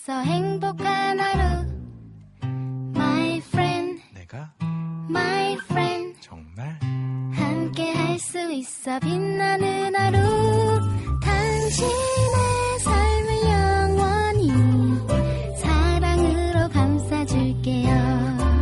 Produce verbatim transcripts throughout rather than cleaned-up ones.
있어 행복한 하루 My friend 내가 My friend 정말 함께 할 수 있어 빛나는 하루 당신의 삶을 영원히 사랑으로 감싸줄게요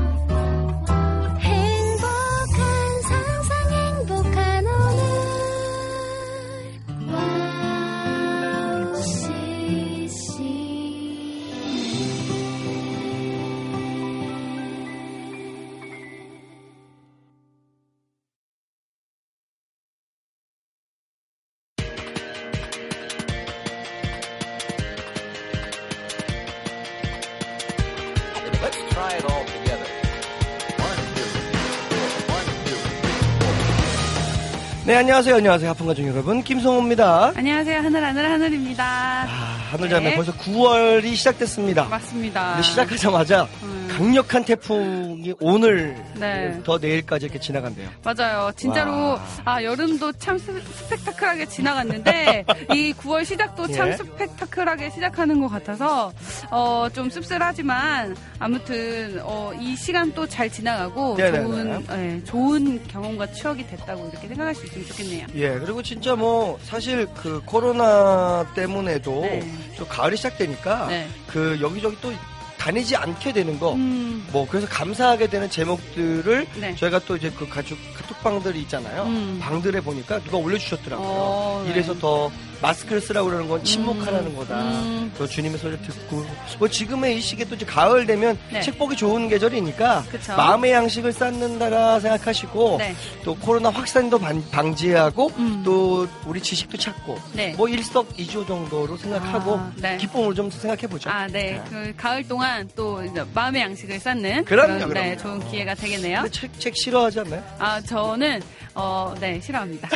네, 안녕하세요. 안녕하세요. 하품가족 여러분. 김성호입니다. 안녕하세요. 하늘, 하늘, 하늘입니다. 아, 하늘자매 네. 벌써 구월이 시작됐습니다. 맞습니다. 근데 시작하자마자 음. 강력한 태풍이 오늘 네. 더 내일까지 이렇게 지나간대요. 맞아요. 진짜로, 와. 아, 여름도 참 스, 스펙타클하게 지나갔는데, 이 구월 시작도 참 예. 스펙타클하게 시작하는 것 같아서, 어, 좀 씁쓸하지만, 아무튼, 어, 이 시간 또 잘 지나가고, 네네네. 좋은, 예, 좋은 경험과 추억이 됐다고 이렇게 생각할 수 있으면 좋겠네요. 예, 그리고 진짜 뭐, 사실 그 코로나 때문에도 네. 또 가을이 시작되니까, 네. 그 여기저기 또 다니지 않게 되는 거, 음. 뭐, 그래서 감사하게 되는 제목들을 네. 저희가 또 이제 그 가족 카톡방들이 있잖아요. 음. 방들에 보니까 누가 올려주셨더라고요. 어, 네. 이래서 더 마스크를 쓰라고 그러는 건 침묵하라는 음. 거다. 음. 또 주님의 소리를 듣고. 뭐 지금의 이 시기에 또 이제 가을 되면 네. 책 보기 좋은 계절이니까 그쵸. 마음의 양식을 쌓는다라 생각하시고 네. 또 코로나 확산도 방, 방지하고 음. 또 우리 지식도 찾고 네. 뭐 일석이조 정도로 생각하고 아, 네. 기쁨을 좀 생각해보죠. 아, 네. 그 가을 동안 또 이제 마음의 양식을 쌓는 그럼요, 그런, 네, 그럼요. 좋은 기회가 되겠네요. 근데 책, 책 싫어하지 않나요? 아, 저는 어, 네, 싫어합니다.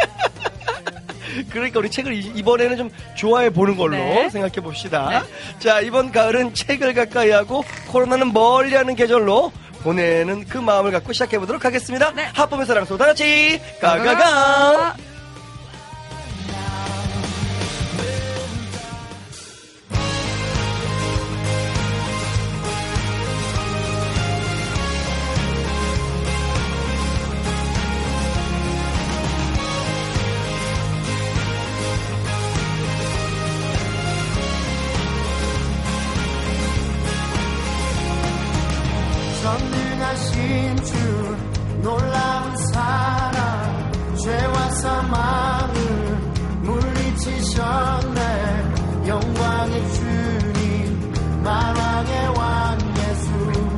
그러니까 우리 책을 이- 이번에는 좀 좋아해 보는 걸로 네. 생각해 봅시다. 네. 자, 이번 가을은 책을 가까이 하고 코로나는 멀리 하는 계절로 보내는 그 마음을 갖고 시작해 보도록 하겠습니다. 네. 하품의 사랑소 다 같이 가가가. 전능하신 주 놀라운 사랑 죄와 사망을 물리치셨네 영광의 주님 만왕의 왕 예수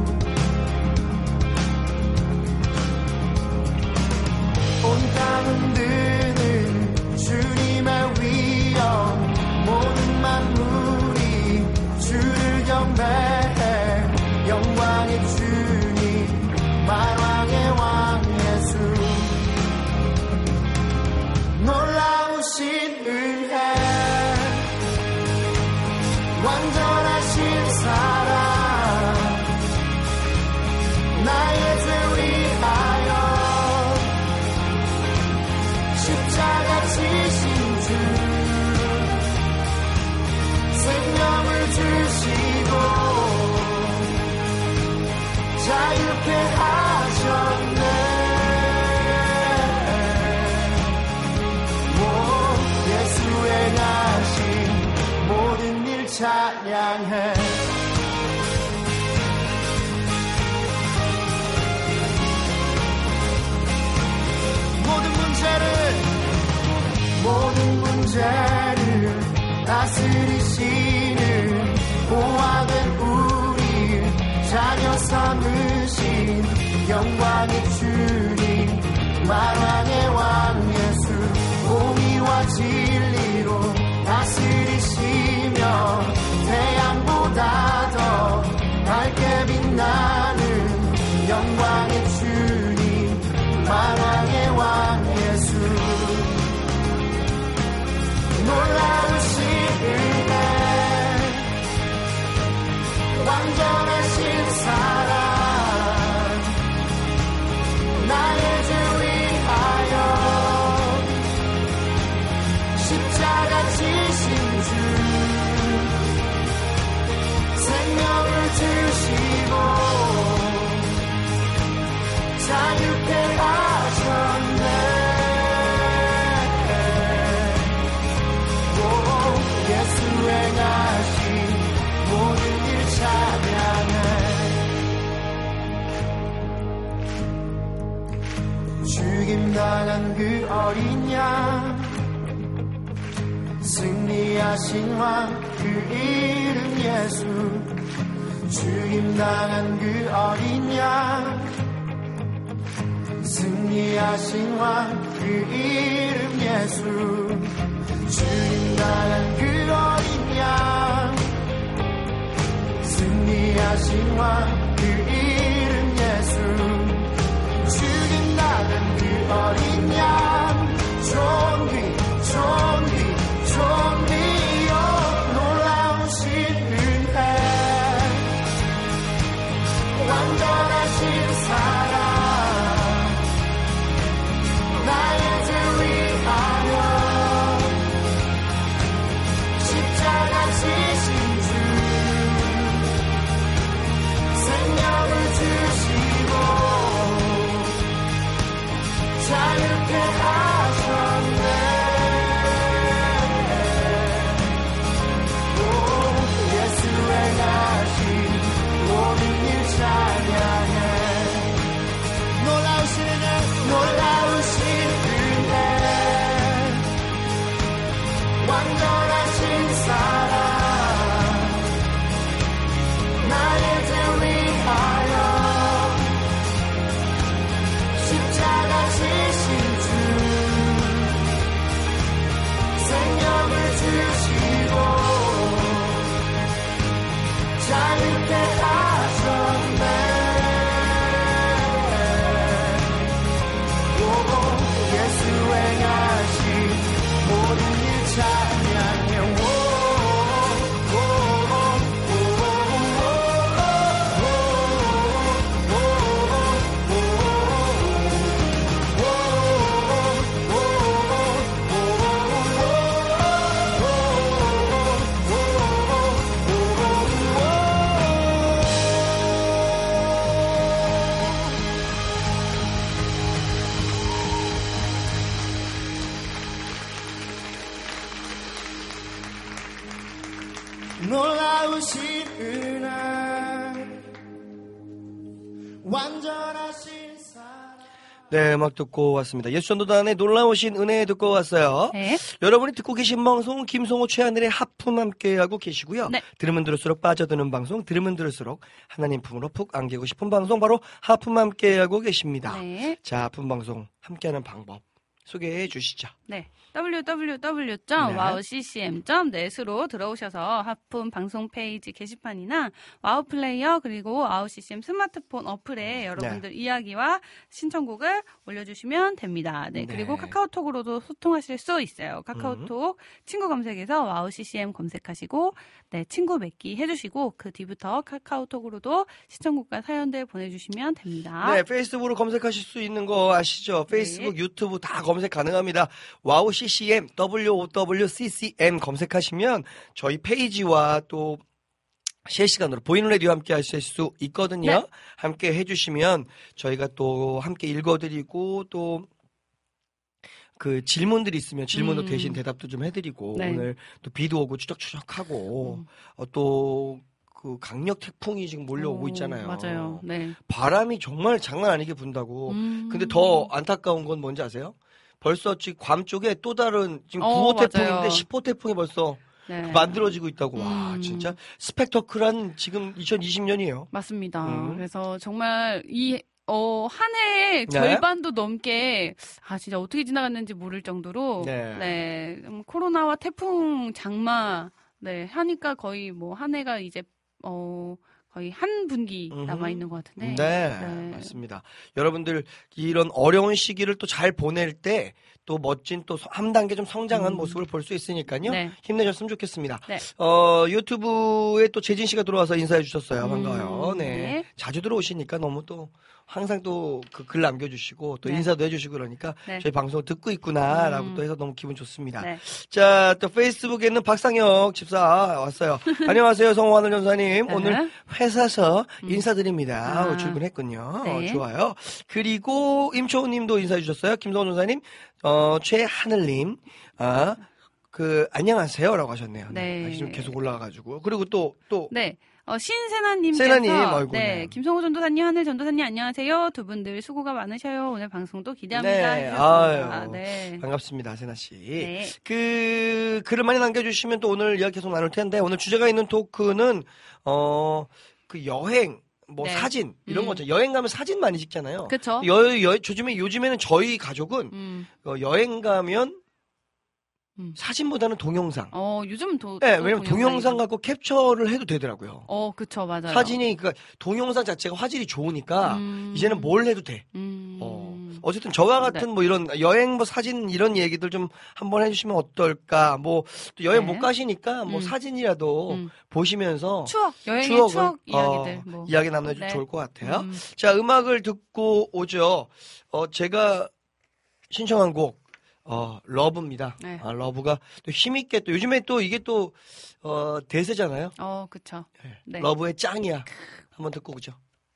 온 땅 흔드는 주님의 위엄 모든 만물이 주를 경배해 영광의 주님 만왕의 왕 예수 놀라우신 은혜 완전하신 사랑 나의 죄 위하여 십자가 지신 주 생명을 주시고 자유케 하셨네 오, 예수의 나신 모든 일 찬양해 모든 문제를 모든 문제를 다스리시는 보화된 우리 자녀 삼으신 영광의 주님 만왕의 왕 예수 공의와 진리로 다스리시며 태양보다 더 밝게 빛나는 영광의 주님 만왕의 왕 예수 놀라우신 은혜 완전하신 사랑 나의 죄 위하여 죽임당한 그 어린 양 승리하신 왕 그 이름 예수 죽임당한 그 어린 양 승리하신 왕 그 이름 예수 죽임당한 그 어린 양 승리하신 왕 그 이름 예수 죽임당한 그 어린 양 존귀 존귀 존귀여 놀라우신 은혜 완전하신 사랑 나의 죄 위하여 십자가 지신 주 생명을 주시고 자유케 하셨네 오 예수 행하신 모든 일 찬양해 놀라우신 은혜 놀라우신 은혜 완전하신 사랑 나의 죄 위하여 십자가 지신 주 생명을 주시고 자유케 하셨네 오 예수 행하신 모든 일 찬양해 오, 오, 오, 오, 놀라우신 은혜 완전하신 사랑 네, 음악 듣고 왔습니다. 예수전도단의 놀라우신 은혜 듣고 왔어요. 네. 여러분이 듣고 계신 방송은 김성호 최하늘의 하품 함께하고 계시고요. 네. 들으면 들을수록 빠져드는 방송, 들으면 들을수록 하나님 품으로 푹 안기고 싶은 방송 바로 하품 함께하고 계십니다. 네. 자, 하품 방송 함께하는 방법 소개해 주시죠. 네. 더블유 더블유 더블유 점 와우 씨씨엠 점 넷으로 들어오셔서 하품 방송 페이지 게시판이나 와우 플레이어 그리고 와우 씨씨엠 스마트폰 어플에 여러분들 네. 이야기와 신청곡을 올려주시면 됩니다. 네. 그리고 네. 카카오톡으로도 소통하실 수 있어요. 카카오톡 음. 친구 검색에서 와우 씨씨엠 검색하시고 네 친구 맺기 해주시고 그 뒤부터 카카오톡으로도 신청곡과 사연들 보내주시면 됩니다. 네. 페이스북으로 검색하실 수 있는 거 아시죠? 페이스북, 네. 유튜브 다 검색 가능합니다. 와우 씨씨엠, 더블유오더블유씨씨엠 검색하시면 저희 페이지와 또 실시간으로 보이는 라디오 함께 하실 수 있거든요. 네. 함께 해주시면 저희가 또 함께 읽어드리고 또 그 질문들이 있으면 질문도 음. 대신 대답도 좀 해드리고 네. 오늘 또 비도 오고 추적추적하고 음. 어, 또 그 강력 태풍이 지금 몰려오고 오, 있잖아요. 맞아요. 네. 바람이 정말 장난 아니게 분다고. 음. 근데 더 안타까운 건 뭔지 아세요? 벌써 지금 괌 쪽에 또 다른 지금 어, 구 호 태풍인데 십 호 태풍이 벌써 네. 만들어지고 있다고. 음. 와, 진짜 스펙터클한 지금 이천이십 년이에요. 맞습니다. 음. 그래서 정말 이 어, 한 해의 네. 절반도 넘게, 아, 진짜 어떻게 지나갔는지 모를 정도로, 네. 네. 음, 코로나와 태풍 장마, 네, 하니까 거의 뭐, 한 해가 이제, 어, 거의 한 분기 남아있는 것 같은데. 네, 네. 맞습니다. 여러분들, 이런 어려운 시기를 또 잘 보낼 때, 또 멋진 또 한 단계 좀 성장한 음. 모습을 볼 수 있으니까요. 네. 힘내셨으면 좋겠습니다. 네. 어, 유튜브에 또 재진 씨가 들어와서 인사해 주셨어요. 음. 반가워요. 네. 네. 자주 들어오시니까 너무 또 항상 또 그 글 남겨주시고 또 네. 인사도 해주시고 그러니까 네. 저희 방송 듣고 있구나라고 음. 또 해서 너무 기분 좋습니다. 네. 자, 또 페이스북에는 박상혁 집사 왔어요. 안녕하세요, 성호하늘 전사님. 오늘 회사서 음. 인사드립니다. 아. 출근했군요. 네. 어, 좋아요. 그리고 임초우님도 인사해 주셨어요. 김성호 전사님, 어, 최하늘님, 아, 그 안녕하세요라고 하셨네요. 네. 네. 지금 계속 올라가가지고 그리고 또 또. 네. 어, 신세나님께서 세나님, 아이고, 네, 네. 김성호 전도사님, 하늘 전도사님 안녕하세요. 두 분들 수고가 많으셔요. 오늘 방송도 기대합니다. 네, 해주셨습니다. 아유, 네. 반갑습니다, 세나 씨. 네. 그 글을 많이 남겨주시면 또 오늘 이야기 계속 나눌 텐데 오늘 주제가 있는 토크는 어 그 여행. 뭐 네. 사진 이런 음. 거죠. 여행 가면 사진 많이 찍잖아요. 그렇죠. 여, 여, 요즘에 요즘에는 저희 가족은 음. 어, 여행 가면 음. 사진보다는 동영상. 어, 요즘 도, 네, 또 왜냐면 동영상이죠. 동영상 갖고 캡처를 해도 되더라고요. 어, 그쵸, 맞아요. 사진이 그러니까 동영상 자체가 화질이 좋으니까 음. 이제는 뭘 해도 돼. 음. 어. 어쨌든 저와 같은 네. 뭐 이런 여행 뭐 사진 이런 얘기들 좀 한번 해주시면 어떨까. 뭐 또 여행 네. 못 가시니까 뭐 음. 사진이라도 음. 보시면서 추억, 여행의 추억을, 추억 이야기들. 어, 뭐. 이야기 나눠주면 네. 좋을 것 같아요. 음. 자, 음악을 듣고 오죠. 어, 제가 신청한 곡, 어, 러브입니다. 네. 아, 러브가 또 힘있게 또 요즘에 또 이게 또, 어, 대세잖아요. 어, 그쵸. 네. 네. 러브의 짱이야. 한번 듣고 오죠.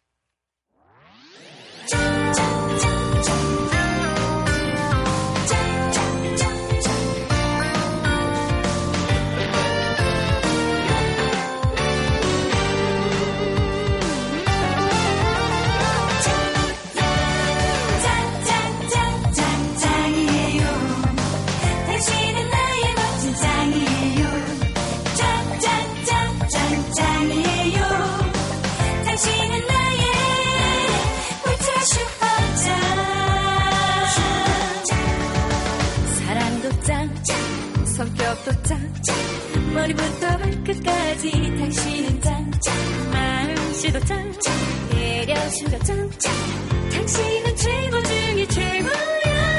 성격도 짱 머리부터 발끝까지 당신은 짱 마음씨도 짱 배려심도 짱 당신은 최고 중에 최고야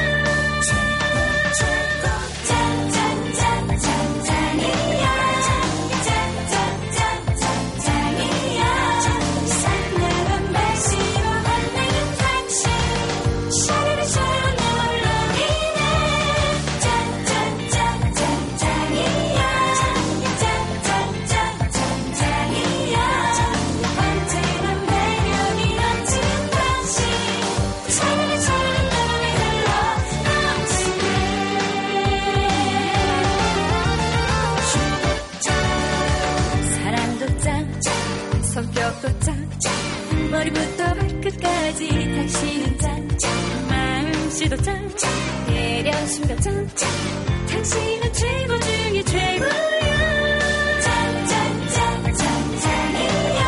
짱짱짱짱짱짱이야 짱짱짱짱짱이야 상냥한 말씨로 만나는 당신 샤르르 샤르르 내 몰록이네 성격도 짱 머리부터 발끝까지 당신은 짱 마음씨도 짱 배려심도 짱 당신은 최고 중에 최고야 짱짱짱짱짱이야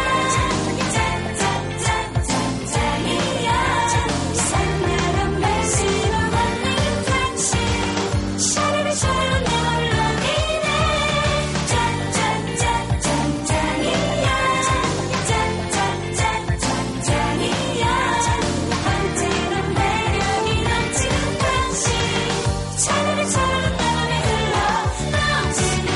짱짱짱짱짱이야 상냥한 말씨로 만나는 당신 샤르르 샤르르 내 몰록이네 짱짱짱짱짱짱이야 짱짱짱짱짱이야 언제나 매력이 넘치는 당신 샤르르 샤르르 내 맘에 흘러 넘치네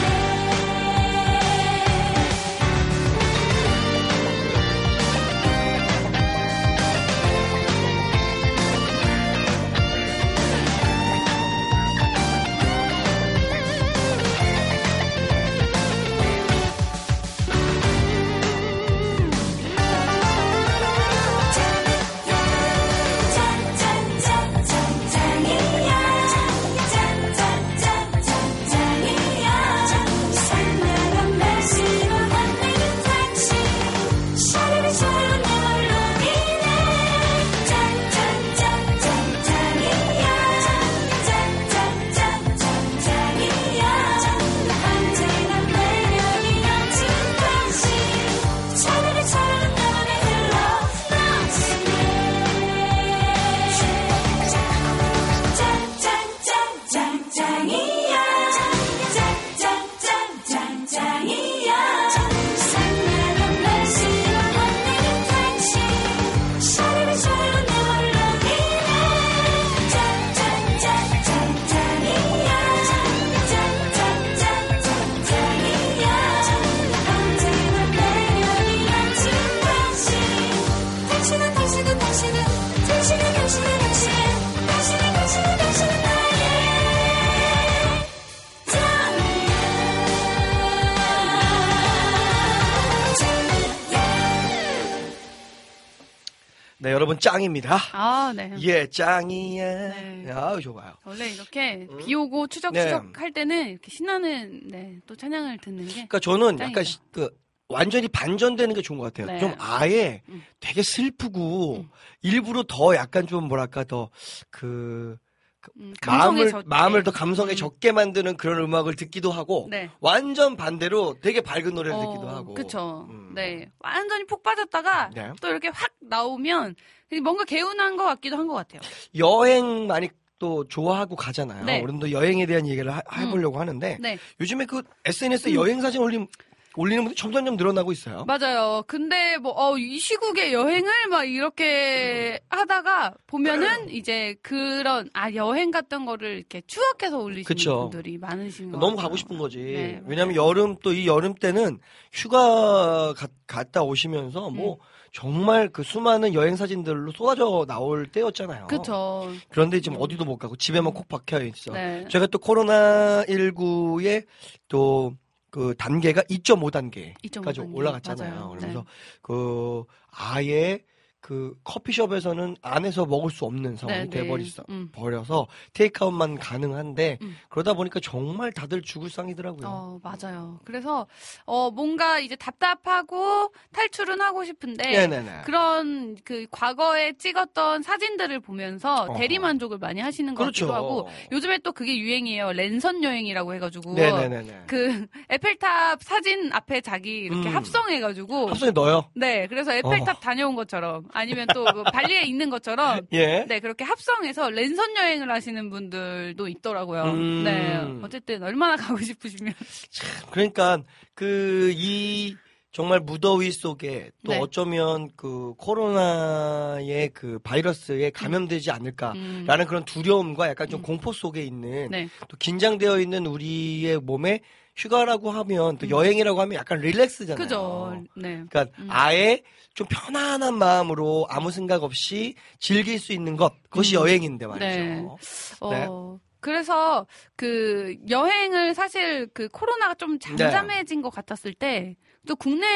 짱짱짱짱짱이야 짱짱짱짱짱이야 상냥한 말씨로 만나는 당신 샤르르 샤르르 내 몰록이네 짱짱짱짱짱이야 짱짱짱짱짱이야 언제나 매력이 넘치는 당신 샤르르 샤르르 내 맘에 흘러 넘치네 짱짱짱짱짱이야 짱짱짱짱짱이야 상냥한 말씨로 만나는 당신 샤르르 샤르르 내 몰록이네 짱짱짱짱짱이야 짱짱짱짱짱이야 언제나 매력이 넘치는 당신 당신은 당신은 당신은 당신은 당신은 당신은 당신은 당신은 당신은 나의 네, 여러분 짱입니다. 아, 네. 예, 짱이야. 네. 아우, 좋아요. 원래 이렇게 비 오고 추적추적 할 때는 이렇게 신나는 네, 또 찬양을 듣는 게 그러니까 저는 짱이죠. 약간 시- 그 완전히 반전되는 게 좋은 것 같아요. 네. 좀 아예 음. 되게 슬프고 음. 일부러 더 약간 좀 뭐랄까 더 그 음, 감성에 마음을 젖게. 마음을 더 감성에 음. 적게 만드는 그런 음악을 듣기도 하고 네. 완전 반대로 되게 밝은 노래를 어, 듣기도 하고. 그쵸. 음. 네. 완전히 푹 빠졌다가 네. 또 이렇게 확 나오면 뭔가 개운한 것 같기도 한 것 같아요. 여행 많이 또 좋아하고 가잖아요. 네. 오늘도 여행에 대한 얘기를 하, 해보려고 음. 하는데 네. 요즘에 그 에스엔에스에 음. 여행 사진 올림 올리는 분들이 점점점 늘어나고 있어요. 맞아요. 근데 뭐, 어, 이 시국에 여행을 막 이렇게 하다가 보면은 이제 그런, 아, 여행 갔던 거를 이렇게 추억해서 올리시는 그쵸. 분들이 많으신 것 너무 같아요. 가고 싶은 거지. 네, 왜냐면 여름 또 이 여름 때는 휴가 가, 갔다 오시면서 뭐 음. 정말 그 수많은 여행 사진들로 쏟아져 나올 때였잖아요. 그쵸. 그런데 지금 음. 어디도 못 가고 집에만 콕 박혀 있어. 네. 제가 또 코로나십구에 또 그 단계가 이 점 오 단계까지 이 점 오 단계. 올라갔잖아요. 맞아요. 그러면서 네. 그 아예 그 커피숍에서는 안에서 먹을 수 없는 상황이 네, 돼버렸어. 네. 음. 버려서 테이크아웃만 가능한데 음. 그러다 보니까 정말 다들 죽을 상이더라고요. 어, 맞아요. 그래서, 어, 뭔가 이제 답답하고 탈출은 하고 싶은데, 네네네. 그런 그 과거에 찍었던 사진들을 보면서 어허. 대리만족을 많이 하시는 것 그렇죠. 같기도 하고, 요즘에 또 그게 유행이에요. 랜선 여행이라고 해가지고, 네네네네. 그 에펠탑 사진 앞에 자기 이렇게 음. 합성해가지고, 합성에 넣어요. 네, 그래서 에펠탑 어. 다녀온 것처럼, 아니면 또 그 발리에 있는 것처럼, 예. 네, 그렇게 합성해서 랜선 여행을 하시는 분들도 있더라고요. 음. 네, 어쨌든 얼마나 가고 싶으시면. 그러니까 그 이 정말 무더위 속에 또 네. 어쩌면 그 코로나의 그 바이러스에 감염되지 않을까라는 음. 그런 두려움과 약간 좀 음. 공포 속에 있는 네. 또 긴장되어 있는 우리의 몸에 휴가라고 하면 또 음. 여행이라고 하면 약간 릴렉스잖아요. 그죠. 네. 그러니까 음. 아예 좀 편안한 마음으로 아무 생각 없이 즐길 수 있는 것 그것이 음. 여행인데 말이죠. 네. 어, 네. 그래서 그 여행을 사실 그 코로나가 좀 잠잠해진 것 같았을 때 또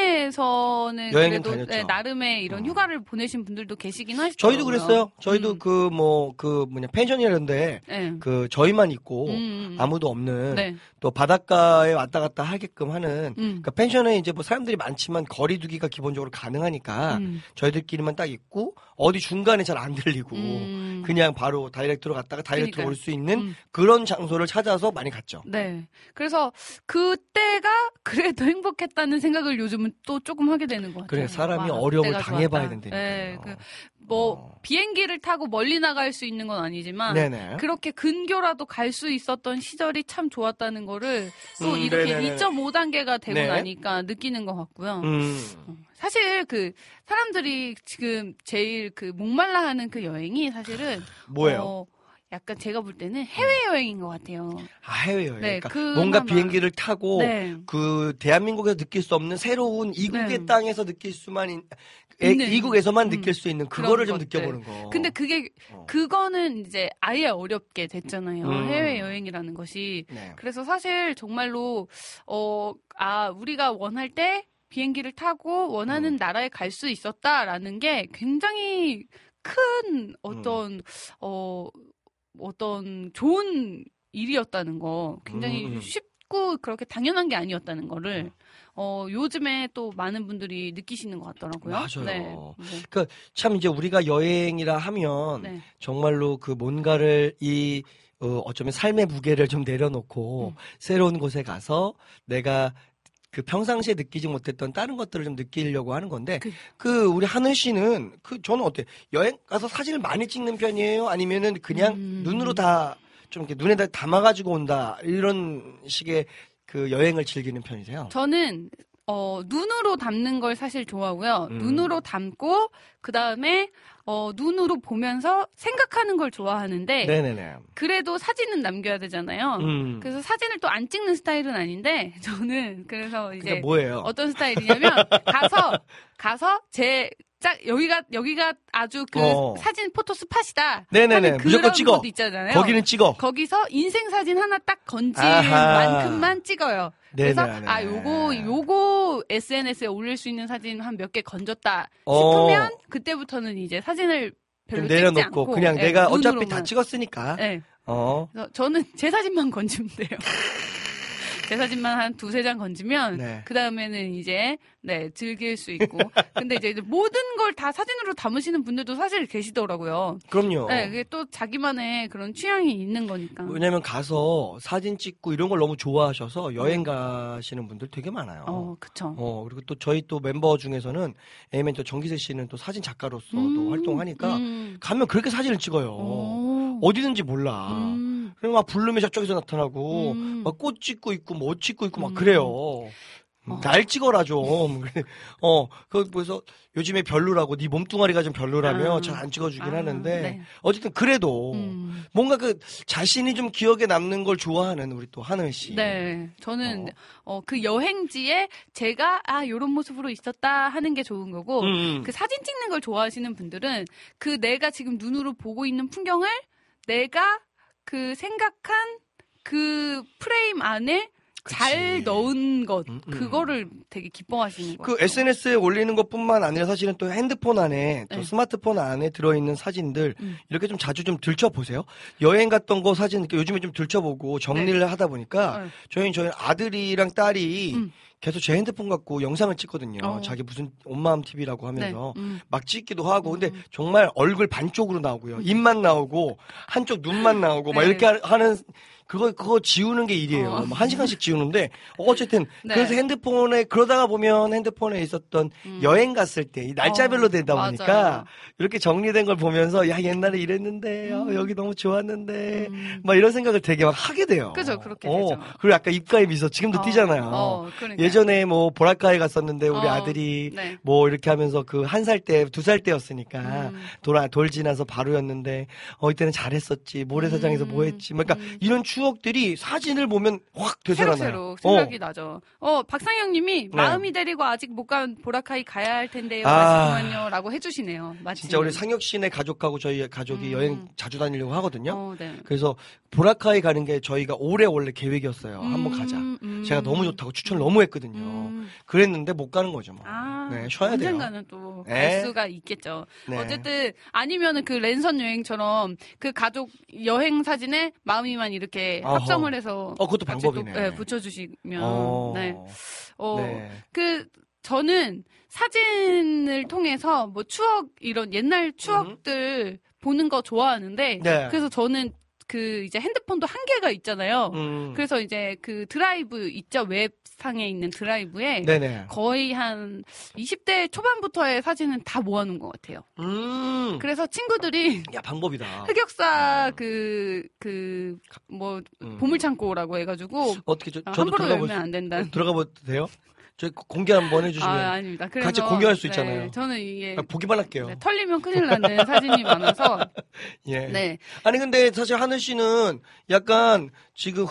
국내에서는 여행은 그래도 다녔죠. 네, 나름의 이런 음. 휴가를 보내신 분들도 계시긴 하시더라고요. 저희도 그랬어요. 저희도 음. 그 뭐 그 뭐냐 펜션이라는데 네. 그 저희만 있고 음, 음. 아무도 없는 네. 또 바닷가에 왔다 갔다 하게끔 하는 음. 그러니까 펜션에 이제 뭐 사람들이 많지만 거리두기가 기본적으로 가능하니까 음. 저희들끼리만 딱 있고 어디 중간에 잘 안 들리고 음. 그냥 바로 다이렉트로 갔다가 다이렉트로 그러니까요. 올 수 있는 음. 그런 장소를 찾아서 많이 갔죠. 네. 그래서 그때가 그래도 행복했다는 생각을 요즘은 또 조금 하게 되는 것 같아요. 그래 사람이 와, 어려움을 그때가 당해봐야 좋았다. 된다니까요. 네. 그 뭐 어. 비행기를 타고 멀리 나갈 수 있는 건 아니지만 네네. 그렇게 근교라도 갈 수 있었던 시절이 참 좋았다는 거를 또 음, 이렇게 네네네. 이 점 오 단계가 되고 네. 나니까 느끼는 것 같고요. 음. 사실 그 사람들이 지금 제일 그 목말라 하는 그 여행이 사실은 뭐예요? 어, 약간 제가 볼 때는 해외여행인 것 같아요. 아, 해외여행. 네, 그러니까 그나마- 뭔가 비행기를 타고 네. 그 대한민국에서 느낄 수 없는 새로운 이국의 네. 땅에서 느낄 수만 있, 에, 있는, 이국에서만 음, 느낄 수 있는 그런 그거를 좀 것들. 느껴보는 거. 근데 그게 어. 그거는 이제 아예 어렵게 됐잖아요. 음. 해외 여행이라는 것이. 네. 그래서 사실 정말로 어 아 우리가 원할 때 비행기를 타고 원하는 음. 나라에 갈 수 있었다라는 게 굉장히 큰 어떤 음. 어 어떤 좋은 일이었다는 거 굉장히 음, 음. 쉽고 그렇게 당연한 게 아니었다는 거를 음. 어 요즘에 또 많은 분들이 느끼시는 것 같더라고요. 맞아요. 네. 네. 그 참 이제 우리가 여행이라 하면 네. 정말로 그 뭔가를 이 어, 어쩌면 삶의 무게를 좀 내려놓고 음. 새로운 곳에 가서 내가 그 평상시에 느끼지 못했던 다른 것들을 좀 느끼려고 하는 건데 그, 그- 우리 하늘 씨는 그 저는 어때 여행 가서 사진을 많이 찍는 편이에요? 아니면은 그냥 음. 눈으로 다 좀 이렇게 눈에다 담아가지고 온다 이런 식의 그 여행을 즐기는 편이세요? 저는 어 눈으로 담는 걸 사실 좋아하고요. 음. 눈으로 담고 그 다음에 어 눈으로 보면서 생각하는 걸 좋아하는데 네네네. 그래도 사진은 남겨야 되잖아요. 음. 그래서 사진을 또 안 찍는 스타일은 아닌데 저는 그래서 이제 그러니까 뭐예요? 어떤 스타일이냐면 가서 가서 제 짝 여기가 여기가 아주 그 어. 사진 포토 스팟이다. 네네네. 하는 무조건 그런 찍어. 곳 있잖아요. 거기는 찍어. 거기서 인생 사진 하나 딱 건질 아하. 만큼만 찍어요. 그래서 네네네. 아 요거 요거 에스엔에스에 올릴 수 있는 사진 한 몇 개 건졌다 어. 싶으면 그때부터는 이제 사진을 별로 좀 찍지 내려놓고 않고 그냥 예, 내가 어차피 눈으로만. 다 찍었으니까. 네. 어. 그래서 저는 제 사진만 건지면 돼요. 제 사진만 한 두세 장 건지면 네. 그 다음에는 이제 네 즐길 수 있고 근데 이제 모든 걸 다 사진으로 담으시는 분들도 사실 계시더라고요. 그럼요. 네, 그게 또 자기만의 그런 취향이 있는 거니까. 왜냐면 가서 사진 찍고 이런 걸 너무 좋아하셔서 여행 가시는 분들 되게 많아요. 어, 그쵸. 어, 그리고 또 저희 또 멤버 중에서는 에이맨 또 정기세 씨는 또 사진 작가로서도 음, 활동하니까 음. 가면 그렇게 사진을 찍어요. 오. 어디든지 몰라. 음. 그리고 막 부르면 저쪽에서 나타나고 음. 막 꽃 찍고 있고 뭐 옷 찍고 있고 막 음. 그래요. 어. 날 찍어라 좀. 어, 그 그래서 요즘에 별로라고 네 몸뚱아리가 좀 별로라며 아. 잘 안 찍어주긴 아, 하는데 네. 어쨌든 그래도 음. 뭔가 그 자신이 좀 기억에 남는 걸 좋아하는 우리 또 하늘 씨. 네, 저는 어. 어, 그 여행지에 제가 아 요런 모습으로 있었다 하는 게 좋은 거고 음. 그 사진 찍는 걸 좋아하시는 분들은 그 내가 지금 눈으로 보고 있는 풍경을 내가 그 생각한 그 프레임 안에 그치. 잘 넣은 것 음, 음. 그거를 되게 기뻐하시는 그 거예요. 에스엔에스에 올리는 것뿐만 아니라 사실은 또 핸드폰 안에 또 네. 스마트폰 안에 들어있는 사진들 음. 이렇게 좀 자주 좀 들춰보세요. 여행 갔던 거 사진 이렇게 요즘에 좀 들춰보고 정리를 하다 보니까 네. 저희는 저희 아들이랑 딸이 음. 계속 제 핸드폰 갖고 영상을 찍거든요. 어. 자기 무슨 온마음 티비라고 하면서 네. 음. 막 찍기도 하고 근데 음. 정말 얼굴 반쪽으로 나오고요. 입만 나오고 한쪽 눈만 나오고 막 네. 이렇게 하- 하는 그거 그거 지우는 게 일이에요. 어. 뭐 한 시간씩 지우는데 어쨌든 네. 그래서 핸드폰에 그러다가 보면 핸드폰에 있었던 음. 여행 갔을 때 이 날짜별로 어, 되다 맞아요. 보니까 이렇게 정리된 걸 보면서 야 옛날에 이랬는데 어, 음. 여기 너무 좋았는데 음. 막 이런 생각을 되게 막 하게 돼요. 그죠, 그렇게 어, 되죠. 그리고 아까 입가에 미소 지금도 어, 띄잖아요. 어, 그러니까요. 예전에 뭐 보라카에 갔었는데 우리 어, 아들이 네. 뭐 이렇게 하면서 그 한 살 때, 두 살 때였으니까 음. 돌아 돌 지나서 바로였는데 어 이때는 잘했었지 모래사장에서 음. 뭐 했지 뭐 그러니까 음. 이런 추억들이 사진을 보면 확 되살아나요. 새록새록 생각이 어. 나죠. 어, 박상영님이 네. 마음이 데리고 아직 못 간 보라카이 가야 할 텐데요. 아. 아쉽구만요라고 해주시네요. 마침. 진짜 우리 상혁 씨네 가족하고 저희 가족이 음. 여행 자주 다니려고 하거든요. 어, 네. 그래서 보라카이 가는 게 저희가 올해 원래 계획이었어요. 한번 음, 가자. 음. 제가 너무 좋다고 추천을 너무 했거든요. 음. 그랬는데 못 가는 거죠. 뭐. 아, 네, 쉬어야 돼요. 언젠가는 또 갈 네. 수가 있겠죠. 네. 어쨌든 아니면은 그 랜선 여행처럼 그 가족 여행 사진에 마음이만 이렇게 어허. 합성을 해서 어, 그것도 같이 방법이네. 또, 네, 붙여주시면 어. 네. 어, 네. 그 저는 사진을 통해서 뭐 추억 이런 옛날 추억들 보는 거 좋아하는데 네. 그래서 저는 그 이제 핸드폰도 한계가 있잖아요. 음. 그래서 이제 그 드라이브 있죠. 웹상에 있는 드라이브에 네네. 거의 한 이십 대 초반부터의 사진은 다 모아놓은 것 같아요. 음. 그래서 친구들이 야 방법이다. 흑역사 그 그 뭐 음. 보물창고라고 해가지고 어떻게 저, 아, 저도 함부로 들어가 볼 열면 안 된다. 수, 들어가 봐도 돼요? 저 공개 한번 해주시면 아 아닙니다. 그래서 같이 공유할 수 네, 있잖아요. 저는 이게 아, 보기만 할게요. 네, 털리면 큰일 나는 사진이 많아서 예. 네. 아니 근데 사실 하늘 씨는 약간 지금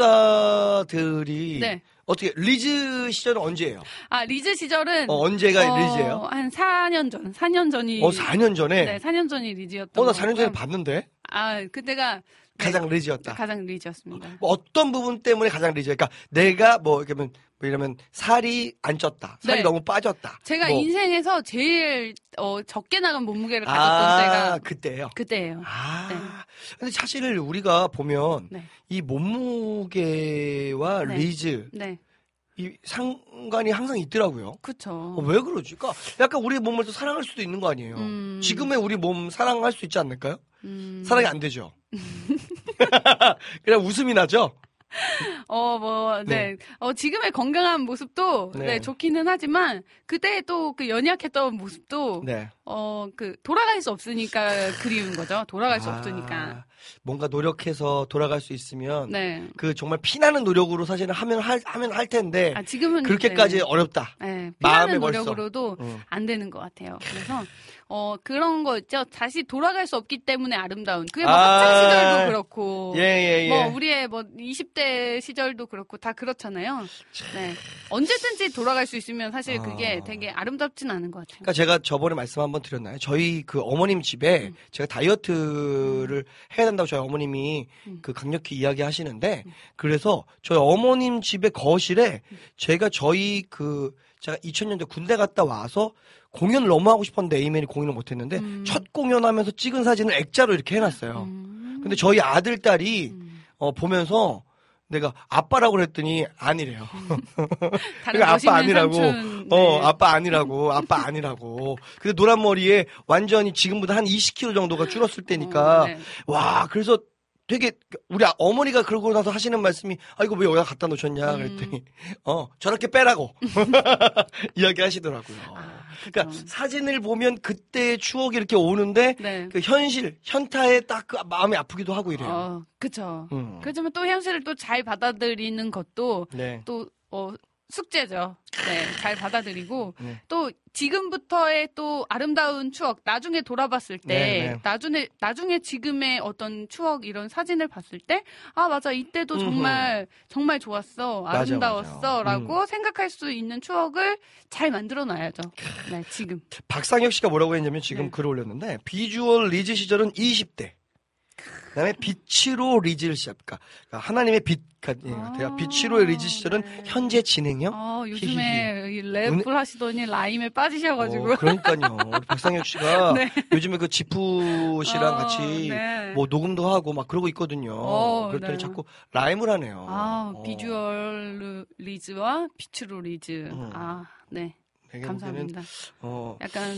흑역사들이 네. 어떻게 리즈 시절은 언제예요? 아 리즈 시절은 어, 언제가 어, 리즈예요? 한 사 년 전, 사 년 전이 어 사 년 전에. 네, 사 년 전이 리즈였던 어 나 사 년 전에 거고요. 봤는데 아 그때가 네, 가장 리즈였다. 가장 리즈였습니다. 뭐 어떤 부분 때문에 가장 리즈? 그러니까 내가 뭐 이러면 뭐 이러면 살이 안 쪘다, 살이 네. 너무 빠졌다. 제가 뭐. 제일 제일 어, 적게 나간 몸무게를 가졌던 아 때가 그때예요. 그때예요. 아, 네. 근데 사실 우리가 보면 네. 이 몸무게와 네. 리즈 네, 이 상관이 항상 있더라고요. 그쵸. 어, 왜 그러지? 그러니까 약간 우리 몸을 또 사랑할 수도 있는 거 아니에요. 음. 지금의 우리 몸 사랑할 수 있지 않을까요? 음. 사랑이 안 되죠. 그냥 웃음이 나죠. 어, 뭐, 네. 네. 어, 지금의 건강한 모습도, 네. 네, 좋기는 하지만, 그때 또 그 연약했던 모습도, 네. 어, 그, 돌아갈 수 없으니까 그리운 거죠. 돌아갈 수 아, 없으니까. 뭔가 노력해서 돌아갈 수 있으면 네. 그 정말 피나는 노력으로 사실은 하면 할 하면 할 텐데 아, 지금은. 그렇게까지 네. 어렵다. 네, 마음에 피하는 벌써. 노력으로도 음. 안 되는 것 같아요. 그래서 어 그런 거 있죠. 다시 돌아갈 수 없기 때문에 아름다운. 그게 뭐 아. 학창 시절도 그렇고, 예, 예, 예. 뭐 우리의 뭐 이십 대 시절도 그렇고 다 그렇잖아요. 네, 언제든지 돌아갈 수 있으면 사실 그게 아. 되게 아름답진 않은 것 같아요. 그러니까 제가 저번에 말씀 한번 드렸나요? 저희 그 어머님 집에 음. 제가 다이어트를 해야 된다고 저희 어머님이 음. 그 강력히 이야기하시는데 그래서 저희 어머님 집의 거실에 제가 저희 그 제가 이천 년대 군대 갔다 와서 공연을 너무 하고 싶었는데 에이맨이 공연을 못했는데 음. 첫 공연하면서 찍은 사진을 액자로 이렇게 해놨어요. 음. 근데 저희 아들 딸이 음. 어, 보면서 내가 아빠라고 그랬더니 아니래요. 다른 그러니까 아빠 아니라고. 삼촌, 네. 어, 아빠 아니라고. 아빠 아니라고. 근데 노란 머리에 완전히 지금보다 한 이십 킬로그램 정도가 줄었을 때니까 어, 네. 와, 그래서 되게 우리 어머니가 그러고 나서 하시는 말씀이 아 이거 왜 여기다 갖다 놓으셨냐 그랬더니 음. 어 저렇게 빼라고 이야기하시더라고요. 아, 그러니까 사진을 보면 그때의 추억이 이렇게 오는데 네. 그 현실 현타에 딱 그 마음이 아프기도 하고 이래요. 어, 그렇죠. 음. 그렇지만 또 현실을 또 잘 받아들이는 것도 네. 또 어, 숙제죠. 네, 잘 받아들이고 네. 또 지금부터의 또 아름다운 추억 나중에 돌아봤을 때 네, 네. 나중에 나중에 지금의 어떤 추억 이런 사진을 봤을 때 아 맞아 이때도 음흠. 정말 정말 좋았어 아름다웠어라고 음. 생각할 수 있는 추억을 잘 만들어놔야죠. 네, 지금 박상혁 씨가 뭐라고 했냐면 지금 네. 글을 올렸는데 비주얼 리즈 시절은 이십 대. 그다음에 빛으로 리즈를 시작. 그러니까 하나님의 빛, 그러니까 아, 빛으로의 리즈 시절은 네. 현재 진행형. 어, 요즘에 이 랩을 은... 하시더니 라임에 빠지셔가지고. 어, 그러니까요. 우리 박상혁 씨가 네. 요즘에 그 지프 씨랑 어, 같이 네. 뭐 녹음도 하고 막 그러고 있거든요. 어, 그랬더니 네. 자꾸 라임을 하네요. 아, 어. 비주얼 리즈와 빛으로 리즈. 음. 아, 네. 감사합니다. 어, 약간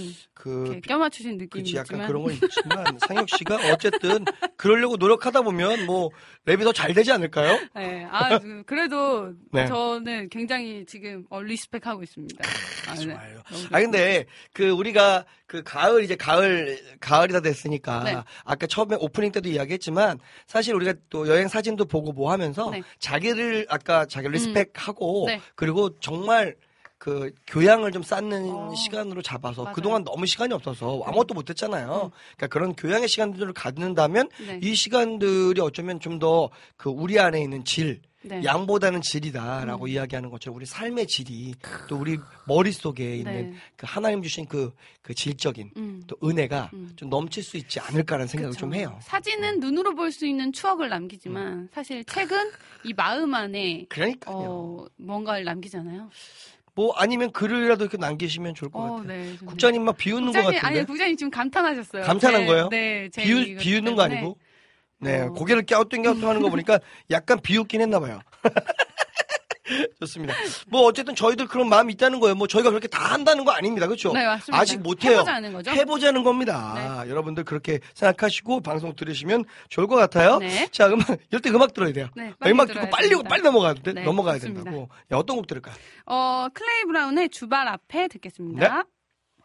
그 껴맞추신 느낌이 그치, 약간 있지만 그런 건 있지만 상혁 씨가 어쨌든 그러려고 노력하다 보면 뭐 랩이 더 잘 되지 않을까요? 네, 아 그래도 네. 저는 굉장히 지금 어, 리스펙하고 있습니다. 아, 네. 좋아요. 아 근데 그 우리가 그 가을 이제 가을 가을이 다 됐으니까 네. 아까 처음에 오프닝 때도 이야기했지만 사실 우리가 또 여행 사진도 보고 뭐 하면서 네. 자기를 아까 자기 리스펙하고 음. 네. 그리고 정말 그 교양을 좀 쌓는 어, 시간으로 잡아서 맞아요. 그동안 너무 시간이 없어서 아무것도 못했잖아요. 음. 그러니까 그런 교양의 시간들을 갖는다면 네. 이 시간들이 어쩌면 좀 더 그 우리 안에 있는 질, 네. 양보다는 질이다라고 음. 이야기하는 것처럼 우리 삶의 질이 또 우리 머릿속에 있는 네. 그 하나님 주신 그, 그 질적인 음. 또 은혜가 음. 좀 넘칠 수 있지 않을까라는 생각을 그쵸. 좀 해요. 사진은 눈으로 볼 수 있는 추억을 남기지만 음. 사실 책은 이 마음 안에 그러니까요. 어, 뭔가를 남기잖아요. 뭐 아니면 글이라도 이렇게 남기시면 좋을 것 어, 같아요. 네, 국장님 막 비웃는 국장님, 것 같은데. 아니, 국장님 지금 감탄하셨어요. 감탄한 제, 거예요? 네, 제 비웃, 비웃는 거 아니고? 네, 어. 고개를 갸우뚱갸우뚱 하는 거 보니까 약간 비웃긴 했나 봐요. 좋습니다. 뭐 어쨌든 저희들 그런 마음이 있다는 거예요. 뭐 저희가 그렇게 다 한다는 거 아닙니다. 그렇죠? 네, 맞습니다. 아직 못해요. 해보자는 거죠? 해보자는 겁니다. 네. 여러분들 그렇게 생각하시고 방송 들으시면 좋을 것 같아요. 네. 자, 음악, 이럴 때 음악 들어야 돼요. 네, 빨리 음악 듣고 빨리, 됩니다. 빨리 넘어가야, 돼, 네, 넘어가야 좋습니다. 된다고. 야, 어떤 곡 들을까요? 어, 클레이 브라운의 주발 앞에 듣겠습니다. 네.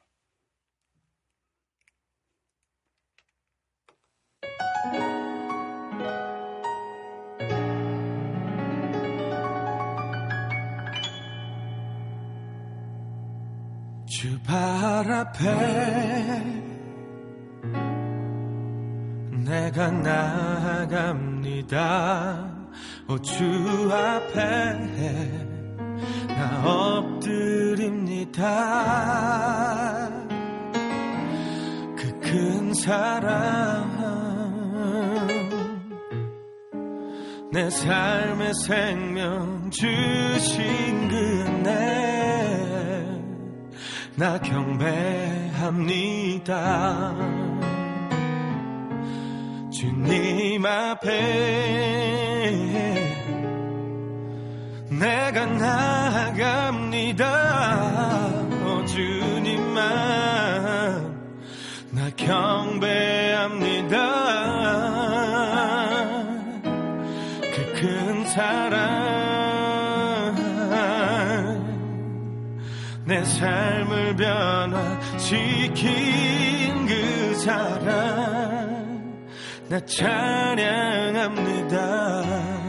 주발 앞에 내가 나아갑니다. 오, 주 앞에 나 엎드립니다. 그 큰 사랑 내 삶의 생명 주신 그네 나 경배합니다. 주님 앞에 내가 나아갑니다. 오, 주님만 나 경배합니다. 그 큰 사랑 내 삶을 변화시킨 그 사랑 나 찬양합니다.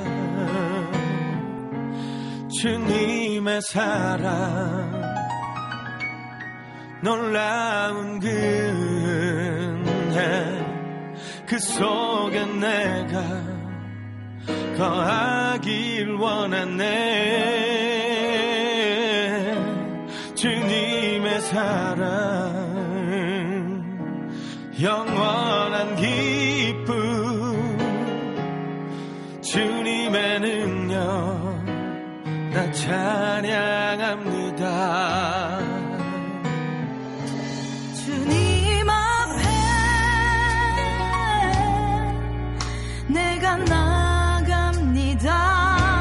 주님의 사랑 놀라운 그 은혜 그 속에 내가 거하길 원하네. 주님의 사랑 영원한 기쁨 주님의 능력 나 찬양합니다. 주님 앞에 내가 나갑니다.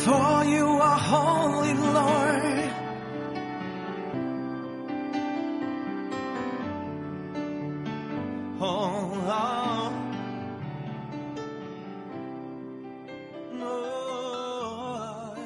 For you are holy, Lord. Oh, oh. No.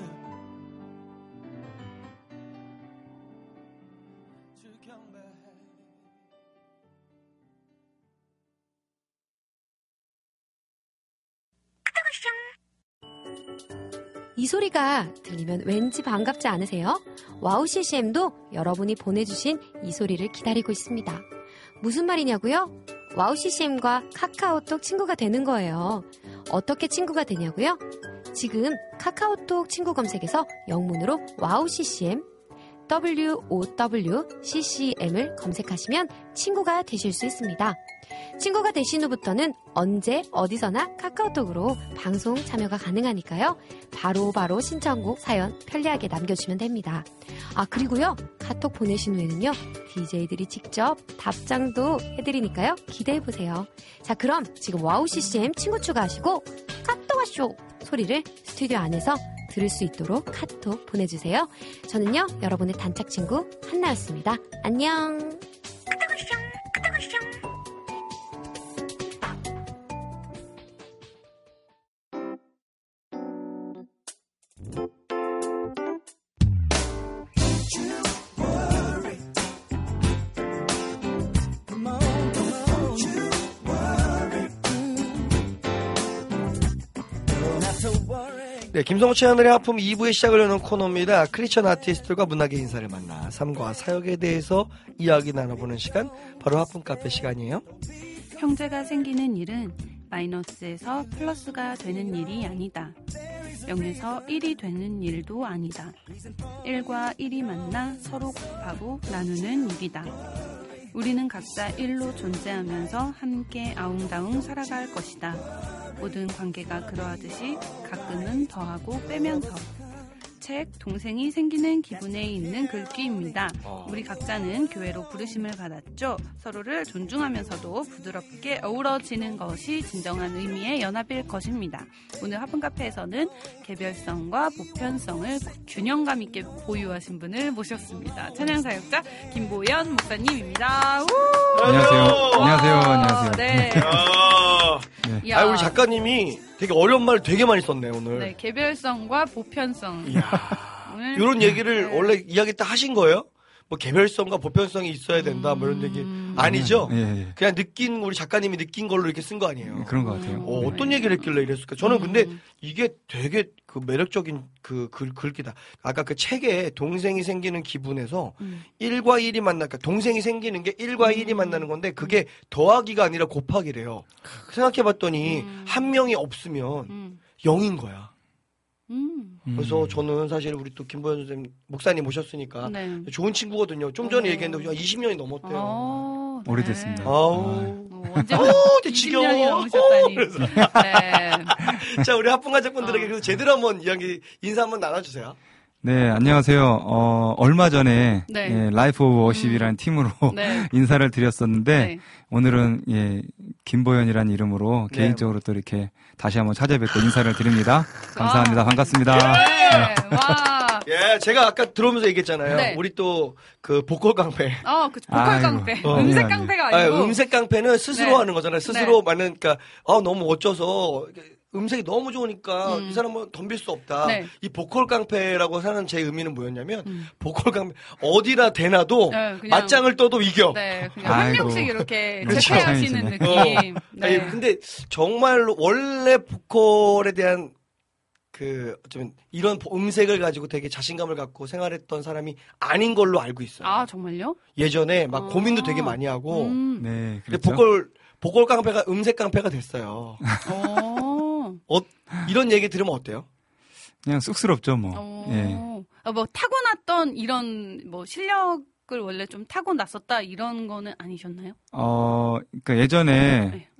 이 소리가 들리면 왠지 반갑지 않으세요? 와우 씨씨엠도 여러분이 보내주신 이 소리를 기다리고 있습니다. 무슨 말이냐고요? 와우 씨씨엠과 카카오톡 친구가 되는 거예요. 어떻게 친구가 되냐고요? 지금 카카오톡 친구 검색에서 영문으로 와우 씨씨엠 더블유 오 더블유 씨씨엠을 검색하시면 친구가 되실 수 있습니다. 친구가 되신 후부터는 언제 어디서나 카카오톡으로 방송 참여가 가능하니까요. 바로바로 바로 신청곡 사연 편리하게 남겨주시면 됩니다. 아 그리고요 카톡 보내신 후에는요 디제이들이 직접 답장도 해드리니까요 기대해보세요. 자 그럼 지금 와우 씨씨엠 친구 추가하시고 카톡 와쇼 소리를 스튜디오 안에서 들을 수 있도록 카톡 보내주세요. 저는요 여러분의 단짝 친구 한나였습니다. 안녕. 네, 김성호 채널의 하품 이 부의 시작을 여는 코너입니다. 크리스천 아티스트들과 문학의 인사를 만나 삶과 사역에 대해서 이야기 나눠보는 시간, 바로 하품 카페 시간이에요. 형제가 생기는 일은 마이너스에서 플러스가 되는 일이 아니다. 영에서 일이 되는 일도 아니다. 일과 일이 만나 서로 곱하고 나누는 일이다. 우리는 각자 일로 존재하면서 함께 아웅다웅 살아갈 것이다. 모든 관계가 그러하듯이 가끔은 더하고 빼면서. 책 동생이 생기는 기분에 있는 글귀입니다. 우리 각자는 교회로 부르심을 받았죠. 서로를 존중하면서도 부드럽게 어우러지는 것이 진정한 의미의 연합일 것입니다. 오늘 하품 카페에서는 개별성과 보편성을 균형감 있게 보유하신 분을 모셨습니다. 찬양 사역자 김보연 목사님입니다. 우! 안녕하세요. 안녕하세요. 안녕하세요. 네. 네. 아, 우리 작가님이 되게 어려운 말 되게 많이 썼네 오늘. 네, 개별성과 보편성. 이야, 오늘 이런 얘기를 네. 원래 이야기 딱 하신 거예요? 뭐 개별성과 보편성이 있어야 된다, 뭐 이런 얘기 아니죠? 예, 예. 그냥 느낀 우리 작가님이 느낀 걸로 이렇게 쓴 거 아니에요? 그런 것 같아요. 어, 어떤 얘기를 했길래 이랬을까? 저는 근데 이게 되게 그 매력적인 그 글, 글귀다. 아까 그 책에 동생이 생기는 기분에서 음. 일과 일이 만나니까 동생이 생기는 게 일과 일이 만나는 건데 그게 더하기가 아니라 곱하기래요. 생각해봤더니 음. 한 명이 없으면 음. 영인 거야. 음. 그래서 저는 사실 우리 또 김보현 선생님 목사님 모셨으니까 네. 좋은 친구거든요. 좀 전에 어. 얘기했는데 이십 년이 넘었대요. 어. 네. 오래됐습니다. 아우. 어, 언제부터 이십 년이 넘으셨다니. 네. 자, 우리 하품 가족분들에게 어. 그래서 제대로 한번 이야기 인사 한번 나눠주세요. 네, 안녕하세요. 어, 얼마 전에 네. 예, 라이프 오브 워십이라는 음. 팀으로 네. 인사를 드렸었는데 네. 오늘은 예, 김보현이라는 이름으로 네. 개인적으로 또 이렇게 다시 한번 찾아뵙고 인사를 드립니다. 감사합니다. 와. 반갑습니다. 네. 네. 와. 예, 제가 아까 들어오면서 얘기했잖아요. 네. 우리 또 그 보컬 깡패. 어, 그 보컬 아이고. 깡패. 어, 음색 네. 깡패가 아니고. 아니, 음색 깡패는 스스로 네. 하는 거잖아요. 스스로 맞는, 그러니까 아 너무 어쩌서. 음색이 너무 좋으니까 음. 이 사람은 덤빌 수 없다. 네. 이 보컬 깡패라고 하는 제 의미는 뭐였냐면 음. 보컬 깡패 어디나 대놔도 네, 그냥, 맞짱을 떠도 이겨. 네, 그냥 한 명씩 이렇게 제패하시는 느낌. 어. 네. 아니, 근데 정말로 원래 보컬에 대한 그 어쩌면 이런 음색을 가지고 되게 자신감을 갖고 생활했던 사람이 아닌 걸로 알고 있어요. 아 정말요? 예전에 막 아. 고민도 되게 많이 하고. 음. 네. 근데 보컬 보컬 깡패가 음색 깡패가 됐어요. 어, 이런 얘기 들으면 어때요? 그냥 쑥스럽죠, 뭐. 어, 예. 뭐 타고났던 이런 뭐 실력을 원래 좀 타고났었다 이런 거는 아니셨나요? 어, 그러니까 예전에 네.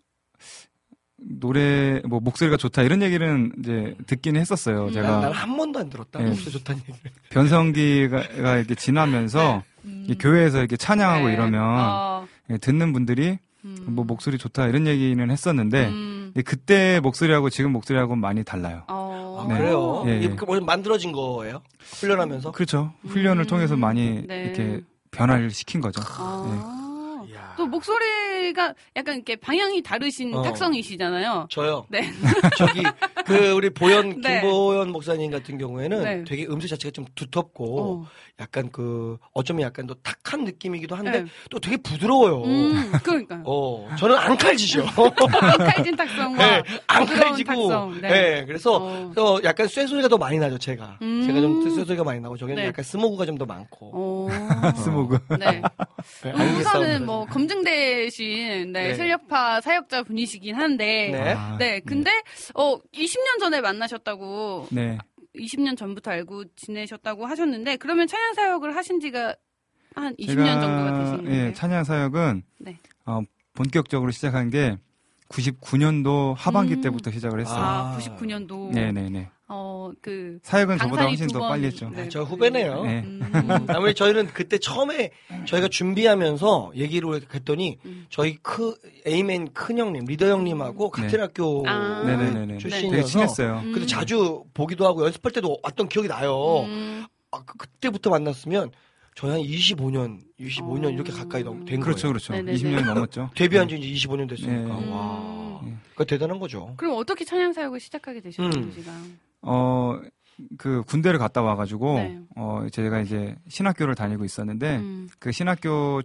노래 뭐 목소리가 좋다 이런 얘기는 이제 듣기는 했었어요. 음. 제가 난 한 번도 안 들었다. 예. 목소리 좋다는 얘기를. 변성기가 이렇게 지나면서 네. 음. 교회에서 이렇게 찬양하고 네. 이러면 어. 듣는 분들이 음. 뭐 목소리 좋다 이런 얘기는 했었는데 음. 그때 목소리하고 지금 목소리하고 많이 달라요. 어. 아, 그래요? 네. 이게 뭐 만들어진 거예요? 훈련하면서? 그렇죠. 훈련을 음. 통해서 많이 네. 이렇게 변화를 시킨 거죠. 아. 네. 또 목소리가 약간 이렇게 방향이 다르신 어. 탁성이시잖아요. 저요? 네. 저기, 그, 우리 보현, 네. 김보현 목사님 같은 경우에는 네. 되게 음색 자체가 좀 두텁고, 어. 약간 그, 어쩌면 약간 또 탁한 느낌이기도 한데, 네. 또 되게 부드러워요. 음, 그러니까요. 어, 저는 안 칼지죠. 안 칼진 탁성과 네, 안 부드러운 칼지고, 탁성. 네. 네. 그래서, 어. 또 약간 쇠소리가 더 많이 나죠, 제가. 음. 제가 좀 쇠소리가 많이 나고, 저기는 네. 약간 스모그가 좀 더 많고. 어. 스모그. 네. 네, 우선은 뭐 검증되신 네, 네. 실력파 사역자 분이시긴 한데, 네. 아, 네. 근데 어 이십 년 전에 만나셨다고, 네. 이십 년 전부터 알고 지내셨다고 하셨는데, 그러면 찬양 사역을 하신 지가 한 이십 제가, 년 정도가 되신 거예요? 예, 찬양 사역은 네. 어, 본격적으로 시작한 게 구십구 년도 하반기 음. 때부터 시작을 했어요. 아, 구십구 년도. 네네네. 어, 그. 사역은 저보다 강산이 훨씬 두 더 번, 빨리 했죠. 네. 저 후배네요. 네. 음. 아무리 저희는 그때 처음에 저희가 준비하면서 얘기를 했더니 음. 저희 크 에이맨 큰 형님 리더 형님하고 같은 네. 학교 아. 네네네네. 되게 출신이어서 친했어요. 근데 음. 자주 보기도 하고 연습할 때도 왔던 기억이 나요. 음. 아, 그, 그때부터 만났으면 저희 한 이십오 년, 이십오 년 어. 이렇게 가까이 넘, 된 그렇죠, 거예요. 그렇죠. 네네네. 이십 년이 넘었죠. 데뷔한 지 이제 이십오 년 됐으니까. 네. 와. 음. 그거 대단한 거죠. 그럼 어떻게 찬양 사역을 시작하게 되셨는지가? 음. 어, 그 군대를 갔다 와가지고, 네. 어, 제가 이제 신학교를 다니고 있었는데, 음. 그 신학교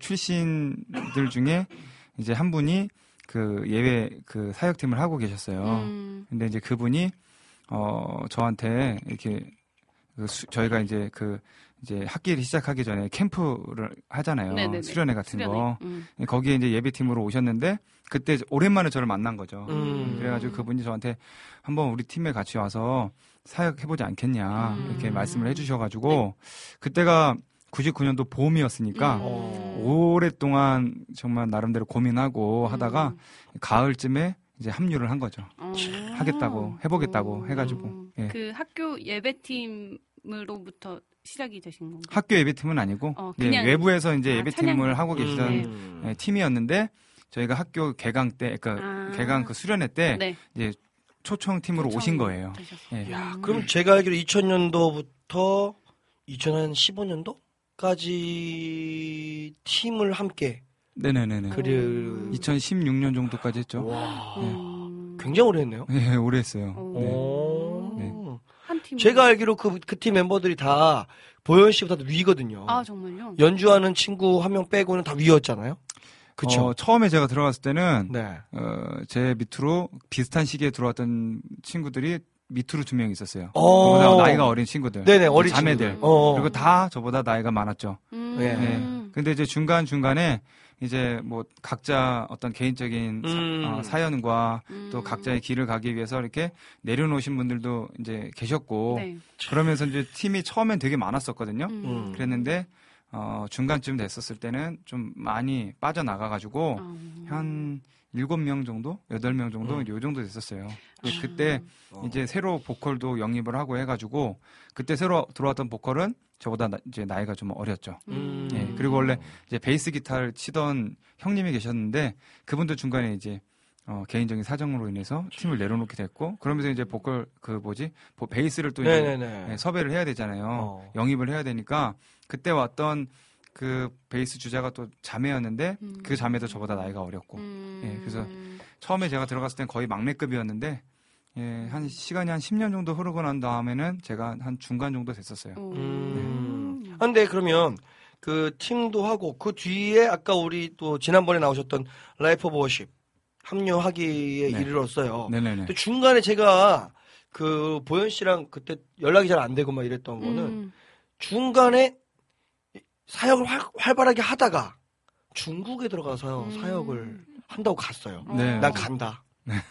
출신들 중에 이제 한 분이 그 예외 그 사역팀을 하고 계셨어요. 음. 근데 이제 그분이, 어, 저한테 이렇게, 그 수, 저희가 이제 그, 이제 학기를 시작하기 전에 캠프를 하잖아요. 네네네. 수련회 같은 수련회. 거. 음. 거기에 이제 예배팀으로 오셨는데, 그때 오랜만에 저를 만난 거죠. 음. 그래가지고 그분이 저한테 한번 우리 팀에 같이 와서 사역해보지 않겠냐, 음. 이렇게 말씀을 해주셔가지고, 네. 그때가 구십구 년도 봄이었으니까, 음. 오랫동안 정말 나름대로 고민하고 하다가, 음. 가을쯤에 이제 합류를 한 거죠. 어. 하겠다고, 해보겠다고 음. 해가지고. 예. 그 학교 예배팀으로부터 시작이 되신 건가요? 학교 예배팀은 아니고, 어, 예, 그냥- 외부에서 이제 아, 예배팀을 찬양. 하고 계시던 음. 예, 팀이었는데, 저희가 학교 개강 때, 그 아. 개강 그 수련회 때, 네. 이제 초청팀으로 오신 거예요. 되셨어요. 예. 야, 음. 그럼 제가 알기로 이천 년도부터 이천십오 년도까지 팀을 함께 네네네네. 그를 이천십육 년 정도까지 했죠. 와, 음. 굉장히 오래 했네요. 예, 오래 했어요. 어. 네. 오. 네. 한 팀. 제가 알기로 그, 그 팀 멤버들이 다 보현 씨보다 위거든요. 아, 정말요? 연주하는 친구 한 명 빼고는 다 위였잖아요. 그쵸? 어, 처음에 제가 들어갔을 때는 네. 어, 제 밑으로 비슷한 시기에 들어왔던 친구들이 밑으로 두 명 있었어요. 어. 저보다 나이가 어린 친구들. 네네, 어린 자매들. 친구들. 어. 그리고 다 저보다 나이가 많았죠. 음. 예. 네. 근데 이제 중간 중간에 이제 뭐 각자 어떤 개인적인 음. 사, 어, 사연과 음. 또 각자의 길을 가기 위해서 이렇게 내려놓으신 분들도 이제 계셨고 네. 그러면서 이제 팀이 처음엔 되게 많았었거든요. 음. 음. 그랬는데 어, 중간쯤 됐었을 때는 좀 많이 빠져나가가지고 아. 한 일곱 명 정도, 여덟 명 정도, 음. 요 정도 됐었어요. 근데 아. 그때 어. 이제 새로 보컬도 영입을 하고 해가지고 그때 새로 들어왔던 보컬은 저보다 나, 이제 나이가 좀 어렸죠. 음. 예, 그리고 원래 이제 베이스 기타를 치던 형님이 계셨는데 그분도 중간에 이제 어, 개인적인 사정으로 인해서 팀을 내려놓게 됐고 그러면서 이제 보컬 그 뭐지 보- 베이스를 또 이제 네네네. 예, 섭외를 해야 되잖아요. 어. 영입을 해야 되니까 그때 왔던 그 베이스 주자가 또 자매였는데 음. 그 자매도 저보다 나이가 어렸고 음. 예, 그래서 처음에 제가 들어갔을 땐 거의 막내급이었는데 예, 한 시간이 한 십 년 정도 흐르고 난 다음에는 제가 한 중간 정도 됐었어요. 오. 음. 아, 근데 그러면 그 팀도 하고 그 뒤에 아까 우리 또 지난번에 나오셨던 라이프 오브 워십 합류하기에 네. 이르렀어요. 네네네. 근데 중간에 제가 그 보현 씨랑 그때 연락이 잘 안 되고 막 이랬던 거는 음. 중간에 사역을 활, 활발하게 하다가 중국에 들어가서 음. 사역을 한다고 갔어요. 네. 난 간다.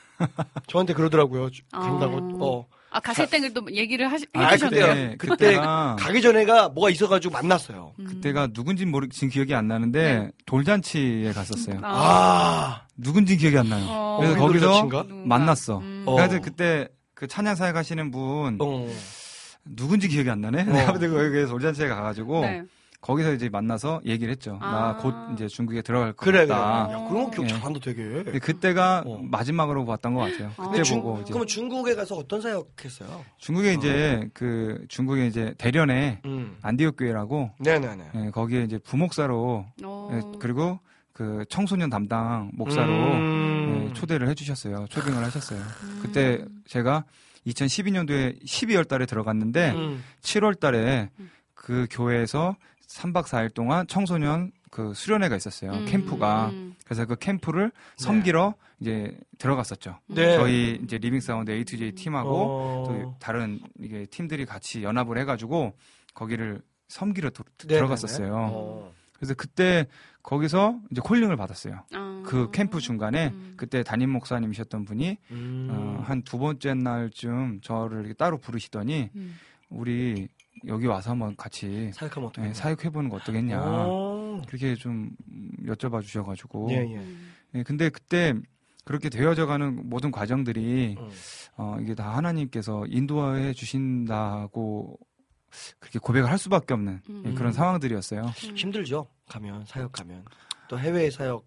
저한테 그러더라고요. 주- 아. 간다고. 어. 아, 가실 때 그래도 얘기를 하시, 아, 해주셨네요. 그때- 그때 그때가 가기 전에가 뭐가 있어가지고 만났어요. 음. 그때가 누군지 모르 지금 기억이 안 나는데 네. 돌잔치에 갔었어요. 아. 아. 누군지 기억이 안 나요. 어. 그래서 우리 거기서 돌잔치인가? 누군가. 만났어. 음. 어. 그래서 그때 그 찬양 사역 하시는 분 어. 누군지 기억이 안 나네. 어. 아무튼 거기에 돌잔치에 가가지고 네. 거기서 이제 만나서 얘기를 했죠. 아. 나 곧 이제 중국에 들어갈 것 그래, 같다. 그래. 야, 그런 거 기억 잘한다 되게. 그때가 어. 마지막으로 봤던 것 같아요. 아. 그때 중, 보고 이제. 그러면 중국에 가서 어떤 사역했어요? 중국에 어. 이제 그 중국에 이제 대련에 음. 안디옥 교회라고. 네네네. 예, 거기에 이제 부목사로 예, 그리고 그 청소년 담당 목사로 음. 예, 초대를 해주셨어요. 초빙을 하셨어요. 음. 그때 제가 이천십이 년도에 십이월 달에 들어갔는데 음. 칠월 달에 그 교회에서 삼 박 사 일 동안 청소년 그 수련회가 있었어요. 음. 캠프가. 그래서 그 캠프를 섬기러 네. 이제 들어갔었죠. 네. 저희 이제 리빙 사운드 에이 투 제이 팀하고 어. 또 다른 이게 팀들이 같이 연합을 해가지고 거기를 섬기러 도, 들어갔었어요. 어. 그래서 그때 거기서 이제 콜링을 받았어요. 아. 그 캠프 중간에 음. 그때 담임 목사님이셨던 분이 음. 어, 한 두 번째 날쯤 저를 이렇게 따로 부르시더니 음. 우리 여기 와서 한번 같이 사역하면 어떻게 네, 사역해보는 거 어떠겠냐 오. 그렇게 좀 여쭤봐 주셔가지고 예, 예. 예, 근데 그때 그렇게 되어져가는 모든 과정들이 음. 어, 이게 다 하나님께서 인도해 주신다고 그렇게 고백을 할 수밖에 없는 음. 예, 그런 상황들이었어요. 음. 힘들죠. 가면 사역 가면 또 해외 사역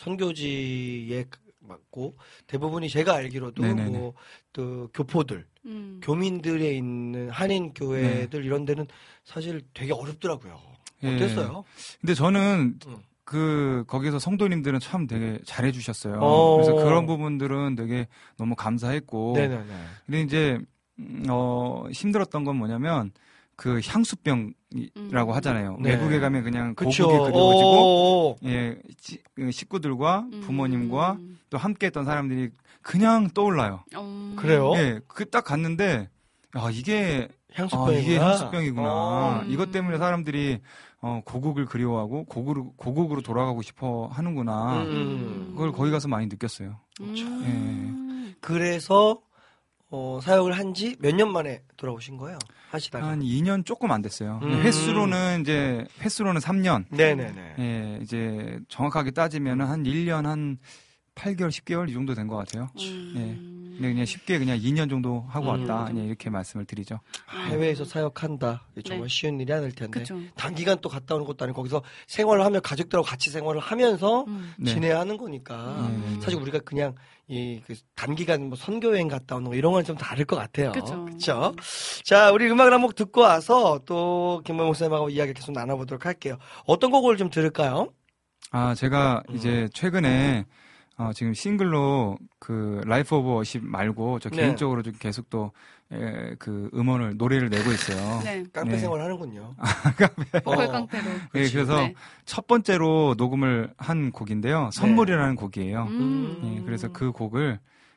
선교지에 맞고 대부분이 제가 알기로도 뭐 또 교포들, 음. 교민들에 있는 한인 교회들 네. 이런 데는 사실 되게 어렵더라고요. 어땠어요? 예. 근데 저는 음. 그 거기서 성도님들은 참 되게 잘해주셨어요. 오. 그래서 그런 부분들은 되게 너무 감사했고. 네네네. 근데 이제 어 힘들었던 건 뭐냐면. 그 향수병이라고 음. 하잖아요. 네. 외국에 가면 그냥 그쵸. 고국이 그려지고 예, 식구들과 음. 부모님과 또 함께했던 사람들이 그냥 떠올라요. 음. 그래요? 예, 그 딱 갔는데 아 이게 향수병이구나. 아, 이게 향수병이구나. 어. 이것 때문에 사람들이 어, 고국을 그리워하고 고국으로, 고국으로 돌아가고 싶어 하는구나. 음. 그걸 거기 가서 많이 느꼈어요. 그렇죠. 예. 그래서 어, 사역을 한 지 몇 년 만에 돌아오신 거예요? 하시다가. 한 이 년 조금 안 됐어요. 음. 횟수로는 이제, 횟수로는 삼 년. 네네네. 예, 이제 정확하게 따지면은 한 일 년 한 팔 개월, 십 개월 이 정도 된 것 같아요. 음. 예. 근데 그냥 쉽게 그냥 이 년 정도 하고 음. 왔다. 그냥 이렇게 말씀을 드리죠. 해외에서 사역한다. 정말 네. 쉬운 일이 아닐 텐데. 그쵸. 단기간 또 갔다 오는 것도 아니고 거기서 생활을 하며 가족들하고 같이 생활을 하면서 음. 지내야 하는 거니까. 음. 사실 우리가 그냥 이 그 단기간 뭐 선교여행 갔다 오는 거 이런 건 좀 다를 것 같아요. 그렇죠. 자, 우리 음악을 한 곡 듣고 와서 또 김모영 목사님하고 이야기 계속 나눠보도록 할게요. 어떤 곡을 좀 들을까요? 아, 제가 음. 이제 최근에 어, 지금 싱글로 그 라이프 오브 워십 말고 저 네. 개인적으로 좀 계속 또 에, 그 음원을 노래를 내고 있어요. 네. 깡패 네. 생활 하는군요. 깡패. 보컬 깡패로. 네, 그래서 네. 첫 번째로 녹음을 한 곡인데요. 선물이라는 네. 곡이에요. 음. 네, 그래서 그 곡을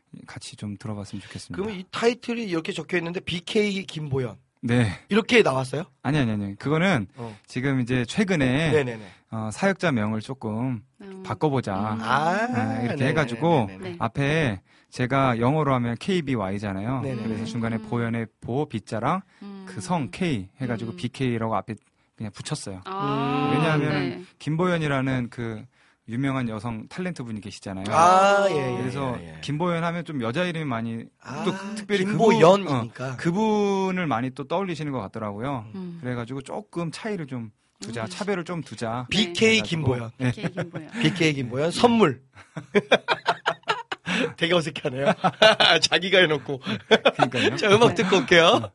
같이 좀 들어봤으면 좋겠습니다. 그러면 이 타이틀이 이렇게 적혀 있는데 비케이 김보연. 네. 이렇게 나왔어요? 아니, 아니, 아니. 그거는 어. 지금 이제 최근에 네네네. 어, 사역자 명을 조금 음. 바꿔보자. 음. 아, 네, 이렇게 네네네. 해가지고 네네네. 앞에 제가 영어로 하면 케이비와이잖아요. 네네네. 그래서 중간에 보연의 보, 빗자랑 음. 그 성 K 해가지고 음. 비케이라고 앞에 그냥 붙였어요. 아, 왜냐하면 네. 김보연이라는 그 유명한 여성 탤런트 분이 계시잖아요. 아, 예, 예, 그래서 예, 예. 김보연 하면 좀 여자 이름이 많이 아, 또 특별히 김보연이니까 그분, 어, 그분을 많이 또 떠올리시는 것 같더라고요. 음. 그래가지고 조금 차이를 좀 두자, 음. 차별을 좀 두자. 비케이 김보연. 네. 비케이 김보연. 비케이 김보연 선물. 되게 어색하네요. 자기가 해놓고. 그러니까요. 자, 음악 듣고 올게요.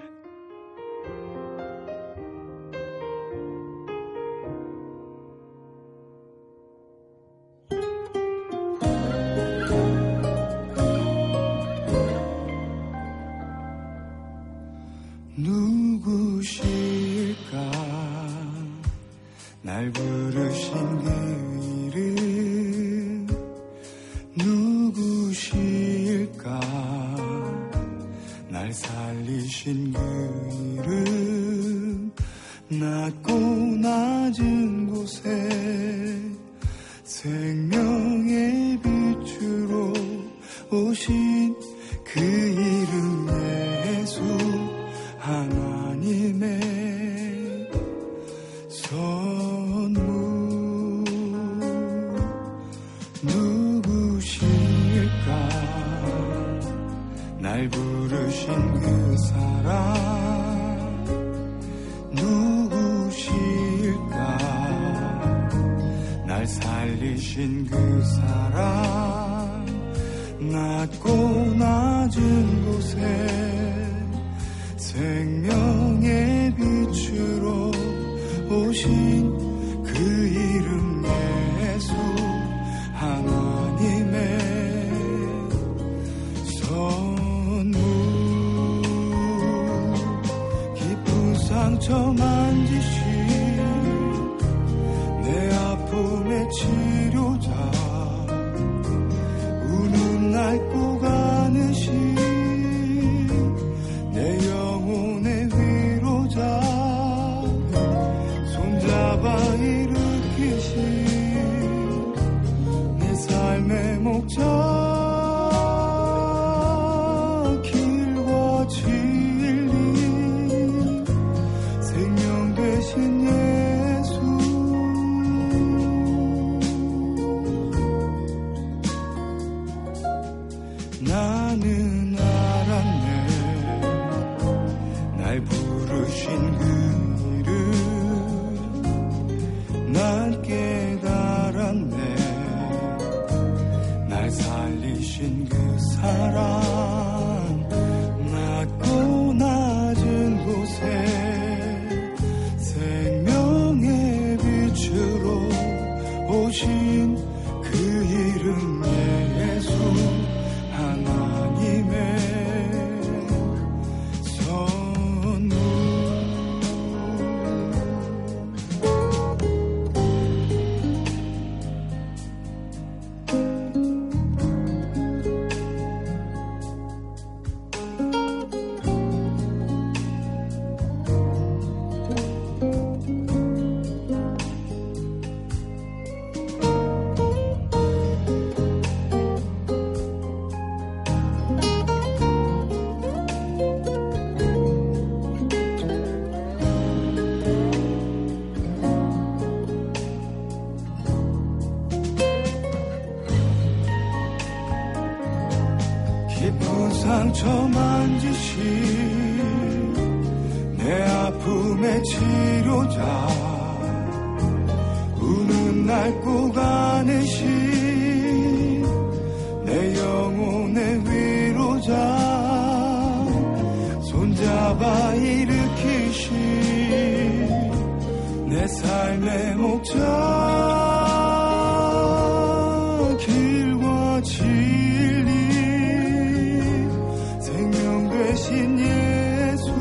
누구실까 날 부르신 그 이름 누구실까 날 살리신 그 이름 낮고 낮은 곳에 생명의 빛으로 오신 그 이름 예수 하나님의 선물 누구실까 날 부르신 그 사랑 누구실까 살리신 그 사랑 낮고 낮은 곳에 생명의 빛으로 오신 그 이름 예수 하나님의 선물 깊은 상처 만지신 내 아픔의 치료자 우는 낡고 가느신 내 영혼의 위로자 손잡아 일으키신 내 삶의 목자 길과 진리 생명 되신 예수 나는 알았네 날 부르신 그 이름 난 깨달았네 날 살리신 그 사랑 낮고 낮은 곳에 생명의 빛으로 오신 그 이름 예수 하나님의 선물 깊은 상처 만지신 내 아픔의 치료자 우는 낡고 가느신 내 영혼의 위로자 손잡아 일으키신 내 삶의 목자 길과 진리 생명 되신 예수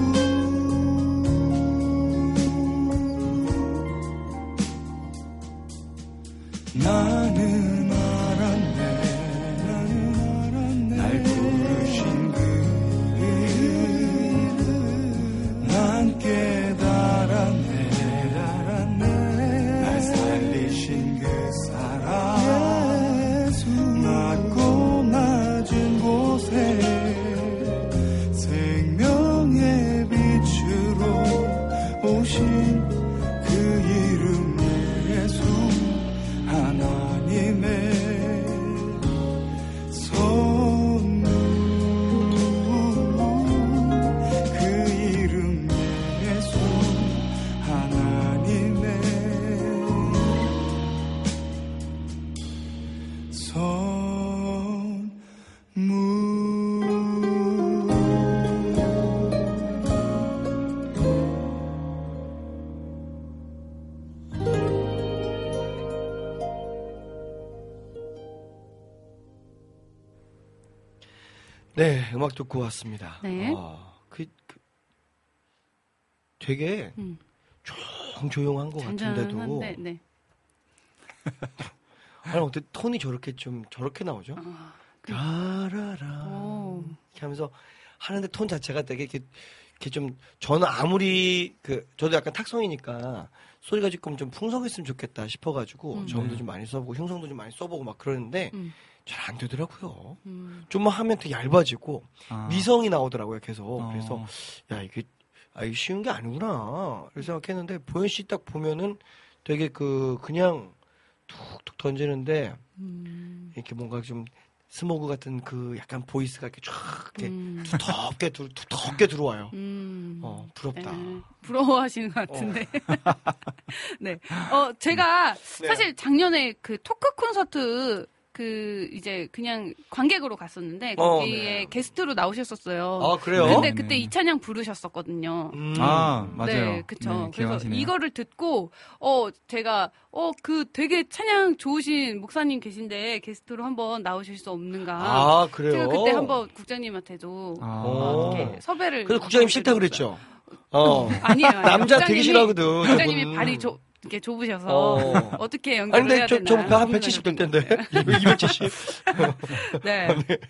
나는 알았네 나는 알았네 날 부르신 그 이름 난 깨달았네 깨달았네 날 살리신 그 사랑 예수 낮고 낮은 곳에 생명의 빛으로 오신 그 이름 예수 하나님의 선물 그 이름 예수 하나님의 네, 음악 듣고 왔습니다. 네. 어, 그, 그 되게 음. 조용조용한 것 같은데도. 네. 아니 어떻게 톤이 저렇게 좀 저렇게 나오죠? 아, 그... 라라라 오. 이렇게 하면서 하는데 톤 자체가 되게 이렇게, 이렇게 좀 저는 아무리 그 저도 약간 탁성이니까 소리가 조금 좀 풍성했으면 좋겠다 싶어가지고 음. 저음도 좀 많이 써보고 흉성도 좀 많이 써보고 막 그러는데 음. 잘 안 되더라고요. 음. 좀만 하면 되게 얇아지고 아. 미성이 나오더라고요. 계속 어. 그래서 야 이게 아 이게 쉬운 게 아니구나 이렇게 생각했는데 보현 씨 딱 보면은 되게 그 그냥 툭툭 던지는데 음. 이렇게 뭔가 좀 스모그 같은 그 약간 보이스가 이렇게 쫙 이렇게 음. 두텁게 두, 두텁게 들어와요. 음. 어, 부럽다. 에, 부러워하시는 것 같은데. 어. 네. 어, 제가 네. 사실 작년에 그 토크 콘서트 그 이제 그냥 관객으로 갔었는데 거기에 어, 네. 게스트로 나오셨었어요. 아 그래요? 근데 그때 이 찬양 부르셨었거든요. 음. 아 맞아요. 네, 그렇죠. 네, 그래서 이거를 듣고 어 제가 어 그 되게 찬양 좋으신 목사님 계신데 게스트로 한번 나오실 수 없는가? 아 그래요? 제가 그때 한번 국장님한테도 아. 어, 이렇게 섭외를. 그래서 국장님 싫다 그랬죠. 어 아니에요. 남자 되게 싫어하거든. 국장님이 발이 조 이렇게 좁으셔서 어. 어떻게 연결을 아니, 해야 저, 되나? 저 한 백칠십 될 텐데. 이백칠십. 네.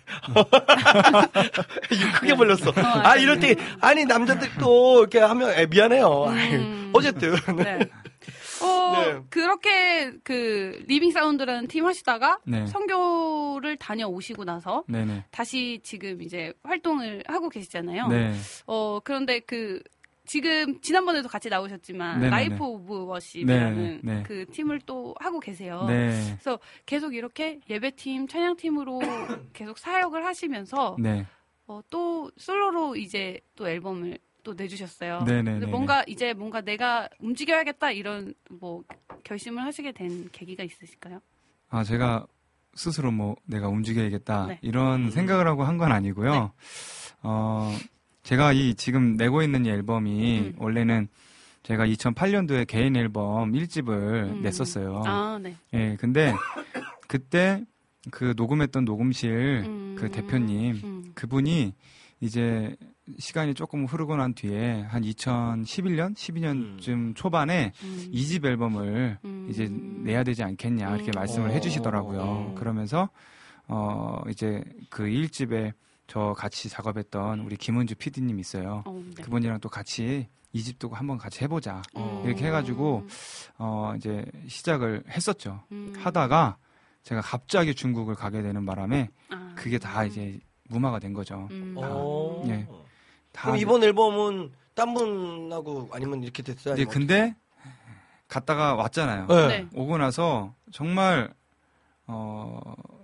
크게 벌렸어. 어, 아 이럴 때 아니 남자들 또 이렇게 하면 에, 미안해요. 음. 어쨌든. 네. 어 네. 그렇게 그 리빙 사운드라는 팀 하시다가 네. 선교를 다녀오시고 나서 네네. 다시 지금 이제 활동을 하고 계시잖아요. 네. 어 그런데 그 지금 지난번에도 같이 나오셨지만 네네네. 라이프 오브 워십이라는 네네. 그 팀을 또 하고 계세요. 네. 그래서 계속 이렇게 예배팀, 찬양팀으로 계속 사역을 하시면서 네. 어, 또 솔로로 이제 또 앨범을 또 내주셨어요. 근데 뭔가 이제 뭔가 내가 움직여야겠다 이런 뭐 결심을 하시게 된 계기가 있으실까요? 아 제가 스스로 뭐 내가 움직여야겠다 네. 이런 생각을 하고 한 건 아니고요. 네. 어. 제가 이 지금 내고 있는 이 앨범이 음. 원래는 제가 이천팔 년도에 개인 앨범 일 집을 음. 냈었어요. 아, 네. 예, 근데 그때 그 녹음했던 녹음실 음. 그 대표님 음. 그분이 이제 시간이 조금 흐르고 난 뒤에 한 이천십일 년, 십이 년쯤 음. 초반에 음. 이 집 앨범을 음. 이제 내야 되지 않겠냐 이렇게 말씀을 음. 해주시더라고요. 그러면서 어 이제 그 일 집에 저 같이 작업했던 우리 김은주 피디님 있어요. 어, 네. 그분이랑 또 같이 이 집도 한번 같이 해보자. 어. 이렇게 해가지고, 어, 이제 시작을 했었죠. 음. 하다가 제가 갑자기 중국을 가게 되는 바람에 아. 그게 다 이제 무마가 된 거죠. 음. 다. 예. 다 그럼 이번 앨범은 딴 분하고 아니면 이렇게 됐어요? 네, 근데 갔다가 왔잖아요. 네. 오고 나서 정말, 어,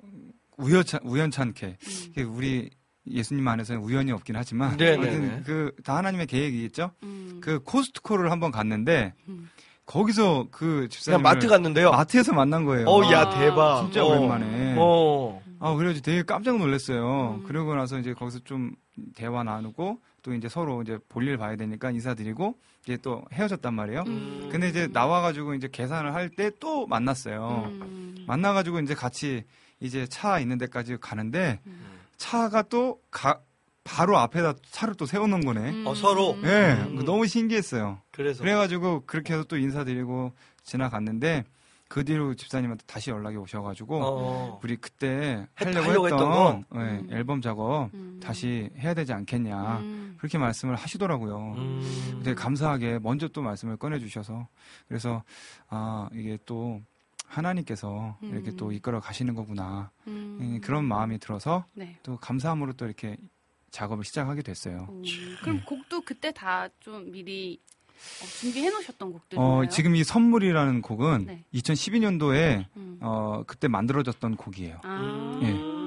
우연찮, 우연찮게. 음. 우리 예수님 안에서는 우연이 없긴 하지만 아무튼 그 다 하나님의 계획이겠죠. 음. 그 코스트코를 한번 갔는데 음. 거기서 그 집사님을 마트 갔는데요. 마트에서 만난 거예요. 어, 야 대박. 진짜 어. 오랜만에. 어. 아 그래가지고 되게 깜짝 놀랐어요. 음. 그러고 나서 이제 거기서 좀 대화 나누고 또 이제 서로 이제 볼일 봐야 되니까 인사드리고 이제 또 헤어졌단 말이에요. 음. 근데 이제 나와가지고 이제 계산을 할 때 또 만났어요. 음. 만나가지고 이제 같이 이제 차 있는 데까지 가는데. 음. 차가 또 가, 바로 앞에다 차를 또 세워놓은 거네. 음. 어, 서로? 예, 네, 음. 너무 신기했어요. 그래서. 그래가지고 그렇게 해서 또 인사드리고 지나갔는데 그 뒤로 집사님한테 다시 연락이 오셔가지고 어. 우리 그때 하려고, 하려고 했던, 했던 네, 음. 앨범 작업 음. 다시 해야 되지 않겠냐. 음. 그렇게 말씀을 하시더라고요. 음. 근데 감사하게 먼저 또 말씀을 꺼내주셔서 그래서 아, 이게 또 하나님께서 음. 이렇게 또 이끌어 가시는 거구나. 음. 그런 마음이 들어서 네. 또 감사함으로 또 이렇게 작업을 시작하게 됐어요. 음. 그럼 곡도 그때 다 좀 미리 어, 준비해 놓으셨던 곡들인가요? 어, 지금 이 선물이라는 곡은 네. 이천십이 년도에 음. 어, 그때 만들어졌던 곡이에요. 아.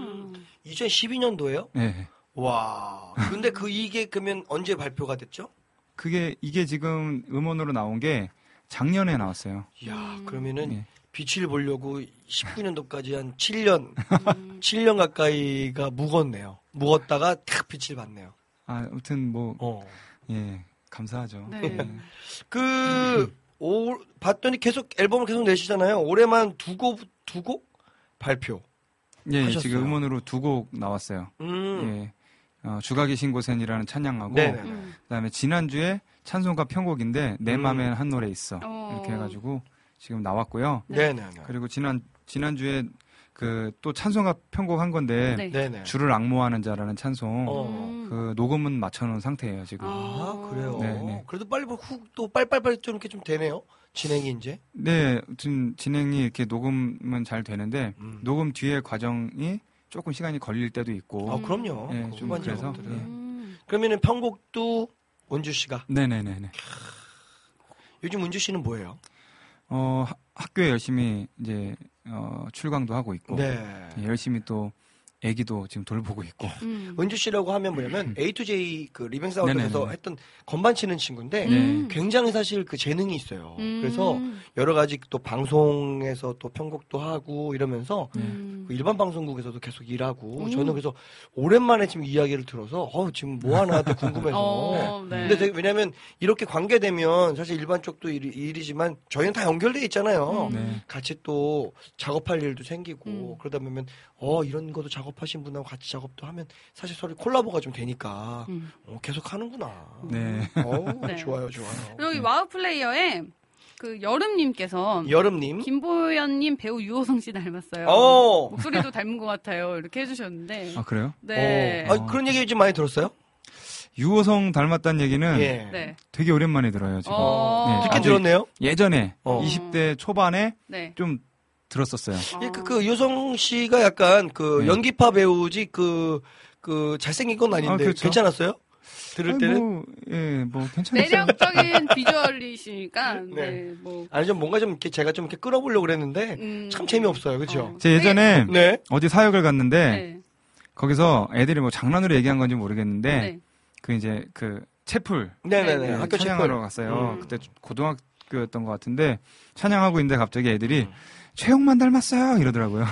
예. 이천십이 년도에요? 네. 와. 근데 그 이게 그러면 언제 발표가 됐죠? 그게 이게 지금 음원으로 나온 게 작년에 나왔어요. 이야, 음. 그러면은 예. 빛을 보려고 십구 년도까지 한 칠 년, 음. 칠 년 가까이가 묵었네요. 묵었다가 탁 빛을 봤네요. 아, 아무튼 뭐, 어. 예, 감사하죠. 네. 네. 그, 오, 봤더니 계속 앨범을 계속 내시잖아요. 올해만 두 곡, 두 곡 발표. 예, 하셨어요. 지금 음원으로 두 곡 나왔어요. 음. 예. 어, 주가 계신 곳엔이라는 찬양하고, 음. 그 다음에 지난주에 찬송가 편곡인데, 내 음. 맘엔 한 노래 있어. 어. 이렇게 해가지고, 지금 나왔고요. 네네. 그리고 지난 지난주에 그 또 찬송가 편곡한 건데 네. 주를 악모하는 자라는 찬송 어. 그 녹음은 맞춰놓은 상태예요 지금. 아 그래요. 네네. 그래도 빨리 훅또 빨빨빨리 좀 이렇게 좀 되네요. 진행이 이제. 네, 지금 진행이 이렇게 녹음은 잘 되는데 음. 녹음 뒤에 과정이 조금 시간이 걸릴 때도 있고. 아 그럼요. 네, 좀 그래서. 네. 그러면은 편곡도 은주 씨가. 네네네네. 요즘 은주 씨는 뭐예요? 어, 하, 학교에 열심히 이제, 어, 출강도 하고 있고. 네. 열심히 또 애기도 지금 돌보고 있고. 음. 은주 씨라고 하면 뭐냐면 A to J 그 리뱅 사운드에서 했던 건반 치는 친구인데 음. 굉장히 사실 그 재능이 있어요. 음. 그래서 여러 가지 또 방송에서 또 편곡도 하고 이러면서 음. 그 일반 방송국에서도 계속 일하고 음. 저는 그래서 오랜만에 지금 이야기를 들어서 어 지금 뭐 하나 또 궁금해서. 어, 네. 근데 되게 왜냐면 이렇게 관계되면 사실 일반 쪽도 일, 일이지만 저희는 다 연결돼 있잖아요. 음. 네. 같이 또 작업할 일도 생기고 음. 그러다 보면 어 이런 것도 작업하신 분하고 같이 작업도 하면 사실 서로 콜라보가 좀 되니까 음. 어, 계속 하는구나. 네. 어, 네. 좋아요, 좋아요. 여기 네. 와우 플레이어에 그 여름님께서 여름님 김보연님 배우 유호성 씨 닮았어요. 오. 목소리도 닮은 것 같아요. 이렇게 해주셨는데. 아 그래요? 네. 아, 그런 얘기 좀 많이 들었어요? 유호성 닮았다는 얘기는 예. 네. 되게 오랜만에 들어요 지금. 어. 네, 듣긴 들었네요. 예전에 어. 이십 대 초반에 네. 좀 들었었어요. 아. 예, 그, 그 유호성 씨가 약간 그 네. 연기파 배우지 그, 그 잘생긴 건 아닌데 아, 그렇죠. 괜찮았어요? 들을 아니, 때는 뭐, 예, 뭐 괜찮았어요. 매력적인 비주얼이시니까. 네. 네, 뭐 아니 좀 뭔가 좀 이렇게 제가 좀 이렇게 끌어보려고 그랬는데 음. 참 재미없어요, 그렇죠? 어. 제 예전에 네. 어디 사역을 갔는데 네. 거기서 애들이 뭐 장난으로 얘기한 건지 모르겠는데 네. 그 이제 그 채플, 네네네 네, 학교 찬양하러 채플. 갔어요. 음. 그때 고등학교였던 것 같은데 찬양하고 있는데 갑자기 애들이 음. 최용만 닮았어요 이러더라고요.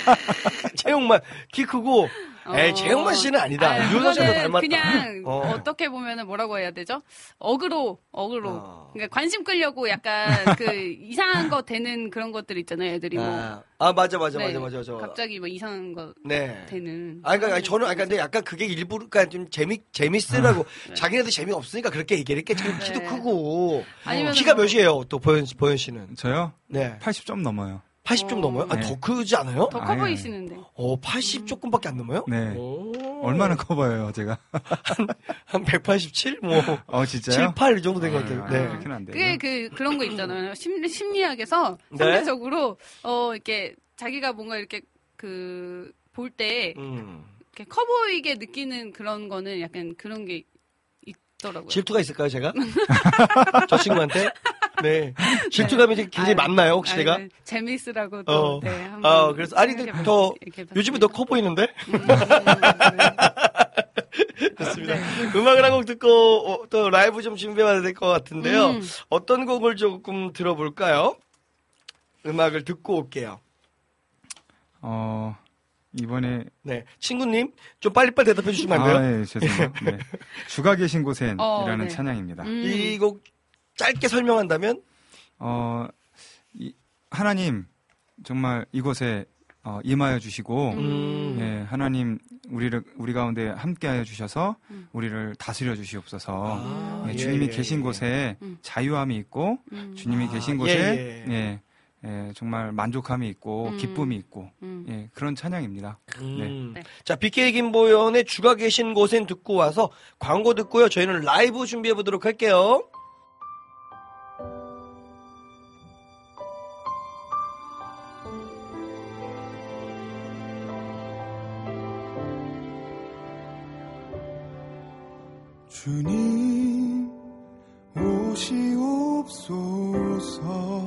최용만 키 크고. 에이, 최용만 씨는 아니다. 유호성 씨도 닮았다. 그냥 어. 어떻게 보면은 뭐라고 해야 되죠? 어그로, 어그로. 어. 그러니까 관심 끌려고 약간 그 이상한 거 되는 그런 것들 있잖아요, 애들이 뭐. 아, 아 맞아, 맞아, 네. 맞아, 맞아, 맞아. 갑자기 뭐 이상한 거 네. 되는. 아, 그러니까 저는, 아, 근데 약간 그게 일부러, 그러니까 좀 재미, 재밌으라고. 네. 자기네들 재미가 없으니까 그렇게 얘기를 했겠지. 네. 키도 크고. 아니면 키가 뭐... 몇이에요, 또 보현, 보현 씨는? 저요? 네. 팔십 점 넘어요. 팔십 좀 넘어요? 아, 네. 더 크지 않아요? 더 커 보이시는데. 어, 팔십 조금밖에 안 넘어요? 네. 얼마나 커 보여요, 제가? 한, 한 백팔십칠? 뭐. 어, 진짜요? 칠, 팔 이 정도 된 것 같아요. 아, 네. 그렇게는 안 돼요. 그게 그, 그런 거 있잖아요. 심리, 심리학에서 네? 상대적으로, 어, 이렇게 자기가 뭔가 이렇게 그, 볼 때, 음. 이렇게 커 보이게 느끼는 그런 거는 약간 그런 게 있더라고요. 질투가 있을까요, 제가? 저 친구한테? 네. 질투감이 네. 굉장히 아, 많나요, 혹시 아, 제가? 네. 재미있으라고 또, 어. 네. 한번. 아, 그래서, 아니, 더, 요즘에 더 커 보이는데? 음, 음, 네. 좋습니다. 네. 음악을 한 곡 듣고, 어, 또 라이브 좀 준비해봐야 될 것 같은데요. 음. 어떤 곡을 조금 들어볼까요? 음악을 듣고 올게요. 어, 이번에. 네. 친구님, 좀 빨리빨리 대답해 주시면 안 돼요? 아, 네, 죄송해요. 네. 주가 계신 곳엔이라는 어, 네. 찬양입니다. 음. 이 곡, 짧게 설명한다면? 어, 이, 하나님, 정말 이곳에, 어, 임하여 주시고, 음. 예, 하나님, 우리를, 우리 가운데 함께하여 주셔서, 음. 우리를 다스려 주시옵소서, 아, 예, 예, 주님이 예, 계신 예. 곳에 음. 자유함이 있고, 음. 주님이 아, 계신 곳에, 예, 예. 예, 예, 정말 만족함이 있고, 음. 기쁨이 있고, 음. 예, 그런 찬양입니다. 음. 네. 네. 자, 비케이 김보연의 주가 계신 곳엔 듣고 와서 광고 듣고요. 저희는 라이브 준비해 보도록 할게요. 주님 오시옵소서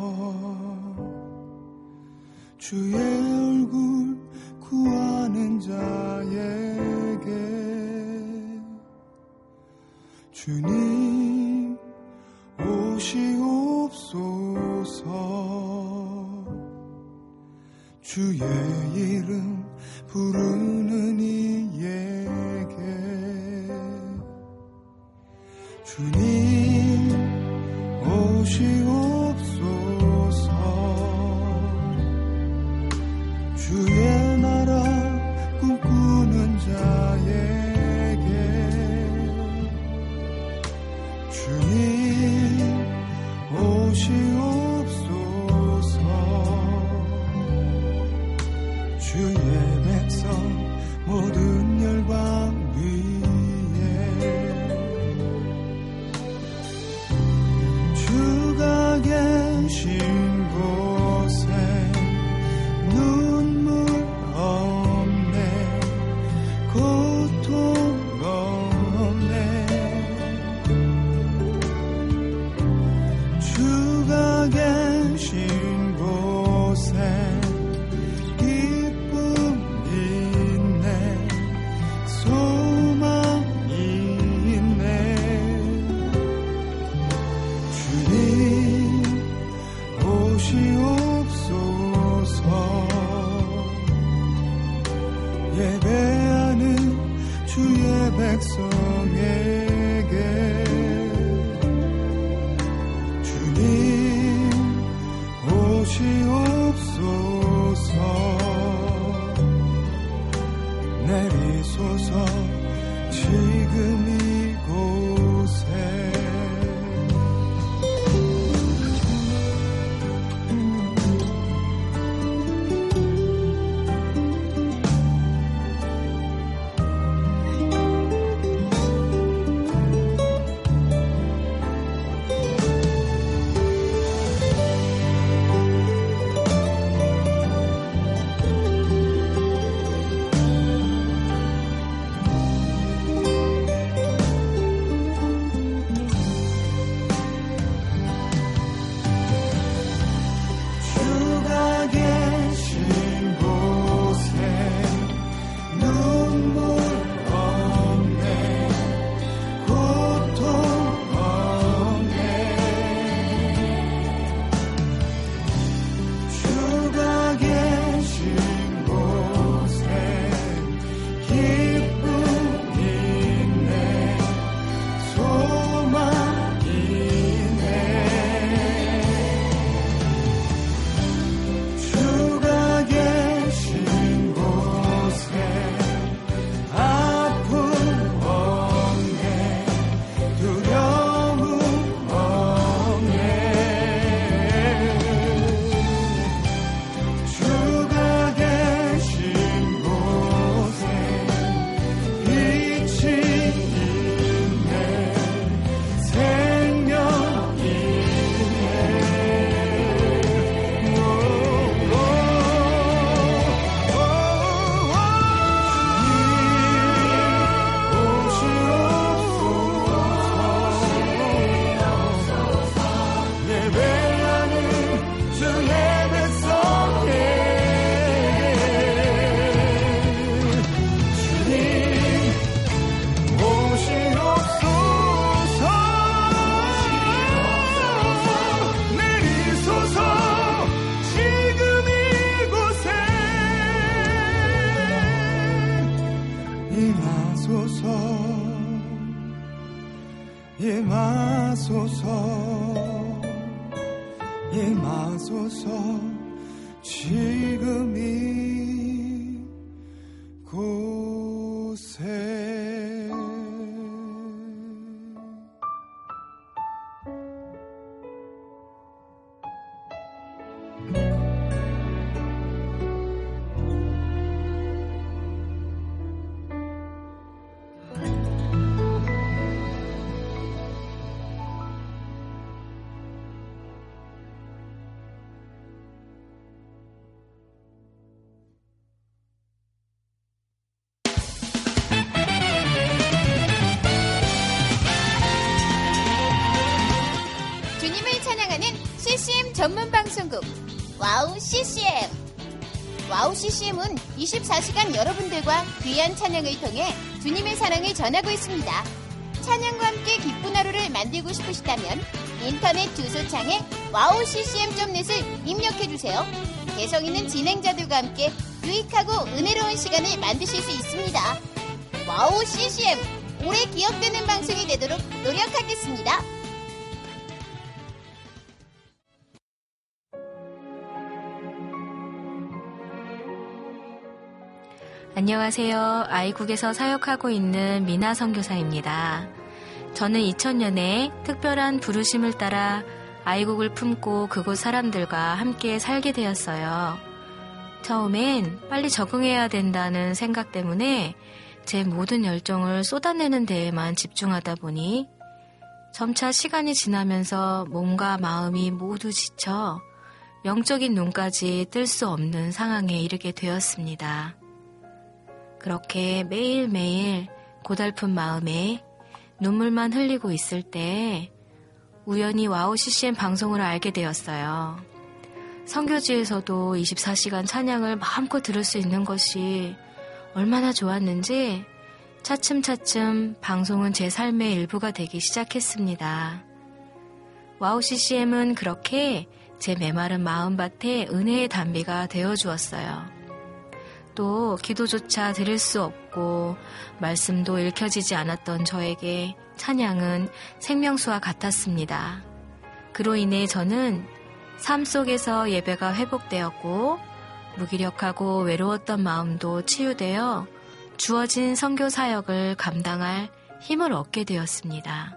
주의 얼굴 구하는 자에게 주님 오시옵소서 주의 이름 부르는 이에게 주님 오시옵소서 주의 나라 꿈꾸는 자에게 주님 오시옵소서 주의 백성 모든 열방 위에 백성에게 주님 오시옵소서 내리소서 지금 이곳에 임하소서 임하소서 지금 이곳에 전문 방송국 와우 씨씨엠. 와우 씨씨엠은 이십사 시간 여러분들과 귀한 찬양을 통해 주님의 사랑을 전하고 있습니다. 찬양과 함께 기쁜 하루를 만들고 싶으시다면 인터넷 주소창에 와우 씨씨엠 닷 넷을 입력해주세요. 개성 있는 진행자들과 함께 유익하고 은혜로운 시간을 만드실 수 있습니다. 와우 씨씨엠, 오래 기억되는 방송이 되도록 노력하겠습니다. 안녕하세요. 아이국에서 사역하고 있는 미나 선교사입니다. 저는 이천 년에 특별한 부르심을 따라 아이국을 품고 그곳 사람들과 함께 살게 되었어요. 처음엔 빨리 적응해야 된다는 생각 때문에 제 모든 열정을 쏟아내는 데에만 집중하다 보니 점차 시간이 지나면서 몸과 마음이 모두 지쳐 영적인 눈까지 뜰 수 없는 상황에 이르게 되었습니다. 그렇게 매일매일 고달픈 마음에 눈물만 흘리고 있을 때 우연히 와우 씨씨엠 방송을 알게 되었어요. 선교지에서도 이십사 시간 찬양을 마음껏 들을 수 있는 것이 얼마나 좋았는지 차츰차츰 방송은 제 삶의 일부가 되기 시작했습니다. 와우 씨씨엠은 그렇게 제 메마른 마음밭에 은혜의 단비가 되어주었어요. 또 기도조차 드릴 수 없고 말씀도 읽혀지지 않았던 저에게 찬양은 생명수와 같았습니다. 그로 인해 저는 삶 속에서 예배가 회복되었고 무기력하고 외로웠던 마음도 치유되어 주어진 선교 사역을 감당할 힘을 얻게 되었습니다.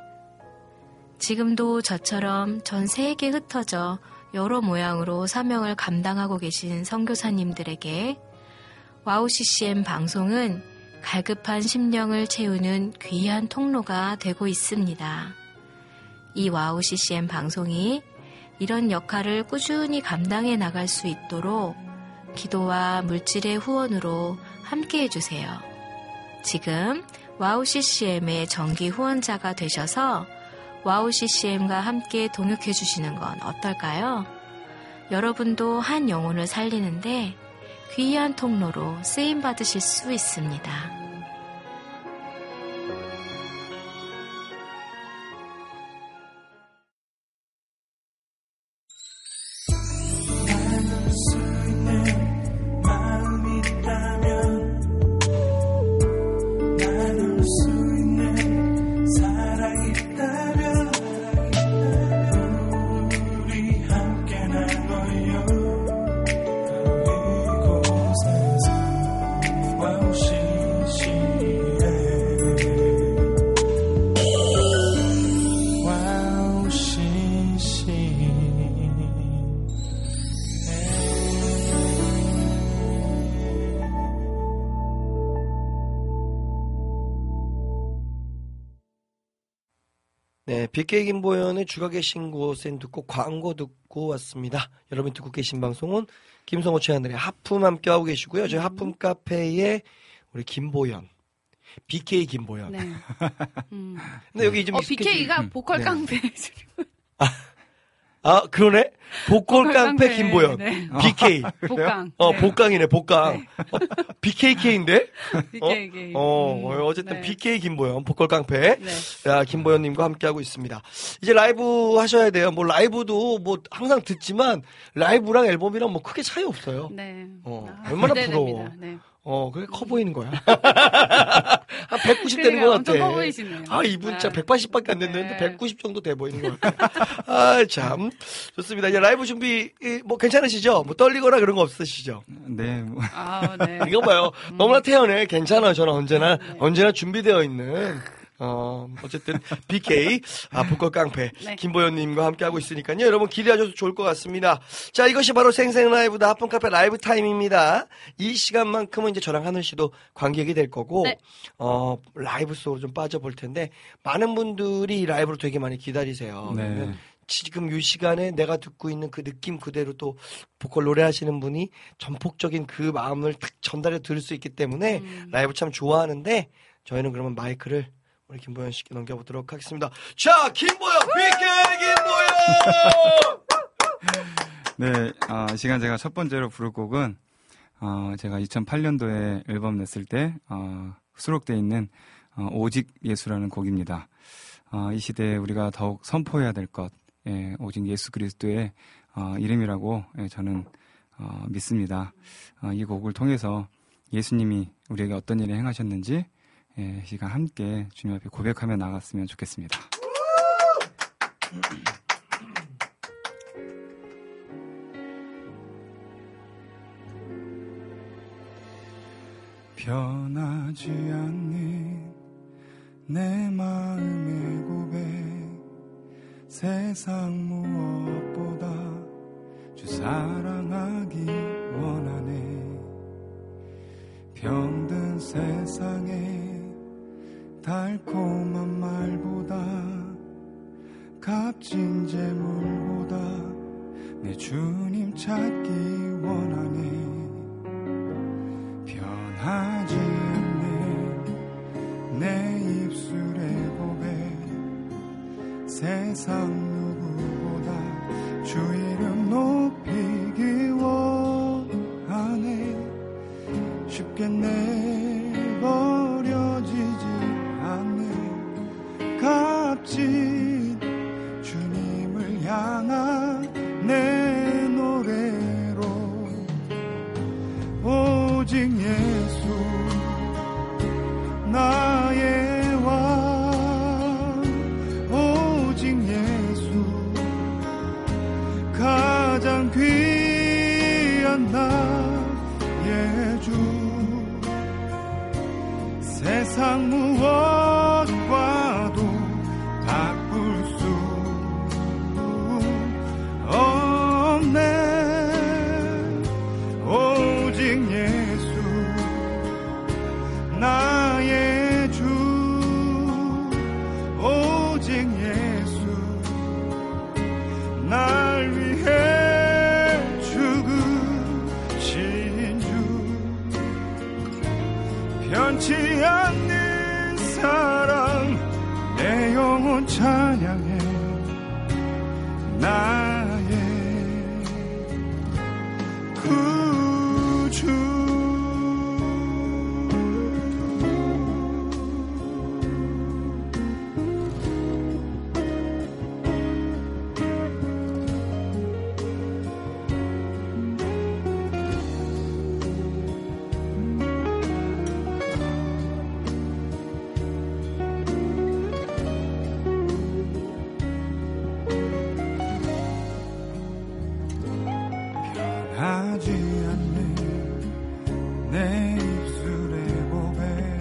지금도 저처럼 전 세계에 흩어져 여러 모양으로 사명을 감당하고 계신 선교사님들에게 와우 씨씨엠 방송은 갈급한 심령을 채우는 귀한 통로가 되고 있습니다. 이 와우 씨씨엠 방송이 이런 역할을 꾸준히 감당해 나갈 수 있도록 기도와 물질의 후원으로 함께 해주세요. 지금 와우 씨씨엠의 정기 후원자가 되셔서 와우 씨씨엠과 함께 동역해 주시는 건 어떨까요? 여러분도 한 영혼을 살리는데 귀한 통로로 쓰임 받으실 수 있습니다. 네, 비케이 김보연의 주가 계신 곳엔 듣고 광고 듣고 왔습니다. 여러분 듣고 계신 방송은 김성호 최하늘의 하품 함께하고 계시고요. 저희 하품 카페에 우리 김보연, 비케이 김보연. 네. 음. 근데 여기 좀 어, 비케이가 보컬 네. 깡패. 아, 아, 그러네? 보컬 깡패 김보연. 네. 비케이. 복강. 어, 네. 복강이네, 복강. 네. 어, 비케이케이인데? 비케이케이. 어, 음, 어, 어쨌든 네. 비케이 김보연, 보컬 깡패. 네. 야, 김보연님과 함께하고 있습니다. 이제 라이브 하셔야 돼요. 뭐, 라이브도 뭐, 항상 듣지만, 라이브랑 앨범이랑 뭐, 크게 차이 없어요. 네. 어, 아, 얼마나 부러워. 네. 어, 그게 커 보이는 거야. 한 백구십 되는 것 같아. 엄청 커 보이시네요. 아, 이분 진짜 백팔십밖에 안 됐는데 네. 백구십 정도 돼 보이는 것 같아. 아, 참. 좋습니다. 이제 라이브 준비, 뭐 괜찮으시죠? 뭐 떨리거나 그런 거 없으시죠? 네. 뭐. 아, 네. 이거 봐요. 음. 너무나 태연해. 괜찮아요. 저는 언제나, 네. 언제나 준비되어 있는. 어, 어쨌든, 비케이, 아, 보컬 깡패, 네. 김보연님과 함께하고 있으니까요. 여러분 기대하셔도 좋을 것 같습니다. 자, 이것이 바로 생생 라이브다. 하품 카페 라이브 타임입니다. 이 시간만큼은 이제 저랑 하늘 씨도 관객이 될 거고, 네. 어, 라이브 속으로 좀 빠져볼 텐데, 많은 분들이 이 라이브를 되게 많이 기다리세요. 네. 지금 이 시간에 내가 듣고 있는 그 느낌 그대로 또 보컬 노래하시는 분이 전폭적인 그 마음을 딱 전달해 드릴 수 있기 때문에 음. 라이브 참 좋아하는데, 저희는 그러면 마이크를 우리 김보연 씨께 넘겨보도록 하겠습니다. 자, 김보연, 비케이 김보연! 네, 어, 시간 제가 첫 번째로 부를 곡은, 어, 제가 이천팔 년도에 앨범 냈을 때, 어, 수록되어 있는, 어, 오직 예수라는 곡입니다. 어, 이 시대에 우리가 더욱 선포해야 될 것, 예, 오직 예수 그리스도의, 어, 이름이라고, 예, 저는, 어, 믿습니다. 어, 이 곡을 통해서 예수님이 우리에게 어떤 일을 행하셨는지, 예, 시간 함께 주님 앞에 고백하며 나갔으면 좋겠습니다. 변하지 않는 내 마음의 고백 세상 무엇보다 주 사랑하기 원하네 병든 세상에 달콤한 말보다 값진 재물보다 내 주님 찾기 원하네 변하지 않는 내 입술의 고백 세상 누구보다 주 이름 높이기 원하네 쉽게 내버려지지 않는 값진 주님을 향한 내 노래로 오직 세상 무엇과도 바꿀 수 없네. 오직 예수 나의 주, 오직 예수 날 위해 죽으신 주. 변치 않는 사랑 내 영혼 찬양해. 나의 구주. 하지 않는 내 입술의 고백,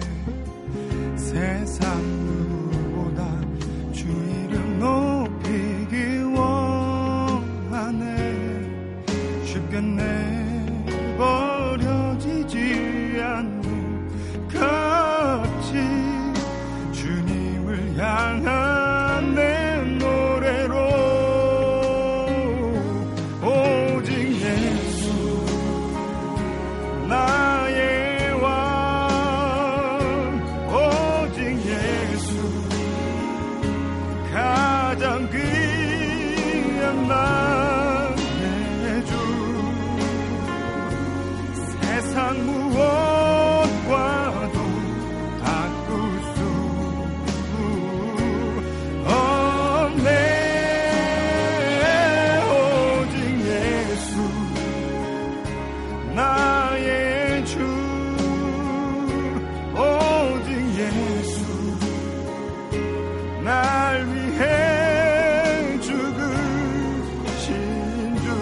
세상 누구보다 주 이름 높이기 원하네. 쉽게 내버려지지 않는 값지 주님을 향한 내 노래로 나의 왕, 오직 예수 가장 귀한 나의 주. 세상 무엇과도 바꿀 수 없네. 오직 예수 나의 주, 오직 예수 날 위해 죽으신 주.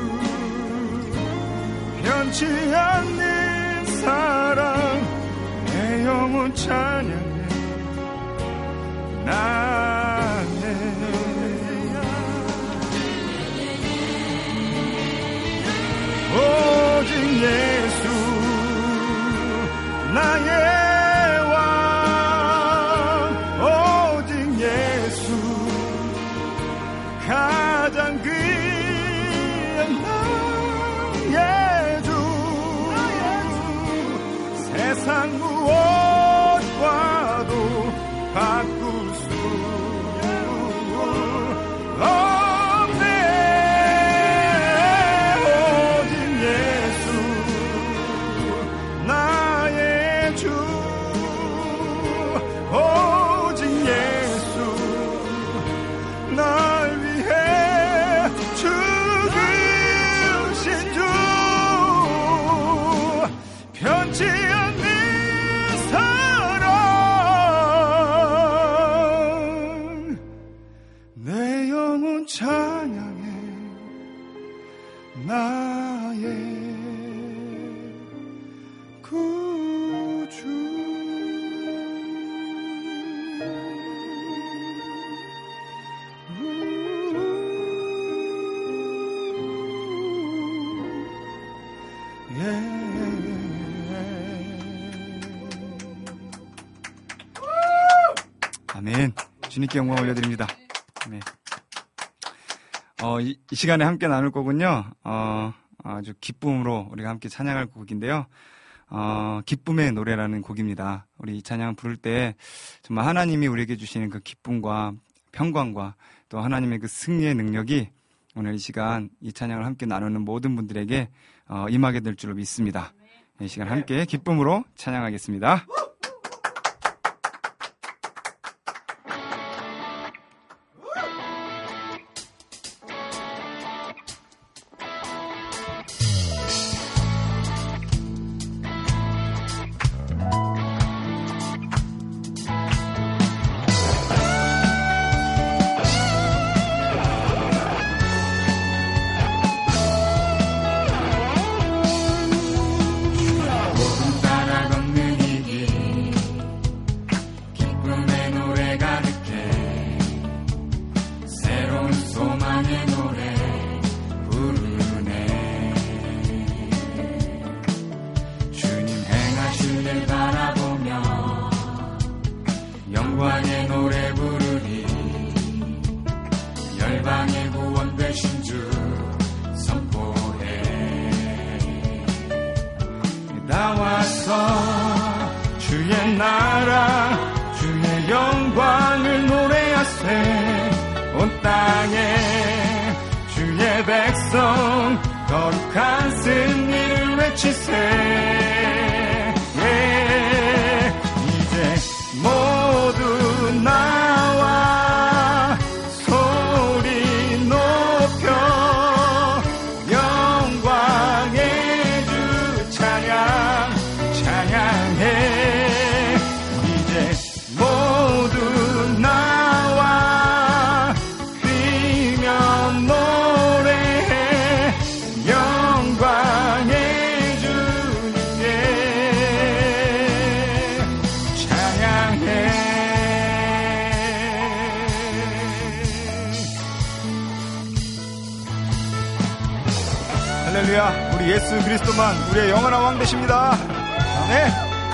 변치 않는 사랑 내 영혼 찬양해. 나의 오직 예수 나의 왕, 오직 예수 가장 귀한 나의 주. 세상 무엇과도 바꿀 수 없네. 오직 예수 나의 주, 오직 예수 날 위해 죽으신 주. 변치 않는 사랑 내 영혼 찬양해. 나의 구주. 아멘. 주님께 영광 올려드립니다. 아멘. 어, 이, 이 시간에 함께 나눌 곡은요, 어, 아주 기쁨으로 우리가 함께 찬양할 곡인데요. 어, 기쁨의 노래라는 곡입니다. 우리 이 찬양 부를 때 정말 하나님이 우리에게 주시는 그 기쁨과 평강과 또 하나님의 그 승리의 능력이 오늘 이 시간 이 찬양을 함께 나누는 모든 분들에게 어, 임하게 될 줄로 믿습니다. 이 시간 함께 기쁨으로 찬양하겠습니다. 따라 걷는 이 길 영광의 노래 부르리 열방의 구원 되신 주 선포해 나와서 주의 나라 주의 영광을 노래하세 온 땅에 주의 백성 거룩한 승리를 외치세 예, 이제 모두 나와 소리 높여 영광의 주 찬양 찬양해 이제 모두 나와 뛰며 노래해 영광의 주님께 찬양해 할렐루야 우리 예수 그리스도만 우리의 영원한 왕 되십니다. 아멘.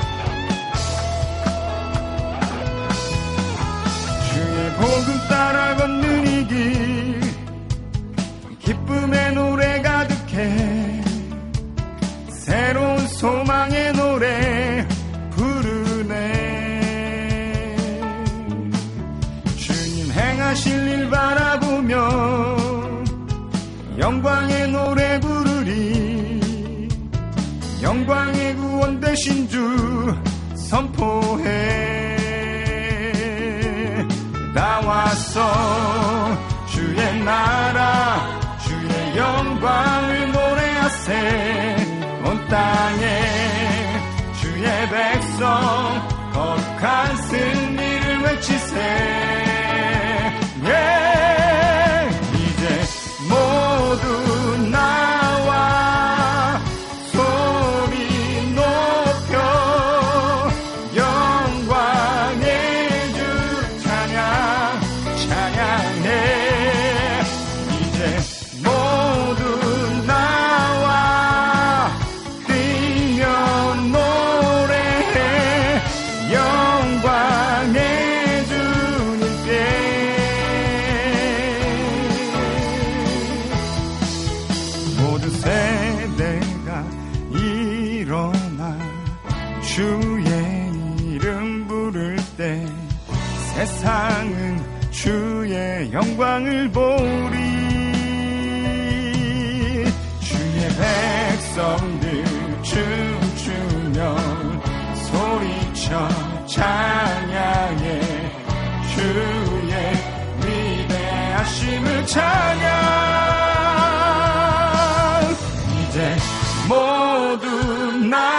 주의 복음 따라 걷는 이 길 기쁨의 노래 가득해 새로운 소망의 노래 부르네 주님 행하실 일 바라보며 영광의 노래 부르리 영광의 구원 되신 주 선포해 나와서 주의 나라 주의 영광을 노래하세 온 땅에 주의 백성 거룩한 승리를 외치세 예, 이제 모두 나와 소리 높여 영광의 주 찬양 찬양해 이제 모두 나와 뛰며 노래해 영광의 주님께 모든 세대가 일어나 주의 이름 부를 때 세상은 주의 영광을 보리 주의 백성들 춤추며 소리쳐 찬양해 주의 위대하심을 찬양 이제 모두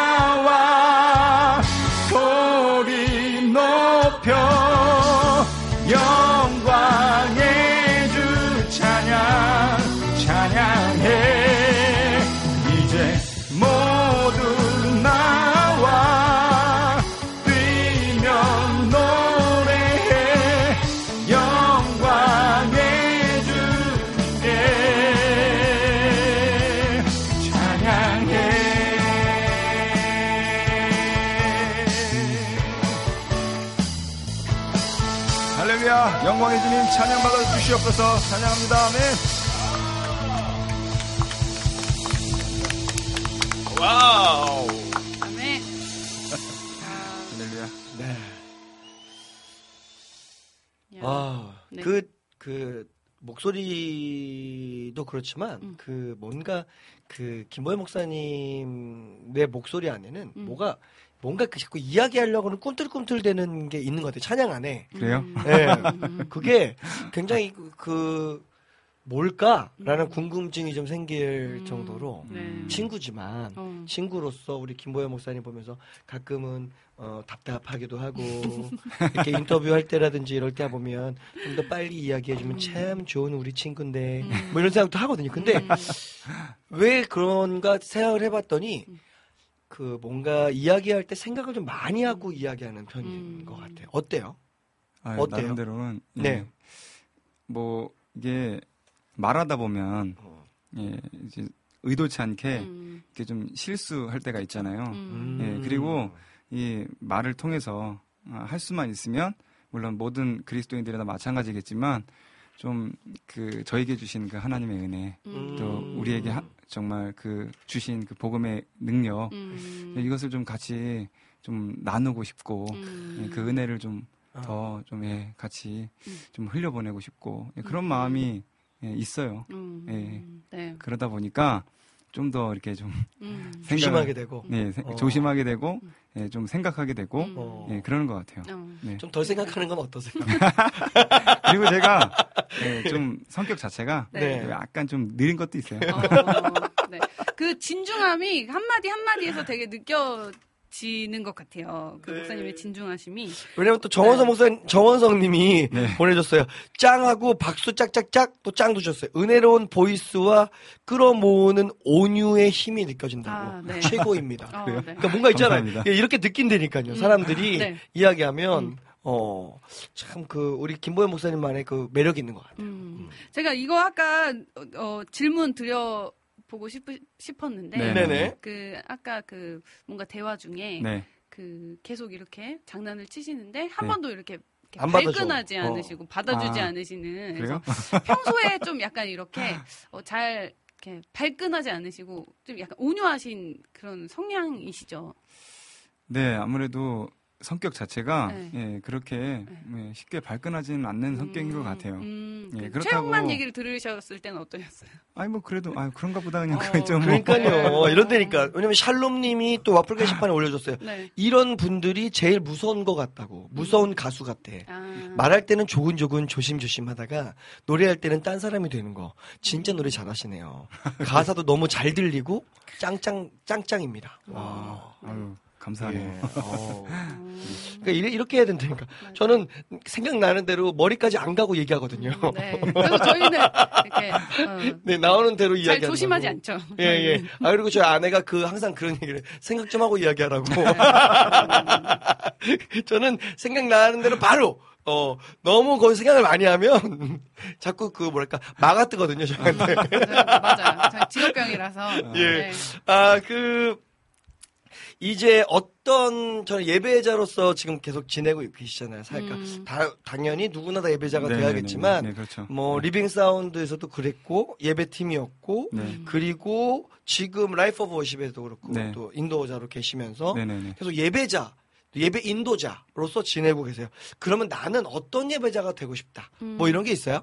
나와 소리 높여 영광의 주 찬양 찬양해 이제 모두 나와 뛰며 노래해 영광의 주께 찬양해 할렐루야 영광의 주님 찬양받아 주시옵소서 찬양합니다 아멘 와우 아멘 할렐루야 네. 야. 아, 네. 그, 그, 목소리도 그렇지만, 음. 그, 뭔가, 그, 김보현 목사님의 목소리 안에는 음. 뭐가, 뭔가 그 자꾸 이야기하려고는 꿈틀꿈틀 되는 게 있는 것 같아요. 찬양 안에. 그래요? 음. 네. 음. 그게 굉장히 그, 그 뭘까라는 음. 궁금증이 좀 생길 음. 정도로 네. 친구지만, 어. 친구로서 우리 김보현 목사님 보면서 가끔은 어, 답답하기도 하고 이렇게 인터뷰할 때라든지 이럴 때 보면 좀 더 빨리 이야기해주면 음. 참 좋은 우리 친구인데 음. 뭐 이런 생각도 하거든요. 근데 음. 왜 그런가 생각을 해봤더니 음. 그 뭔가 이야기할 때 생각을 좀 많이 하고 이야기하는 편인 음. 것 같아요. 어때요? 아, 어때요? 나름대로는 예, 네. 뭐 이게 말하다 보면 어. 예, 이제 의도치 않게 음. 이렇게 좀 실수할 때가 있잖아요. 음. 예, 그리고 이 말을 통해서 할 수만 있으면 물론 모든 그리스도인들이나 마찬가지겠지만 좀 그 저에게 주신 그 하나님의 은혜 음. 또 우리에게 하, 정말 그 주신 그 복음의 능력 음. 이것을 좀 같이 좀 나누고 싶고 음. 그 은혜를 좀 더 좀 예, 같이 음. 좀 흘려보내고 싶고 예, 그런 음. 마음이 예, 있어요. 음. 예. 네. 그러다 보니까 좀 더 이렇게 좀 음. 조심하게 되고, 네, 어. 조심하게 되고, 예, 좀 생각하게 되고, 음. 예, 그러는 것 같아요. 어. 네. 좀 덜 생각하는 건 어떠세요? 그리고 제가 예, 좀 성격 자체가 네. 약간 좀 느린 것도 있어요. 어, 네. 그 진중함이 한 마디 한 마디에서 되게 느껴. 지는 것 같아요. 그 네. 목사님의 진중하심이. 왜냐면 또 정원성 네. 목사님, 정원성 님이 네. 보내줬어요. 짱하고 박수 짝짝짝 또 짱도 주셨어요. 은혜로운 보이스와 끌어모으는 온유의 힘이 느껴진다고. 아, 네. 최고입니다. 어, 네. 그러니까 뭔가 있잖아요. 감사합니다. 이렇게 느낀다니까요. 사람들이 네. 이야기하면 음. 어, 참, 그, 우리 김보현 목사님만의 그 매력이 있는 것 같아요. 음. 음. 제가 이거 아까, 어, 질문 드려, 보고 싶, 싶었는데 네네. 그 아까 그 뭔가 대화 중에 네. 그 계속 이렇게 장난을 치시는데 한 네. 번도 이렇게, 이렇게 발끈하지 받아줘. 않으시고 어. 받아주지 아. 않으시는 그래서 평소에 좀 약간 이렇게 어, 잘 이렇게 발끈하지 않으시고 좀 약간 온유하신 그런 성향이시죠? 네, 아무래도 성격 자체가 네. 예, 그렇게 네. 예, 쉽게 발끈하지는 않는 음, 성격인 것 같아요. 음, 예, 그렇다고 최영만 얘기를 들으셨을 때는 어떠셨어요? 아니 뭐 그래도 아 그런가 보다 그냥 어, 좀 그러니까요. 뭐. 이런데니까 왜냐면 샬롬님이 또 와플 게시판에 올려줬어요. 네. 이런 분들이 제일 무서운 것 같다고. 무서운 음. 가수 같대. 아. 말할 때는 조근조근 조심조심하다가 노래할 때는 딴 사람이 되는 거. 진짜 노래 잘하시네요. 가사도 너무 잘 들리고 짱짱 짱짱입니다. 와. 아유. 감사해요. 예. 어. 그러니까 이렇게 해야 된다니까. 저는 생각나는 대로 머리까지 안 가고 얘기하거든요. 네. 그래서 저희는 이렇게 어. 네 나오는 대로 이야기하는. 잘 조심하지 않죠. 예 예. 아 그리고 저희 아내가 그 항상 그런 얘기를 생각 좀 하고 이야기하라고. 저는 생각나는 대로 바로. 어, 너무 거기 생각을 많이 하면, 자꾸 그, 뭐랄까, 막아 뜨거든요, 저한테. 맞아요. 저 직업병이라서. 예. 네. 아, 그, 이제 어떤, 저는 예배자로서 지금 계속 지내고 계시잖아요. 그러니까 음. 다, 당연히 누구나 다 예배자가 네네네. 돼야겠지만, 네, 그렇죠. 뭐, 네. 리빙 사운드에서도 그랬고, 예배팀이었고, 네. 그리고 지금 라이프 오브 워십에도 그렇고, 네. 또 인도자로 계시면서, 네네네. 계속 예배자, 예배 인도자로서 지내고 계세요. 그러면 나는 어떤 예배자가 되고 싶다. 음. 뭐 이런 게 있어요?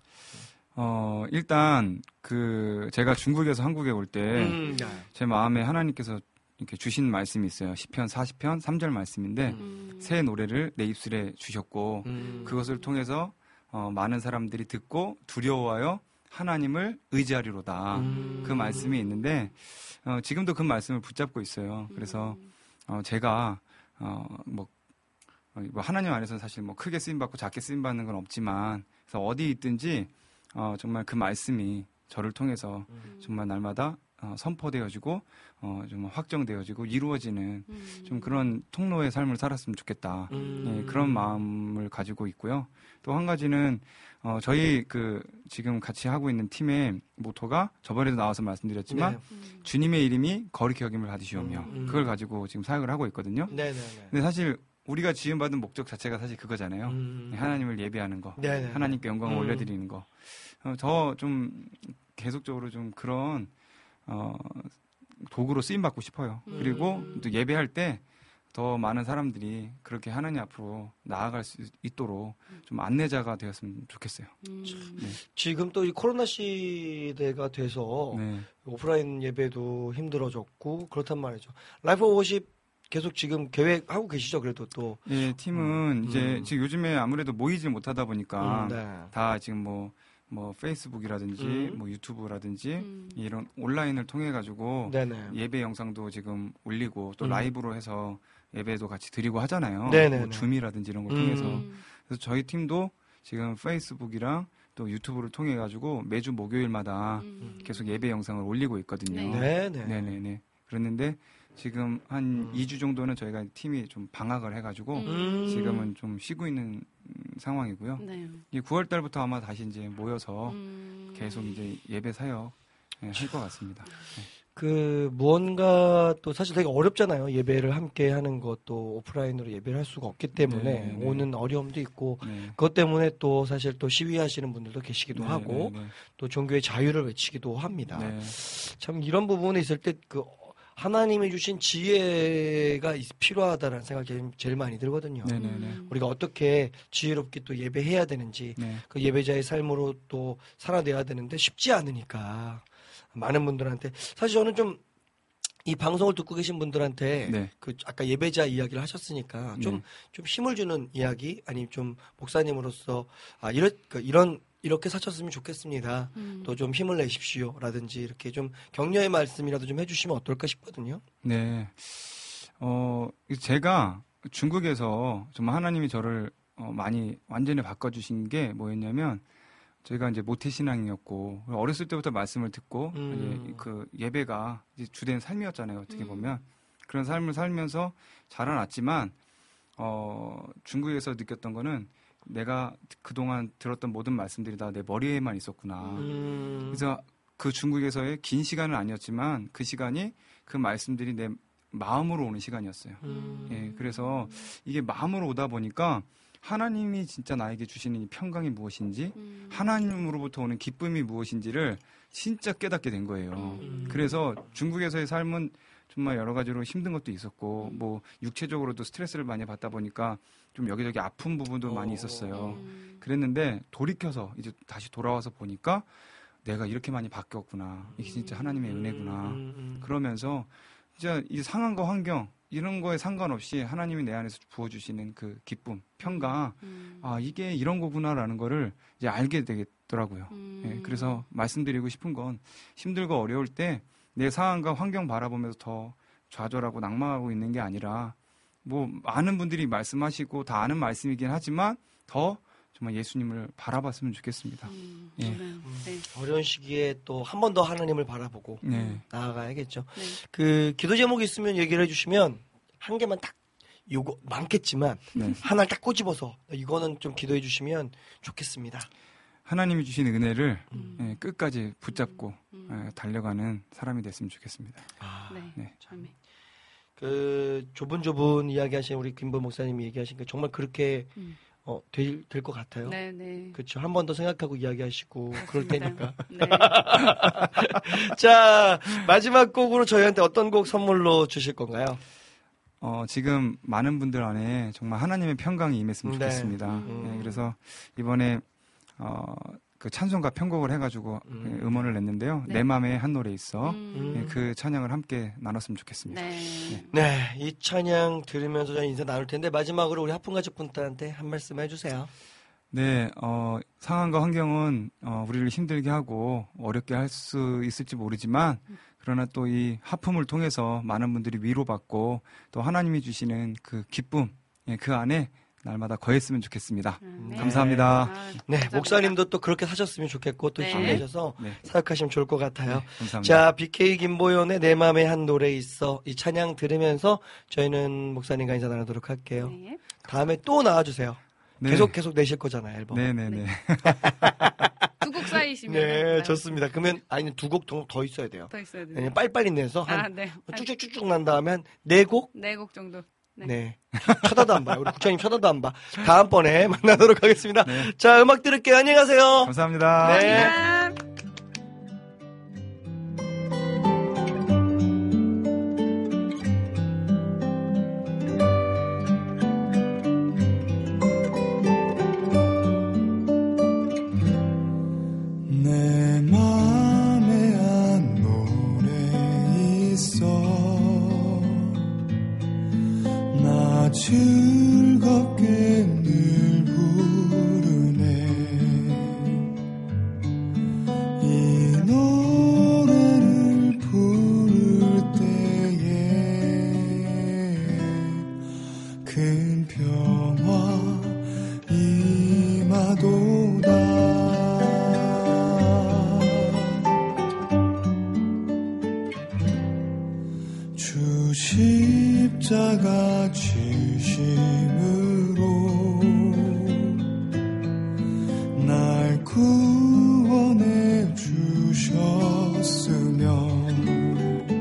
어, 일단, 그, 제가 중국에서 한국에 올 때, 제 음. 마음에 하나님께서 이렇게 주신 말씀이 있어요. 시편 사십 편 삼 절 말씀인데, 음. 새 노래를 내 입술에 주셨고, 음. 그것을 통해서, 어, 많은 사람들이 듣고 두려워하여 하나님을 의지하리로다. 음. 그 말씀이 있는데, 어, 지금도 그 말씀을 붙잡고 있어요. 그래서, 어, 제가, 어, 뭐, 뭐, 하나님 안에서 사실 뭐 크게 쓰임받고 작게 쓰임받는 건 없지만, 그래서 어디 있든지, 어, 정말 그 말씀이 저를 통해서 음. 정말 날마다 어, 선포되어지고, 어, 좀 확정되어지고 이루어지는 음. 좀 그런 통로의 삶을 살았으면 좋겠다. 음. 예, 그런 마음을 가지고 있고요. 또 한 가지는, 어, 저희 그 지금 같이 하고 있는 팀의 모토가 저번에도 나와서 말씀드렸지만, 네. 음. 주님의 이름이 거룩히 여김을 받으시오며, 음. 그걸 가지고 지금 사역을 하고 있거든요. 네네네. 근데 사실 우리가 지음받은 목적 자체가 사실 그거잖아요. 음. 하나님을 예배하는 거, 네네네. 하나님께 영광을 음. 올려드리는 거. 어, 더 좀 계속적으로 좀 그런 어, 도구로 쓰임 받고 싶어요. 음. 그리고 또 예배할 때 더 많은 사람들이 그렇게 하나님 앞으로 나아갈 수 있도록 좀 안내자가 되었으면 좋겠어요. 음. 네. 지금 또 이 코로나 시대가 돼서 네. 오프라인 예배도 힘들어졌고 그렇단 말이죠. 라이프 오브 워십 계속 지금 계획하고 계시죠? 그래도 또. 예, 팀은 음. 이제 지금 요즘에 아무래도 모이질 못하다 보니까 음, 네. 다 지금 뭐 뭐 페이스북이라든지 음. 뭐 유튜브라든지 음. 이런 온라인을 통해 가지고 예배 영상도 지금 올리고 또 음. 라이브로 해서 예배도 같이 드리고 하잖아요. 뭐 줌이라든지 이런 걸 음. 통해서. 그래서 저희 팀도 지금 페이스북이랑 또 유튜브를 통해 가지고 매주 목요일마다 음. 계속 예배 영상을 올리고 있거든요. 네, 네, 네, 네. 그랬는데 지금 한 음. 이 주 정도는 저희가 팀이 좀 방학을 해가지고 음. 지금은 좀 쉬고 있는 상황이고요. 네. 이 구월 달부터 아마 다시 이제 모여서 음. 계속 이제 예배 사역 네, 할 것 같습니다. 네. 그 무언가 또 사실 되게 어렵잖아요. 예배를 함께 하는 것도 오프라인으로 예배를 할 수가 없기 때문에 네, 네. 오는 어려움도 있고 네. 그것 때문에 또 사실 또 시위하시는 분들도 계시기도 네, 하고 네, 네. 또 종교의 자유를 외치기도 합니다. 네. 참 이런 부분에 있을 때 그 하나님이 주신 지혜가 필요하다라는 생각이 제일 많이 들거든요. 네, 네, 네. 우리가 어떻게 지혜롭게 또 예배해야 되는지 네. 그 예배자의 삶으로 또 살아내야 되는데 쉽지 않으니까 많은 분들한테 사실 저는 좀 이 방송을 듣고 계신 분들한테 네. 그 아까 예배자 이야기를 하셨으니까 좀 좀 네. 힘을 주는 이야기 아니면 좀 목사님으로서 아 이런 그 이런 이렇게 사셨으면 좋겠습니다. 음. 또 좀 힘을 내십시오라든지 이렇게 좀 격려의 말씀이라도 좀 해주시면 어떨까 싶거든요. 네, 어 제가 중국에서 정말 하나님이 저를 어, 많이 완전히 바꿔주신 게 뭐였냐면. 저희가 이제 모태신앙이었고 어렸을 때부터 말씀을 듣고 음. 이제 그 예배가 이제 주된 삶이었잖아요. 어떻게 보면 음. 그런 삶을 살면서 자라났지만 어, 중국에서 느꼈던 거는 내가 그동안 들었던 모든 말씀들이 다 내 머리에만 있었구나. 음. 그래서 그 중국에서의 긴 시간은 아니었지만 그 시간이 그 말씀들이 내 마음으로 오는 시간이었어요. 음. 예, 그래서 이게 마음으로 오다 보니까 하나님이 진짜 나에게 주시는 이 평강이 무엇인지 음. 하나님으로부터 오는 기쁨이 무엇인지를 진짜 깨닫게 된 거예요. 음. 그래서 중국에서의 삶은 정말 여러 가지로 힘든 것도 있었고 음. 뭐 육체적으로도 스트레스를 많이 받다 보니까 좀 여기저기 아픈 부분도 오. 많이 있었어요. 음. 그랬는데 돌이켜서 이제 다시 돌아와서 보니까 내가 이렇게 많이 바뀌었구나. 이게 진짜 하나님의 은혜구나. 음. 그러면서 진짜 이 상황과 환경 이런 거에 상관없이 하나님이 내 안에서 부어주시는 그 기쁨, 평강, 음. 아, 이게 이런 거구나라는 거를 이제 알게 되겠더라고요. 음. 예, 그래서 말씀드리고 싶은 건 힘들고 어려울 때 내 상황과 환경 바라보면서 더 좌절하고 낭망하고 있는 게 아니라 뭐 많은 분들이 말씀하시고 다 아는 말씀이긴 하지만 더 정말 예수님을 바라봤으면 좋겠습니다. 음, 예. 음, 네. 어려운 시기에 또 한 번 더 하나님을 바라보고 네. 나아가야겠죠. 네. 그 기도 제목이 있으면 얘기를 해주시면 한 개만 딱 요거 많겠지만 네. 하나를 딱 꼬집어서 이거는 좀 기도해 주시면 좋겠습니다. 하나님이 주신 은혜를 음. 예, 끝까지 붙잡고 음. 예, 달려가는 사람이 됐으면 좋겠습니다. 아, 네. 네. 그 조분조분 이야기하신 우리 김보 목사님이 얘기하신 게 정말 그렇게 음. 어, 될, 될 것 같아요. 네, 네. 그렇죠. 한 번 더 생각하고 이야기하시고 맞습니다. 그럴 테니까. 네. 자, 마지막 곡으로 저희한테 어떤 곡 선물로 주실 건가요? 어, 지금 많은 분들 안에 정말 하나님의 평강이 임했으면 좋겠습니다. 네. 음. 네, 그래서 이번에 어, 그 찬송가 편곡을 해가지고 음. 음원을 냈는데요. 네. 내 맘에 한 노래 있어. 음. 네, 그 찬양을 함께 나눴으면 좋겠습니다. 네. 네. 네, 이 찬양 들으면서 저희 인사 나눌 텐데 마지막으로 우리 하품가족분들한테 한 말씀 해주세요. 네, 어, 상황과 환경은 어, 우리를 힘들게 하고 어렵게 할 수 있을지 모르지만 그러나 또 이 하품을 통해서 많은 분들이 위로받고 또 하나님이 주시는 그 기쁨, 예, 그 안에 날마다 거했으면 좋겠습니다. 네. 감사합니다. 아, 네, 목사님도 또 그렇게 사셨으면 좋겠고 또 네. 힘내셔서 네. 사역하시면 좋을 것 같아요. 네, 감사합니다. 자, 비케이 김보연의 내 맘에 한 노래 있어 이 찬양 들으면서 저희는 목사님과 인사 나누도록 할게요. 네. 다음에 또 나와주세요. 네. 계속 계속 내실 거잖아요, 앨범. 네네네. 네. 두 곡 쌓이시면. 네, 좋습니다. 그러면 아니 두 곡 더 있어야 돼요. 더 있어야 돼요. 빨리빨리 내서 한 아, 네. 쭉쭉쭉쭉 난 다음에 한 네 곡? 네 곡 정도. 네. 네. 쳐다도 안 봐요. 우리 국장님 쳐다도 안 봐. 다음번에 만나도록 하겠습니다. 네. 자, 음악 들을게요. 안녕히 가세요. 감사합니다. 네. 감사합니다. 내 맘에 한 노래 있어 나 즐겁게 늘 부르네 이 노래를 부를 때에 큰 평화 임하도다 주 십자가 지심으로 날 구원해 주셨으면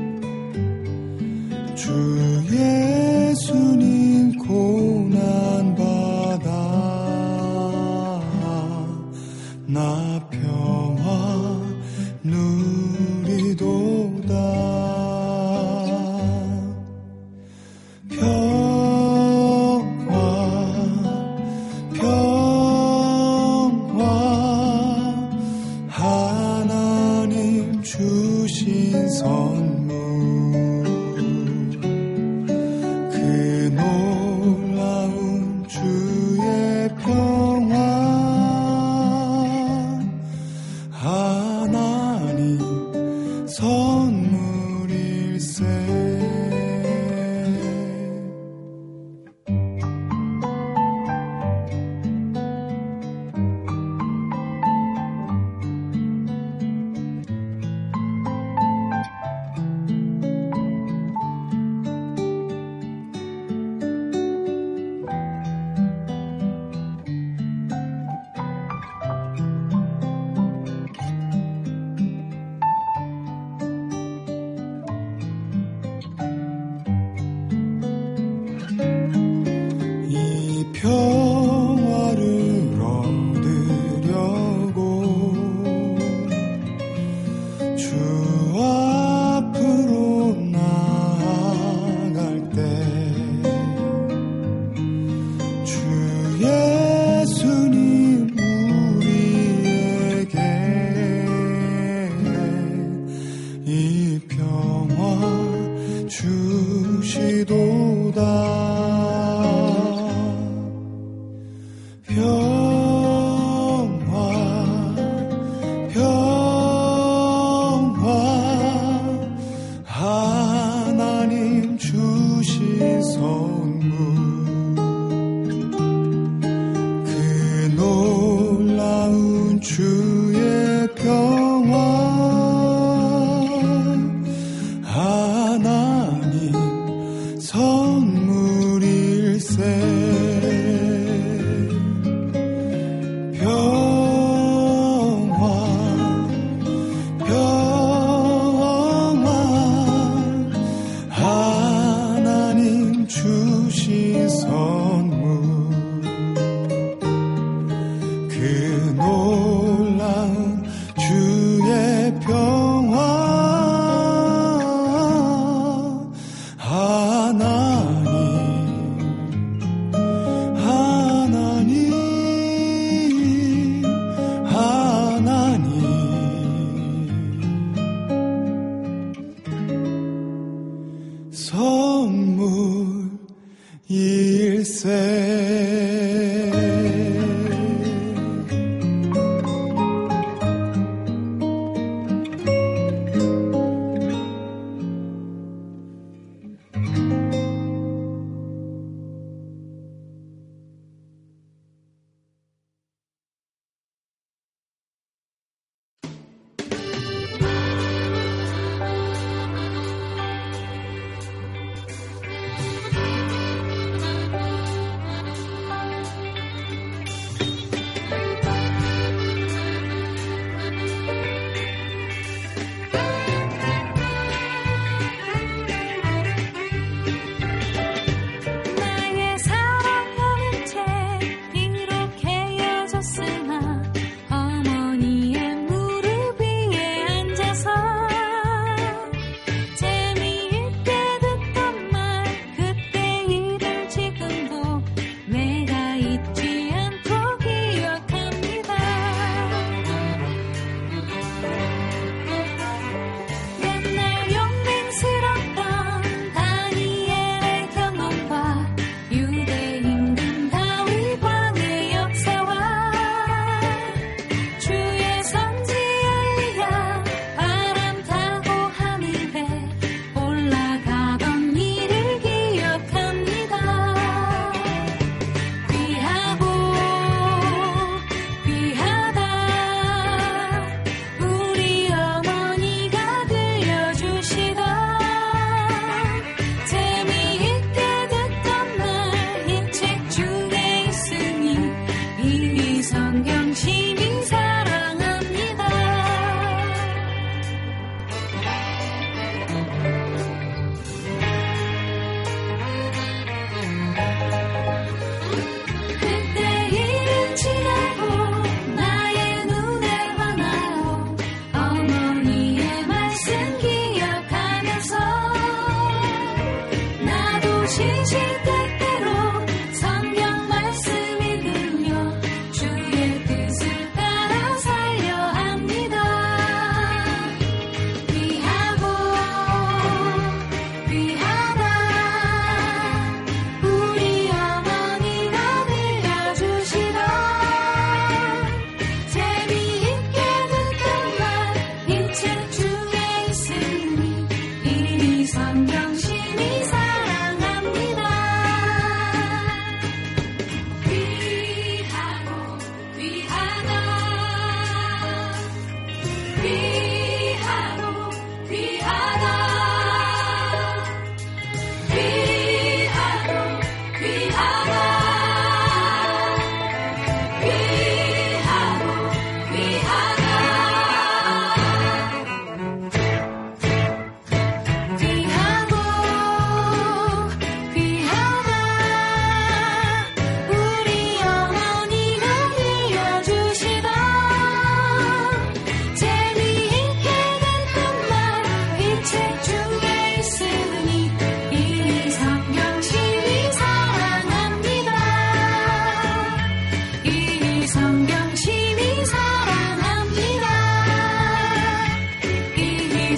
놀라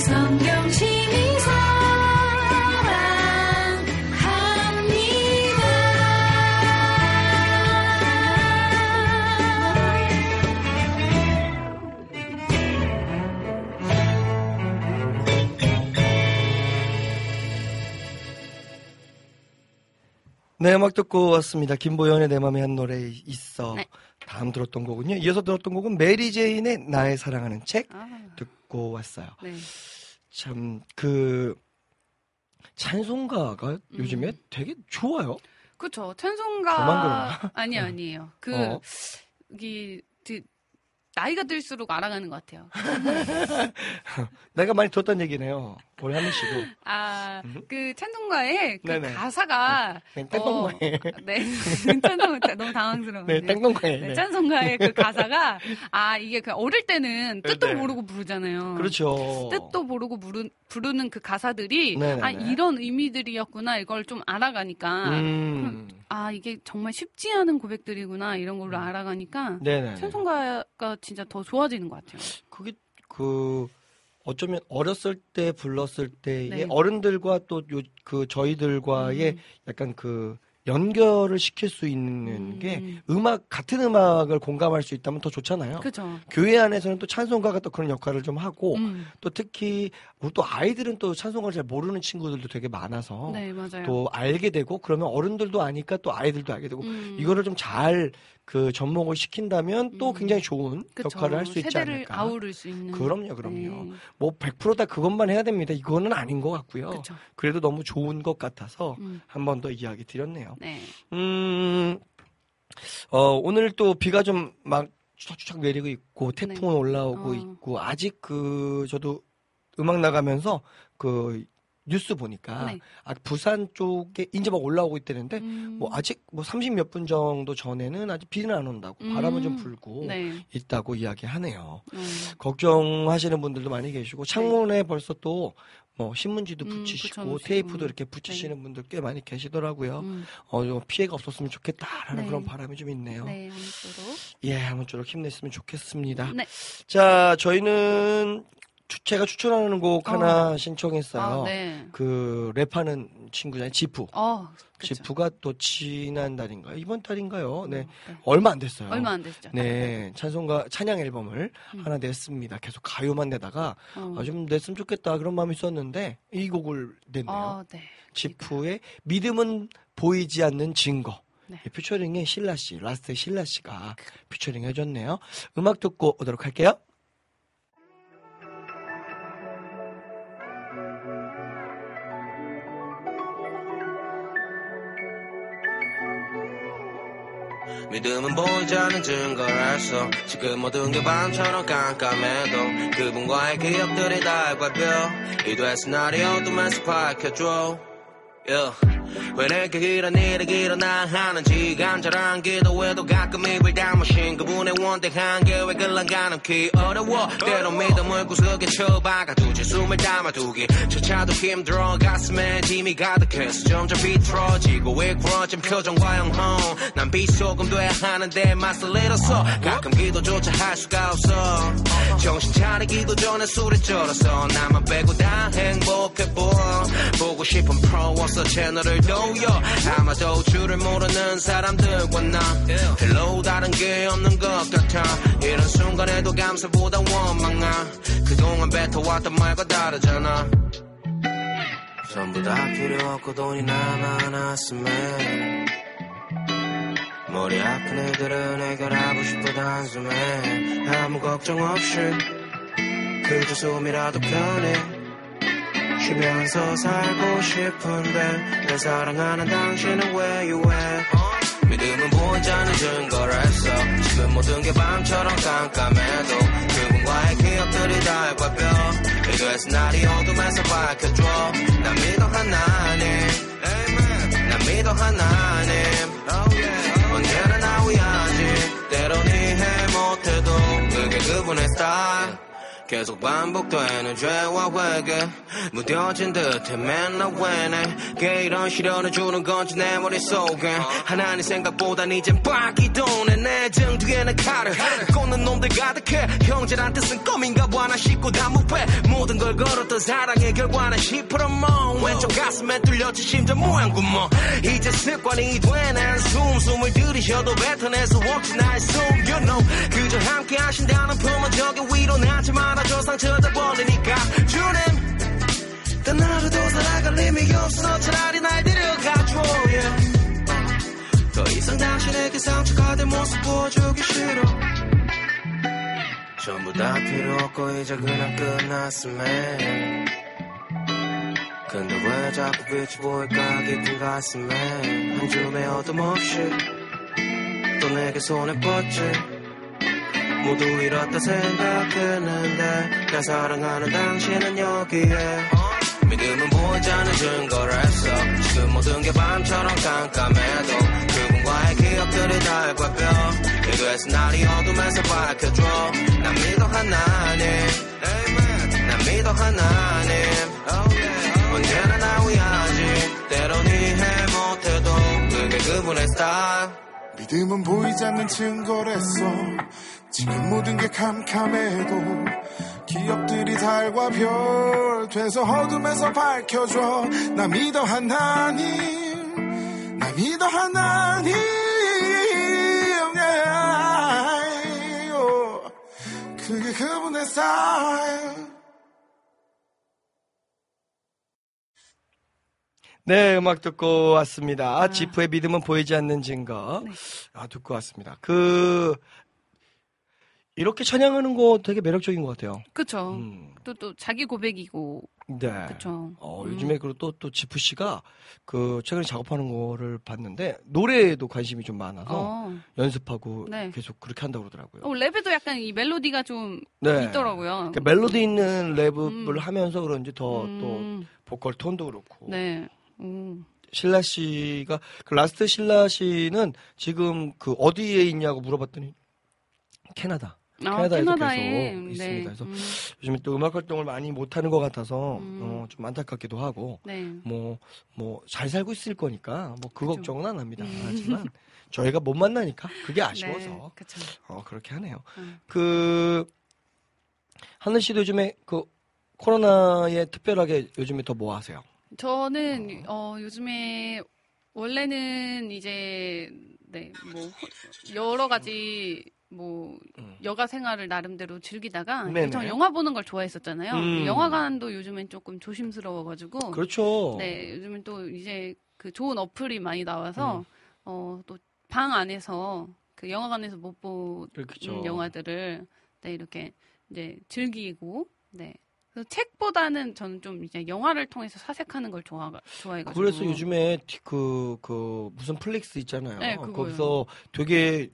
성경심이 네, 음악 듣고 왔습니다. 김보연의 내 맘에 한 노래 있어. 네. 다음 들었던 곡은요. 이어서 들었던 곡은 메리 제인의 나의 사랑하는 책 아. 듣고 왔어요. 네. 참, 그, 찬송가가 음. 요즘에 되게 좋아요. 그쵸. 찬송가. 아니, 아니에요. 그, 어. 이, 그, 나이가 들수록 알아가는 것 같아요. 내가 많이 들었던 얘기네요. 우리 한민 씨도. 아, 그 찬송가의 그 네네. 가사가. 네, 땡동가에. 어, 네. 찬송, 너무 당황스러워요. 네, 땡동가에. 네, 찬송가의 그 가사가, 아, 이게 그 어릴 때는 뜻도 네네. 모르고 부르잖아요. 그렇죠. 뜻도 모르고 부르, 부르는 그 가사들이, 네네네. 아, 이런 의미들이었구나, 이걸 좀 알아가니까. 음. 아, 이게 정말 쉽지 않은 고백들이구나, 이런 걸로 알아가니까. 네네네. 찬송가가 진짜 더 좋아지는 것 같아요. 그게, 그, 어쩌면 어렸을 때 불렀을 때의 네. 어른들과 또 요, 그 저희들과의 음. 약간 그 연결을 시킬 수 있는 음. 게 음악, 같은 음악을 공감할 수 있다면 더 좋잖아요. 그죠. 교회 안에서는 또 찬송가가 또 그런 역할을 좀 하고 음. 또 특히 또 아이들은 또 찬송가를 잘 모르는 친구들도 되게 많아서 네, 맞아요. 또 알게 되고 그러면 어른들도 아니까 또 아이들도 알게 되고 음. 이거를 좀 잘 그 접목을 시킨다면 또 굉장히 좋은 그쵸. 역할을 할 수 있지 않을까. 세대를 아우를 수 있는. 그럼요, 그럼요. 네. 뭐 백 퍼센트 다 그것만 해야 됩니다. 이거는 아닌 것 같고요. 그쵸. 그래도 너무 좋은 것 같아서 음. 한 번 더 이야기 드렸네요. 네. 음, 어, 오늘 또 비가 좀 막 추적추적 내리고 있고 태풍은 네. 올라오고 어. 있고 아직 그 저도 음악 나가면서 그 뉴스 보니까 네. 아, 부산 쪽에 이제 막 올라오고 있다는데 음. 뭐 아직 뭐 삼십 몇 분 정도 전에는 아직 비는 안 온다고 음. 바람은 좀 불고 네. 있다고 이야기하네요. 음. 걱정하시는 분들도 많이 계시고 창문에 네. 벌써 또 뭐 신문지도 붙이시고 음, 테이프도 이렇게 붙이시는 네. 분들 꽤 많이 계시더라고요. 음. 어, 피해가 없었으면 좋겠다라는 네. 그런 바람이 좀 있네요. 네, 아무쪼록. 예, 아무쪼록 힘냈으면 좋겠습니다. 네. 자, 저희는 제가 추천하는 곡 어. 하나 신청했어요. 아, 네. 그 랩하는 친구잖아요. 지프. 어, 지프가 또 지난 달인가요? 이번 달인가요? 네. 네. 얼마 안 됐어요. 얼마 안 됐죠. 네. 찬송가, 찬양 앨범을 음. 하나 냈습니다. 계속 가요만 내다가 어. 아, 좀 냈으면 좋겠다 그런 마음이 있었는데 이 곡을 냈네요. 어, 네. 지프의 믿음은 보이지 않는 증거. 네. 피처링에 신라 씨, 라스트 신라 씨가 피처링 해줬네요. 음악 듣고 오도록 할게요. 믿음은 보이지 않는 증거라서 지금 모든 게 밤처럼 깜깜해도 그분과의 기억들이 다 밟혀 이도의 시나리 어둠에서 밝혀줘 yeah. 왜 내게 이런 일이 일어나 하는지 간절한 기도에도 가끔 입을 다무신 그분의 원대한 계획을 난 가늠기 어려워 때론 믿음을 구석에 쳐박아두지 숨을 담아두기 저차도 힘들어 가슴에 짐이 가득해서 점점 비틀어지고 일그러진 표정과 영혼 난 비속음 돼야 하는데 맛을 잃었어 가끔 기도조차 할 수가 없어 정신 차리기도 전에 술에 쩔었어 나만 빼고 다 행복해 보여 보고 싶은 프로워서 채널을 돌려 아마도 줄을 모르는 사람들과 나 별로 다른 게 없는 것 같아 이런 순간에도 감사보다 원망아 그동안 뱉어왔던 말과 다르잖아 전부 다 필요 없고 돈이 남아났음에 머리 아픈 애들은 해결하고 싶어 단숨에 아무 걱정 없이 그저 숨이라도 편해 쉬면서 살고 싶은데 날 사랑하는 당신은 where you at 믿음은 보이지 않는 증거라서 지금 모든 게 밤처럼 깜깜해도 그분과의 기억들이 다 밟혀 이도에서 날이 어둠에서 밝혀줘 난 믿어 하나님 Amen. 난 믿어 하나님 oh, yeah. 언제나 나 위하지 때론 이해 못해도 그게 그분의 스타일 계속 반복되는 죄와 회개 무뎌진 듯해 맨날 왜 내게 이런 시련을 주는 건지 내 머릿속에 하나님 생각보단 이젠 빡이 도네 내 등 뒤에는 칼을 꽂는 놈들 친구들 가득해 형제란 뜻은 껌인가 보나 싶고 다 무패 모든 걸 걸었던 사랑의 결과는 십 퍼센트 멍 왼쪽 가슴에 뚫렸지 심장 모양 구멍 이제 습관이 돼난 숨 숨을 들이쉬어도 뱉어내서 없지 나의 숨 You know 그저 함께 하신다는 품은 저기 위로 나지 말아줘 상처다 버리니까 주님 단 하루도 살아갈 힘이 없어 차라리 날 데려가줘 yeah. 더 이상 당신에게 상처가 된 모습 보여주기 싫어 전부 다 필요 없고 이제 그냥 끝났으면 근데 왜 자꾸 빛이 보일까 깊은 가슴에 한 줌의 어둠 없이 또 내게 손에 뻗지 모두 잃었다 생각했는데 날 사랑하는 당신은 여기에 믿음은 보이지 않는 증거라서 지금 모든 게 밤처럼 깜깜해도 그분과의 기억들이 달과뼈 이도에서 날이 어둠에서 밝혀줘 난 믿어 하나님 난 믿어 하나님 언제나 나 위하지 때론 이해 못해도 그게 그분의 스타일 믿음은 보이지 않는 증거랬어 지금 모든 게 캄캄해도 기억들이 달과 별 돼서 어둠에서 밝혀줘 나 믿어 하나님 나 믿어 하나님 yeah. 그게 그분의 스타일 네, 음악 듣고 왔습니다. 아. 지프의 믿음은 보이지 않는 증거. 네. 아, 듣고 왔습니다. 그, 이렇게 찬양하는 거 되게 매력적인 것 같아요. 그쵸. 음. 또, 또, 자기 고백이고. 네. 그쵸. 어, 음. 요즘에 그리고 또, 또 지프 씨가 그, 최근에 작업하는 거를 봤는데, 노래에도 관심이 좀 많아서, 어. 연습하고 네. 계속 그렇게 한다고 그러더라고요. 어, 랩에도 약간 이 멜로디가 좀 네. 있더라고요. 그러니까 멜로디 있는 랩을 음. 하면서 그런지 더, 음. 또, 보컬 톤도 그렇고. 네. 음. 신라 씨가 그 라스트 신라 씨는 지금 그 어디에 있냐고 물어봤더니 캐나다. 아, 캐나다에서 캐나다에. 계속 네. 있습니다. 그래서 음. 요즘에 또 음악 활동을 많이 못 하는 것 같아서 음. 어, 좀 안타깝기도 하고 네. 뭐 뭐 잘 살고 있을 거니까 뭐 그 그쵸. 걱정은 안 합니다. 음. 하지만 저희가 못 만나니까 그게 아쉬워서 네. 어, 그렇게 하네요. 음. 그 하늘 씨도 요즘에 그 코로나에 특별하게 요즘에 더 뭐 하세요? 저는 어, 요즘에 원래는 이제 네, 뭐 여러 가지 뭐 음. 여가 생활을 나름대로 즐기다가 저 영화 보는 걸 좋아했었잖아요. 음. 영화관도 요즘엔 조금 조심스러워가지고 그렇죠. 네, 요즘은 또 이제 그 좋은 어플이 많이 나와서 음. 어, 또 방 안에서 그 영화관에서 못 보는 그렇죠. 영화들을 네, 이렇게 이제 즐기고 네. 책보다는 저는 좀 이제 영화를 통해서 사색하는 걸 좋아, 좋아해가지고. 그래서 요즘에 그, 그, 무슨 플릭스 있잖아요. 네, 거기서 되게,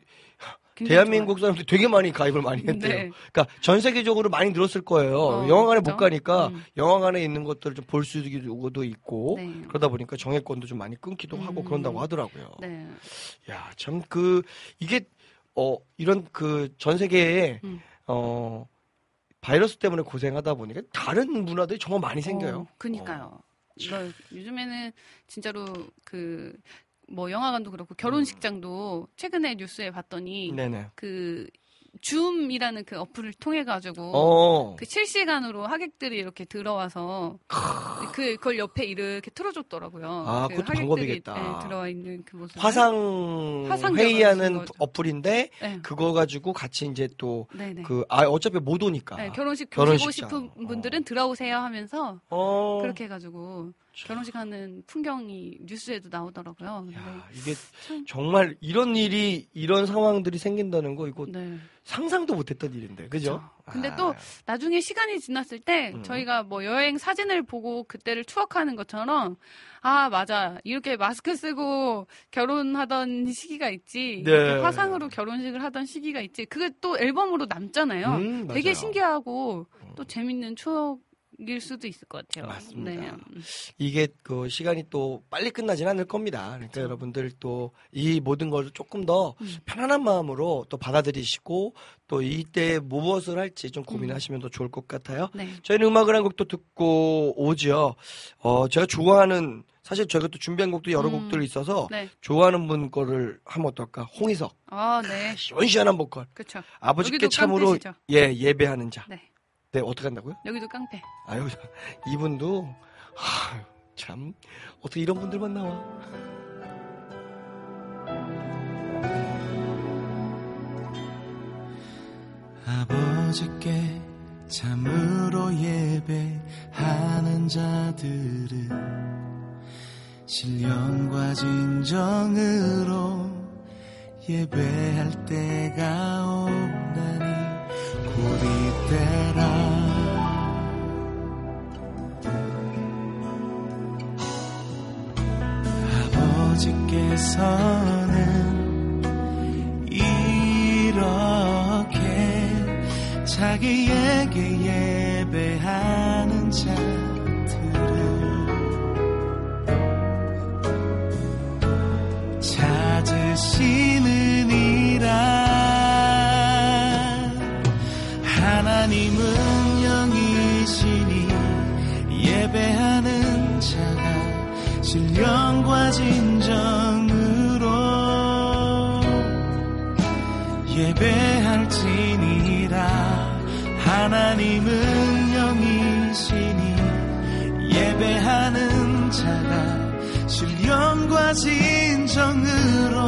대한민국 좋아요. 사람들이 되게 많이 가입을 많이 했대요. 네. 그러니까 전 세계적으로 많이 늘었을 거예요. 어, 영화관에 그렇죠? 못 가니까 음. 영화관에 있는 것들을 좀 볼 수도 있고 네. 그러다 보니까 정액권도 좀 많이 끊기도 음. 하고 그런다고 하더라고요. 네. 야, 참 그, 이게, 어, 이런 그 전 세계에, 음. 어, 바이러스 때문에 고생하다 보니까 다른 문화들이 정말 많이 생겨요. 어, 그니까요. 어. 요즘에는 진짜로 그, 뭐 영화관도 그렇고 결혼식장도 최근에 뉴스에 봤더니 네네. 그 줌이라는 그 어플을 통해 가지고 어. 그 실시간으로 하객들이 이렇게 들어와서 그 그걸 옆에 이렇게 틀어줬더라고요. 아, 그 그것도 방법이겠다. 네, 들어와 있는 그 모습. 화상, 화상 회의하는 어플인데 네. 그거 가지고 같이 이제 또 그 아 어차피 못 오니까 네, 결혼식 보시고 싶은 분들은 어. 들어오세요 하면서 어. 그렇게 해가지고. 결혼식 하는 풍경이 뉴스에도 나오더라고요. 야, 이게 참... 정말 이런 일이 이런 상황들이 생긴다는 거 이거 네. 상상도 못했던 일인데, 그죠? 그쵸. 근데 아... 또 나중에 시간이 지났을 때 음. 저희가 뭐 여행 사진을 보고 그때를 추억하는 것처럼 아 맞아 이렇게 마스크 쓰고 결혼하던 시기가 있지, 네. 화상으로 결혼식을 하던 시기가 있지. 그게 또 앨범으로 남잖아요. 음, 되게 신기하고 또 재밌는 추억. 일 수도 있을 것 같아요. 맞습니다. 네. 이게 그 시간이 또 빨리 끝나진 않을 겁니다. 그러니까 그렇죠. 여러분들 또 이 모든 걸 조금 더 음. 편안한 마음으로 또 받아들이시고 또 이때 무엇을 할지 좀 고민하시면 음. 더 좋을 것 같아요. 네. 저희는 음악을 한 곡도 듣고 오죠. 어, 제가 좋아하는 사실 저희가 또 준비한 곡도 여러 음. 곡들이 있어서 네. 좋아하는 분 거를 하면 어떨까? 홍희석. 아, 네. 시원시원한 보컬. 그렇죠. 아버지께 참으로 깡패시죠. 예 예배하는 자. 네. 네 어떻게 한다고요? 여기도 깡패. 아유 이분도 하, 참 어떻게 이런 분들만 나와? 아버지께 참으로 예배하는 자들은 신령과 진정으로 예배할 때가 오나니 곧 이때라. 아버지께서는 이렇게 자기에게 예배하는 자들을 찾으시느니라. 하나님은 영이시니 예배하는 자가 신령과 진정으로 예배할지니라. 하나님은 영이시니 예배하는 자가 신령과 진정으로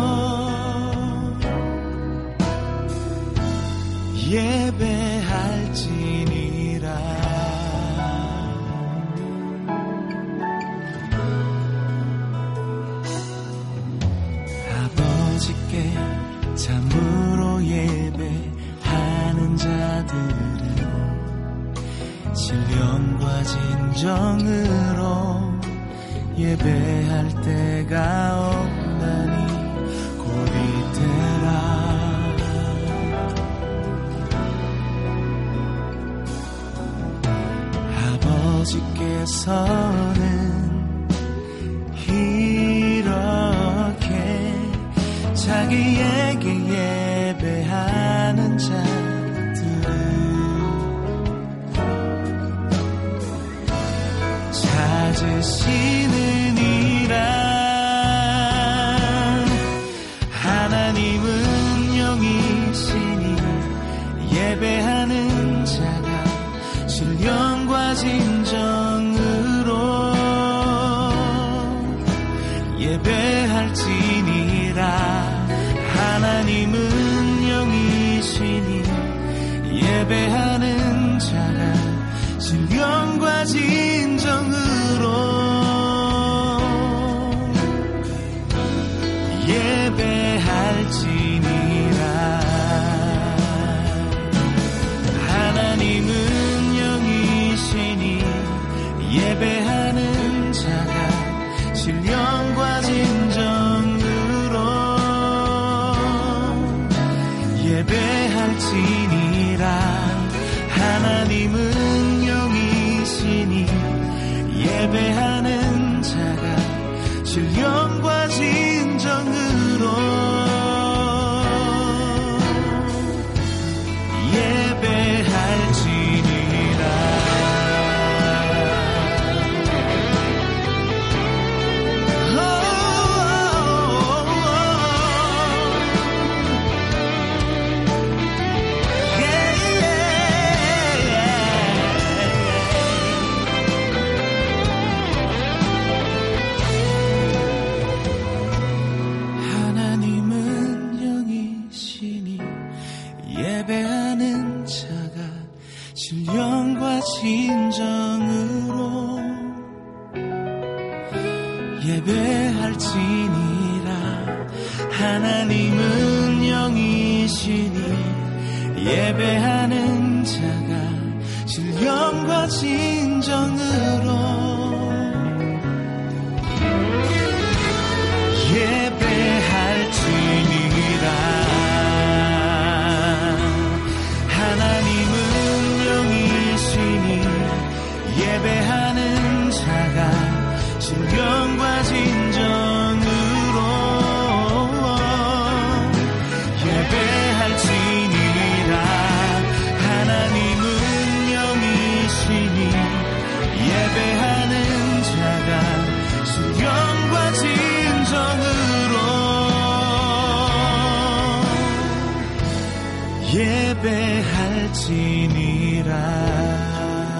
예배할지니라. 아버지께 참으로 예배하는 자들은 신령과 진정으로 예배할 때가 없나니 곧 이때라. 아버지께서는 이렇게 자기에게 예배하는 자들을 찾으시느니라. 하나님은 영이시니 예배하는 자가 신령과 진정으로 예배할지니라. 하나님은 영이시니 예배하는 자가 신령과 진정으로 예배할지니라. 하나님은 영이시니 예배하는 자가 신령과 진정으로 예배할지니라. 하나님은 영이시니 예배하는 자가 신령과 진정으로 예배할지니라. 예배하는 자가 신령과 진정으로 예배할지니라. 하나님은 영이시니 예배하는 자가 신령과 진정으로 예배할지니라. 하나님은 영이시니 예배할지니라.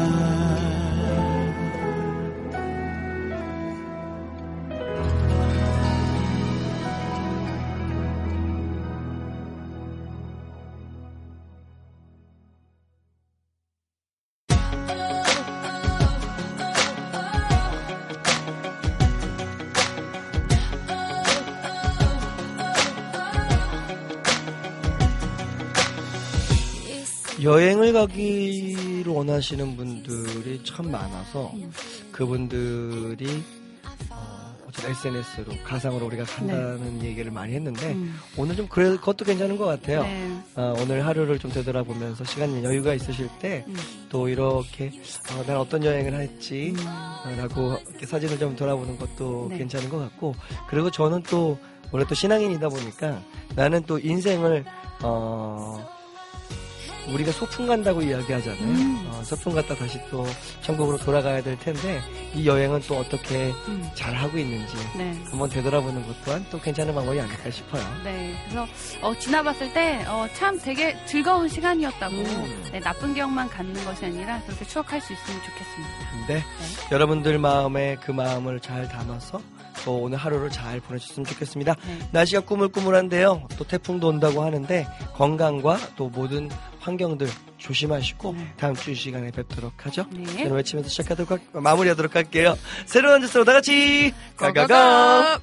여행을 가기를 원하시는 분들이 참 많아서 그분들이 어, 에스엔에스로 가상으로 우리가 간다는 네. 얘기를 많이 했는데 음. 오늘 좀 그래, 그것도 괜찮은 것 같아요. 네. 어, 오늘 하루를 좀 되돌아보면서 시간 여유가 있으실 때 또 음. 이렇게 어, 난 어떤 여행을 했지 음. 어, 라고 이렇게 사진을 좀 돌아보는 것도 네. 괜찮은 것 같고, 그리고 저는 또 원래 또 신앙인이다 보니까 나는 또 인생을 어 우리가 소풍 간다고 이야기하잖아요. 음. 어, 소풍 갔다 다시 또 천국으로 돌아가야 될 텐데 이 여행은 또 어떻게 음. 잘 하고 있는지 네. 한번 되돌아보는 것 또한 또 괜찮은 방법이 아닐까 싶어요. 네, 그래서 어, 지나봤을 때 참 어, 되게 즐거운 시간이었다고 음. 네, 나쁜 기억만 갖는 것이 아니라 그렇게 추억할 수 있으면 좋겠습니다. 네, 네. 여러분들 마음에 그 마음을 잘 담아서 또 오늘 하루를 잘 보내셨으면 좋겠습니다. 네. 날씨가 꾸물꾸물한데요. 또 태풍도 온다고 하는데 건강과 또 모든 환경들 조심하시고 네. 다음 주 시간에 뵙도록 하죠. 네. 저는 외치면서 시작하도록 하, 마무리하도록 할게요. 새로운 뉴스로 다 같이 가가가.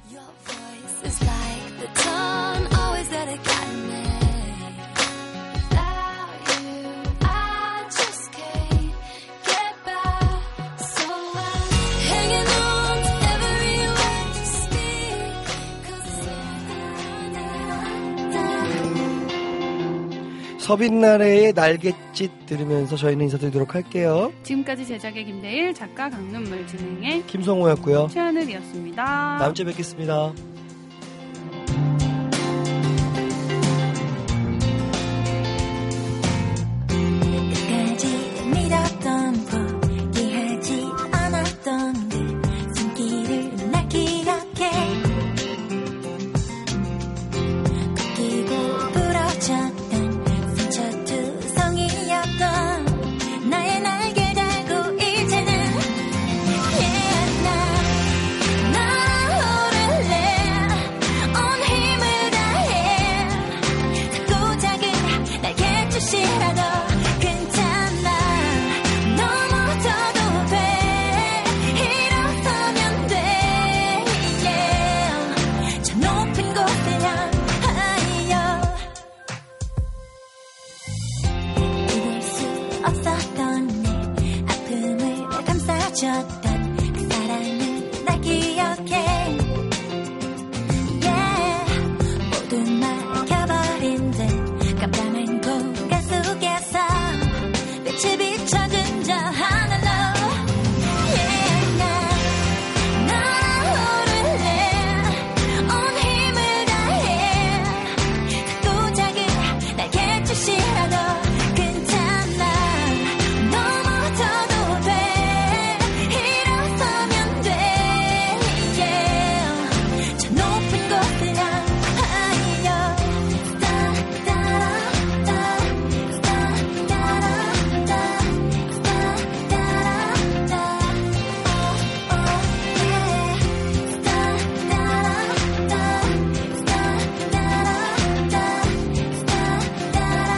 서빈나래의 날갯짓 들으면서 저희는 인사드리도록 할게요. 지금까지 제작의 김대일, 작가 강눈물, 진행의 김성호였고요. 최하늘이었습니다. 다음 주에 뵙겠습니다. 없었던 내 아픔을 감싸줬다.